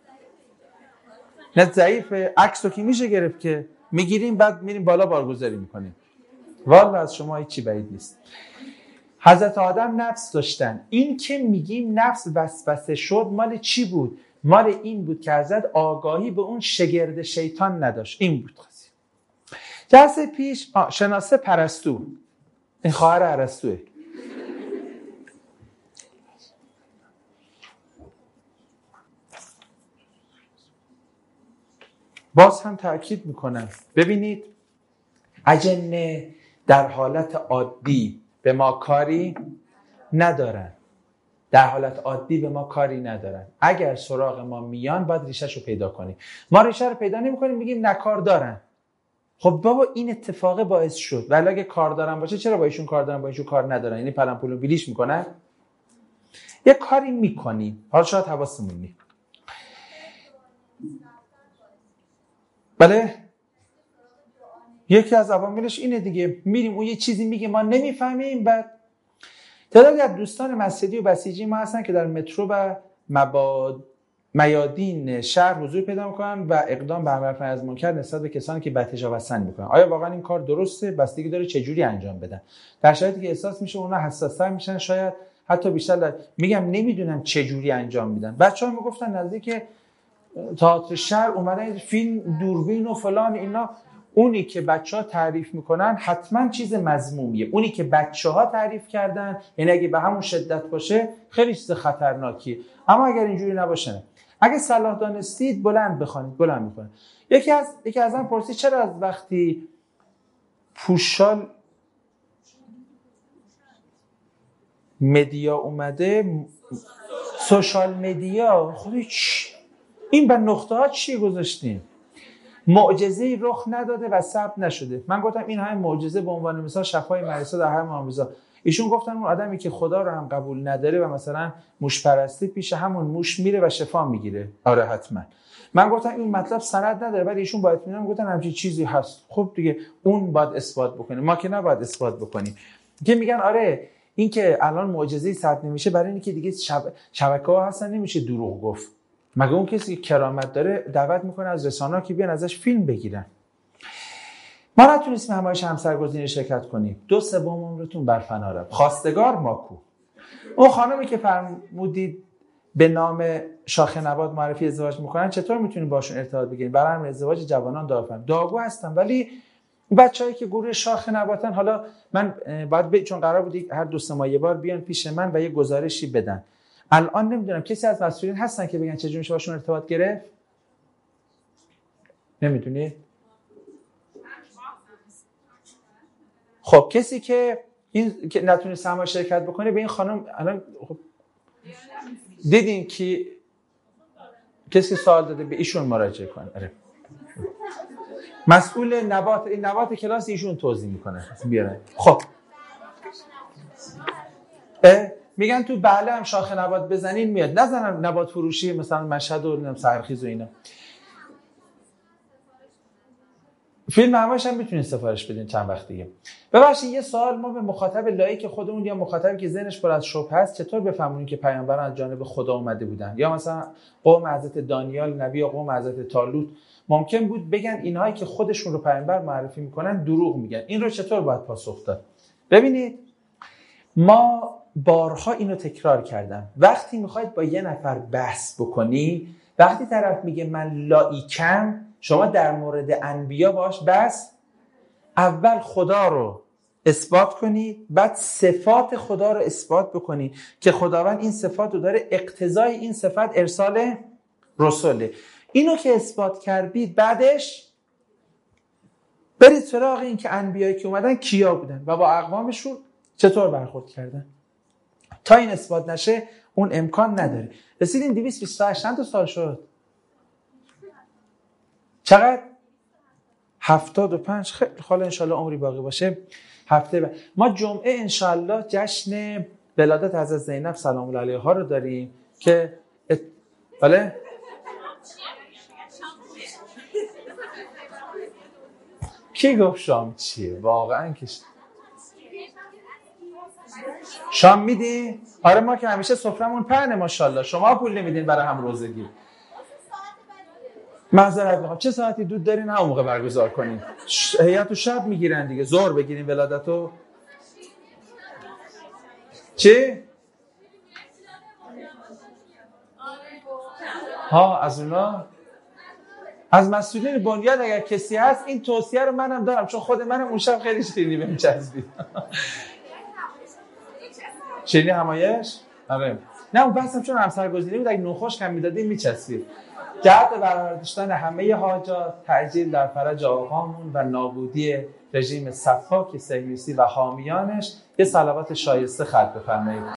نه ضعیفه، عکس رو که میشه گرفت که میگیریم بعد میریم بالا بارگذاری میکنیم. والا از شما هیچی بعید نیست. حضرت آدم نفس داشتن. این که میگیم نفس وسوسه شد مال چی بود؟ مال این بود که حضرت آگاهی به اون شگرد شیطان نداشت. این بود قضیه. جلسه پیش شناسه پرستو، این خواهر ارسطوئه، باز هم تأکید میکنم ببینید اجنه در حالت عادی به ما کاری ندارن، در حالت عادی به ما کاری ندارن. اگر سراغ ما میان باید ریشه‌شو پیدا کنیم. ما ریشه رو پیدا نمی‌کنیم، میگیم نه کار دارن. خب بابا این اتفاق باعث شد، ولی اگه کار دارن باشه چرا با ایشون کار دارن با ایشون کار ندارن؟ یعنی پلن پولو بیلیش میکنن. یه کاری میکنیم، حالا شاید حواسمون نیست. بله یکی از عواملش اینه دیگه، میریم اون یه چیزی میگه ما نمیفهمیم. بعد تعدادی از دوستان مسجدی و بسیجی ما هستن که در مترو و مباد میادین شهر حضور پیدا میکنن و اقدام به امر از منکر نسبت به کسانی که بدتجاوزن میکنن. آیا واقعا این کار درسته؟ بستگی داره چه جوری انجام بدن. در شرایطی که احساس میشه اونا حساس‌تر میشن، شاید حتی بیشتر. میگم نمیدونم چه جوری انجام میدن. بچه‌ها میگفتن نزدیک تئاتر شهر اومدن فیلم دوربین و فلان اینا. اونی که بچه‌ها تعریف میکنن حتما چیز مذمومیه. اونی که بچه‌ها تعریف کردن یعنی اگه به همون شدت باشه خیلی چیز خطرناکیه. اما اگر اینجوری نباشه، اگه صلاح دانستید بلند بخوانید، بلند میکنه. یکی از یکی ازم پرسید چرا از وقتی پوشال مدیا اومده، سوشال مدیا، خودی چی؟ این به نقطه ها چی گذاشتیم؟ معجزه‌ای رخ نداده و ثبت نشده. من گفتم این همه معجزه به عنوان مثال شفای مریضا در هر معجزه. ایشون گفتن اون آدمی که خدا رو هم قبول نداره و مثلا موش پرستی پیش همون موش میره و شفا میگیره. آره حتما. من گفتم این مطلب سند نداره، ولی ایشون باید میگن گفتن همچین چیزی هست. خب دیگه اون باید اثبات بکنه، ما که نباید اثبات بکنیم. که میگن آره این که الان معجزه‌ای ثبت نمیشه برای اینکه که دیگه شب... شبکه‌ها هستن نمیشه دروغ گفت. مگه اون کسی که کرامت داره دعوت میکنه از رسانه‌ها که بیان ازش فیلم بگیرن. ما نتونستیم همایش همسرگزینی شرکت کنیم. دو سوم عمرتون بر فنا رفت. خواستگار ماکو. اون خانمی که فرمودید به نام شاخ نبات معرفی ازدواج میکنن، چطور میتونیم باشون ارتباط بگیریم؟ برای همین ازدواج جوانان دارفهم داغو هستن، ولی بچه‌ای که گروه شاخ نباتن، حالا من باید ب... چون قرار بود هر دو سه ماه یه بار بیان پیش من و یه گزارشی بدن. الان نمیدونم کسی از مسئولین هستن که بگن چجوری میشه باشون ارتباط گرفت؟ نمیدونید؟ خب کسی که این که نتونه سرمایه شرکت بکنه به این خانم الان خب دیدین که کسی سوال داده به ایشون مراجعه کنه. آره. مسئول نبات، این نبات کلاس ایشون توضیح میکنه. بیارن. خب میگن تو بله هم شاخ نبات بزنین میاد، نزنن نبات فروشی مثلا مشهد و نمیدونم سحرخیز و اینا. فیلم همش هم میتونین سفارش بدین چند وقت دیگه. ببخشید یه سوال، ما به مخاطب لایک خودمون یا مخاطبی که ذهنش پر از شبهه است چطور بفهمونیم که پیامبران از جانب خدا اومده بودن؟ یا مثلا قوم حضرت دانیال نبی یا قوم حضرت طالوت ممکن بود بگن اینهایی که خودشون رو پیامبر معرفی میکنن دروغ میگن. این رو چطور باید پاسخ داد؟ ببینید ما بارها اینو تکرار کردم، وقتی میخواید با یه نفر بحث بکنی، وقتی طرف میگه من لایکم، شما در مورد انبیا باش بس اول خدا رو اثبات کنید، بعد صفات خدا رو اثبات بکنید که خداوند این صفات رو داره، اقتضای این صفت ارسال رسوله. اینو که اثبات کردید بعدش برید سراغ این که انبیایی که اومدن کیا بودن و با اقوامشون چطور برخورد کردن. تا این اثبات نشه اون امکان نداره. رسیدیم دویست و بیست و هشت. چند تا سال شد؟ چقدر؟ هفتاد و پنج. خیلی حالا انشالله عمری باقی باشه هفته بعد ما جمعه انشالله جشن ولادت حضرت زینب سلام الله علیها رو داریم که ات... بله؟ کی گفت شام چیه؟ واقعا که شام میدی؟ آره ما که همیشه سفرمون پهنه ماشاءالله. شما پول نمیدین برای هم روزگی. معذرت میخوام. چه ساعتی دود دارین همون موقع برگزار کنین؟ هیئت و شب میگیرن دیگه. ظهر بگیرین ولادتو. چی؟ ها از اونا از مسئولین بنیاد اگر کسی هست این توصیه رو منم دارم، چون خود منم اون شب خیلی شیرینی بهم چسبید. شیرینی همایش؟ آره. نه اون بحثم چون همسرگزینی بود، اگه نوخوش هم میدادیم میچسبید. جهت برقرار داشتن همه حاجات، تعجیل در فرج آقامون و نابودی رژیم سفاک صهیونیستی و حامیانش، یه صلوات شایسته خلق بفرمایید.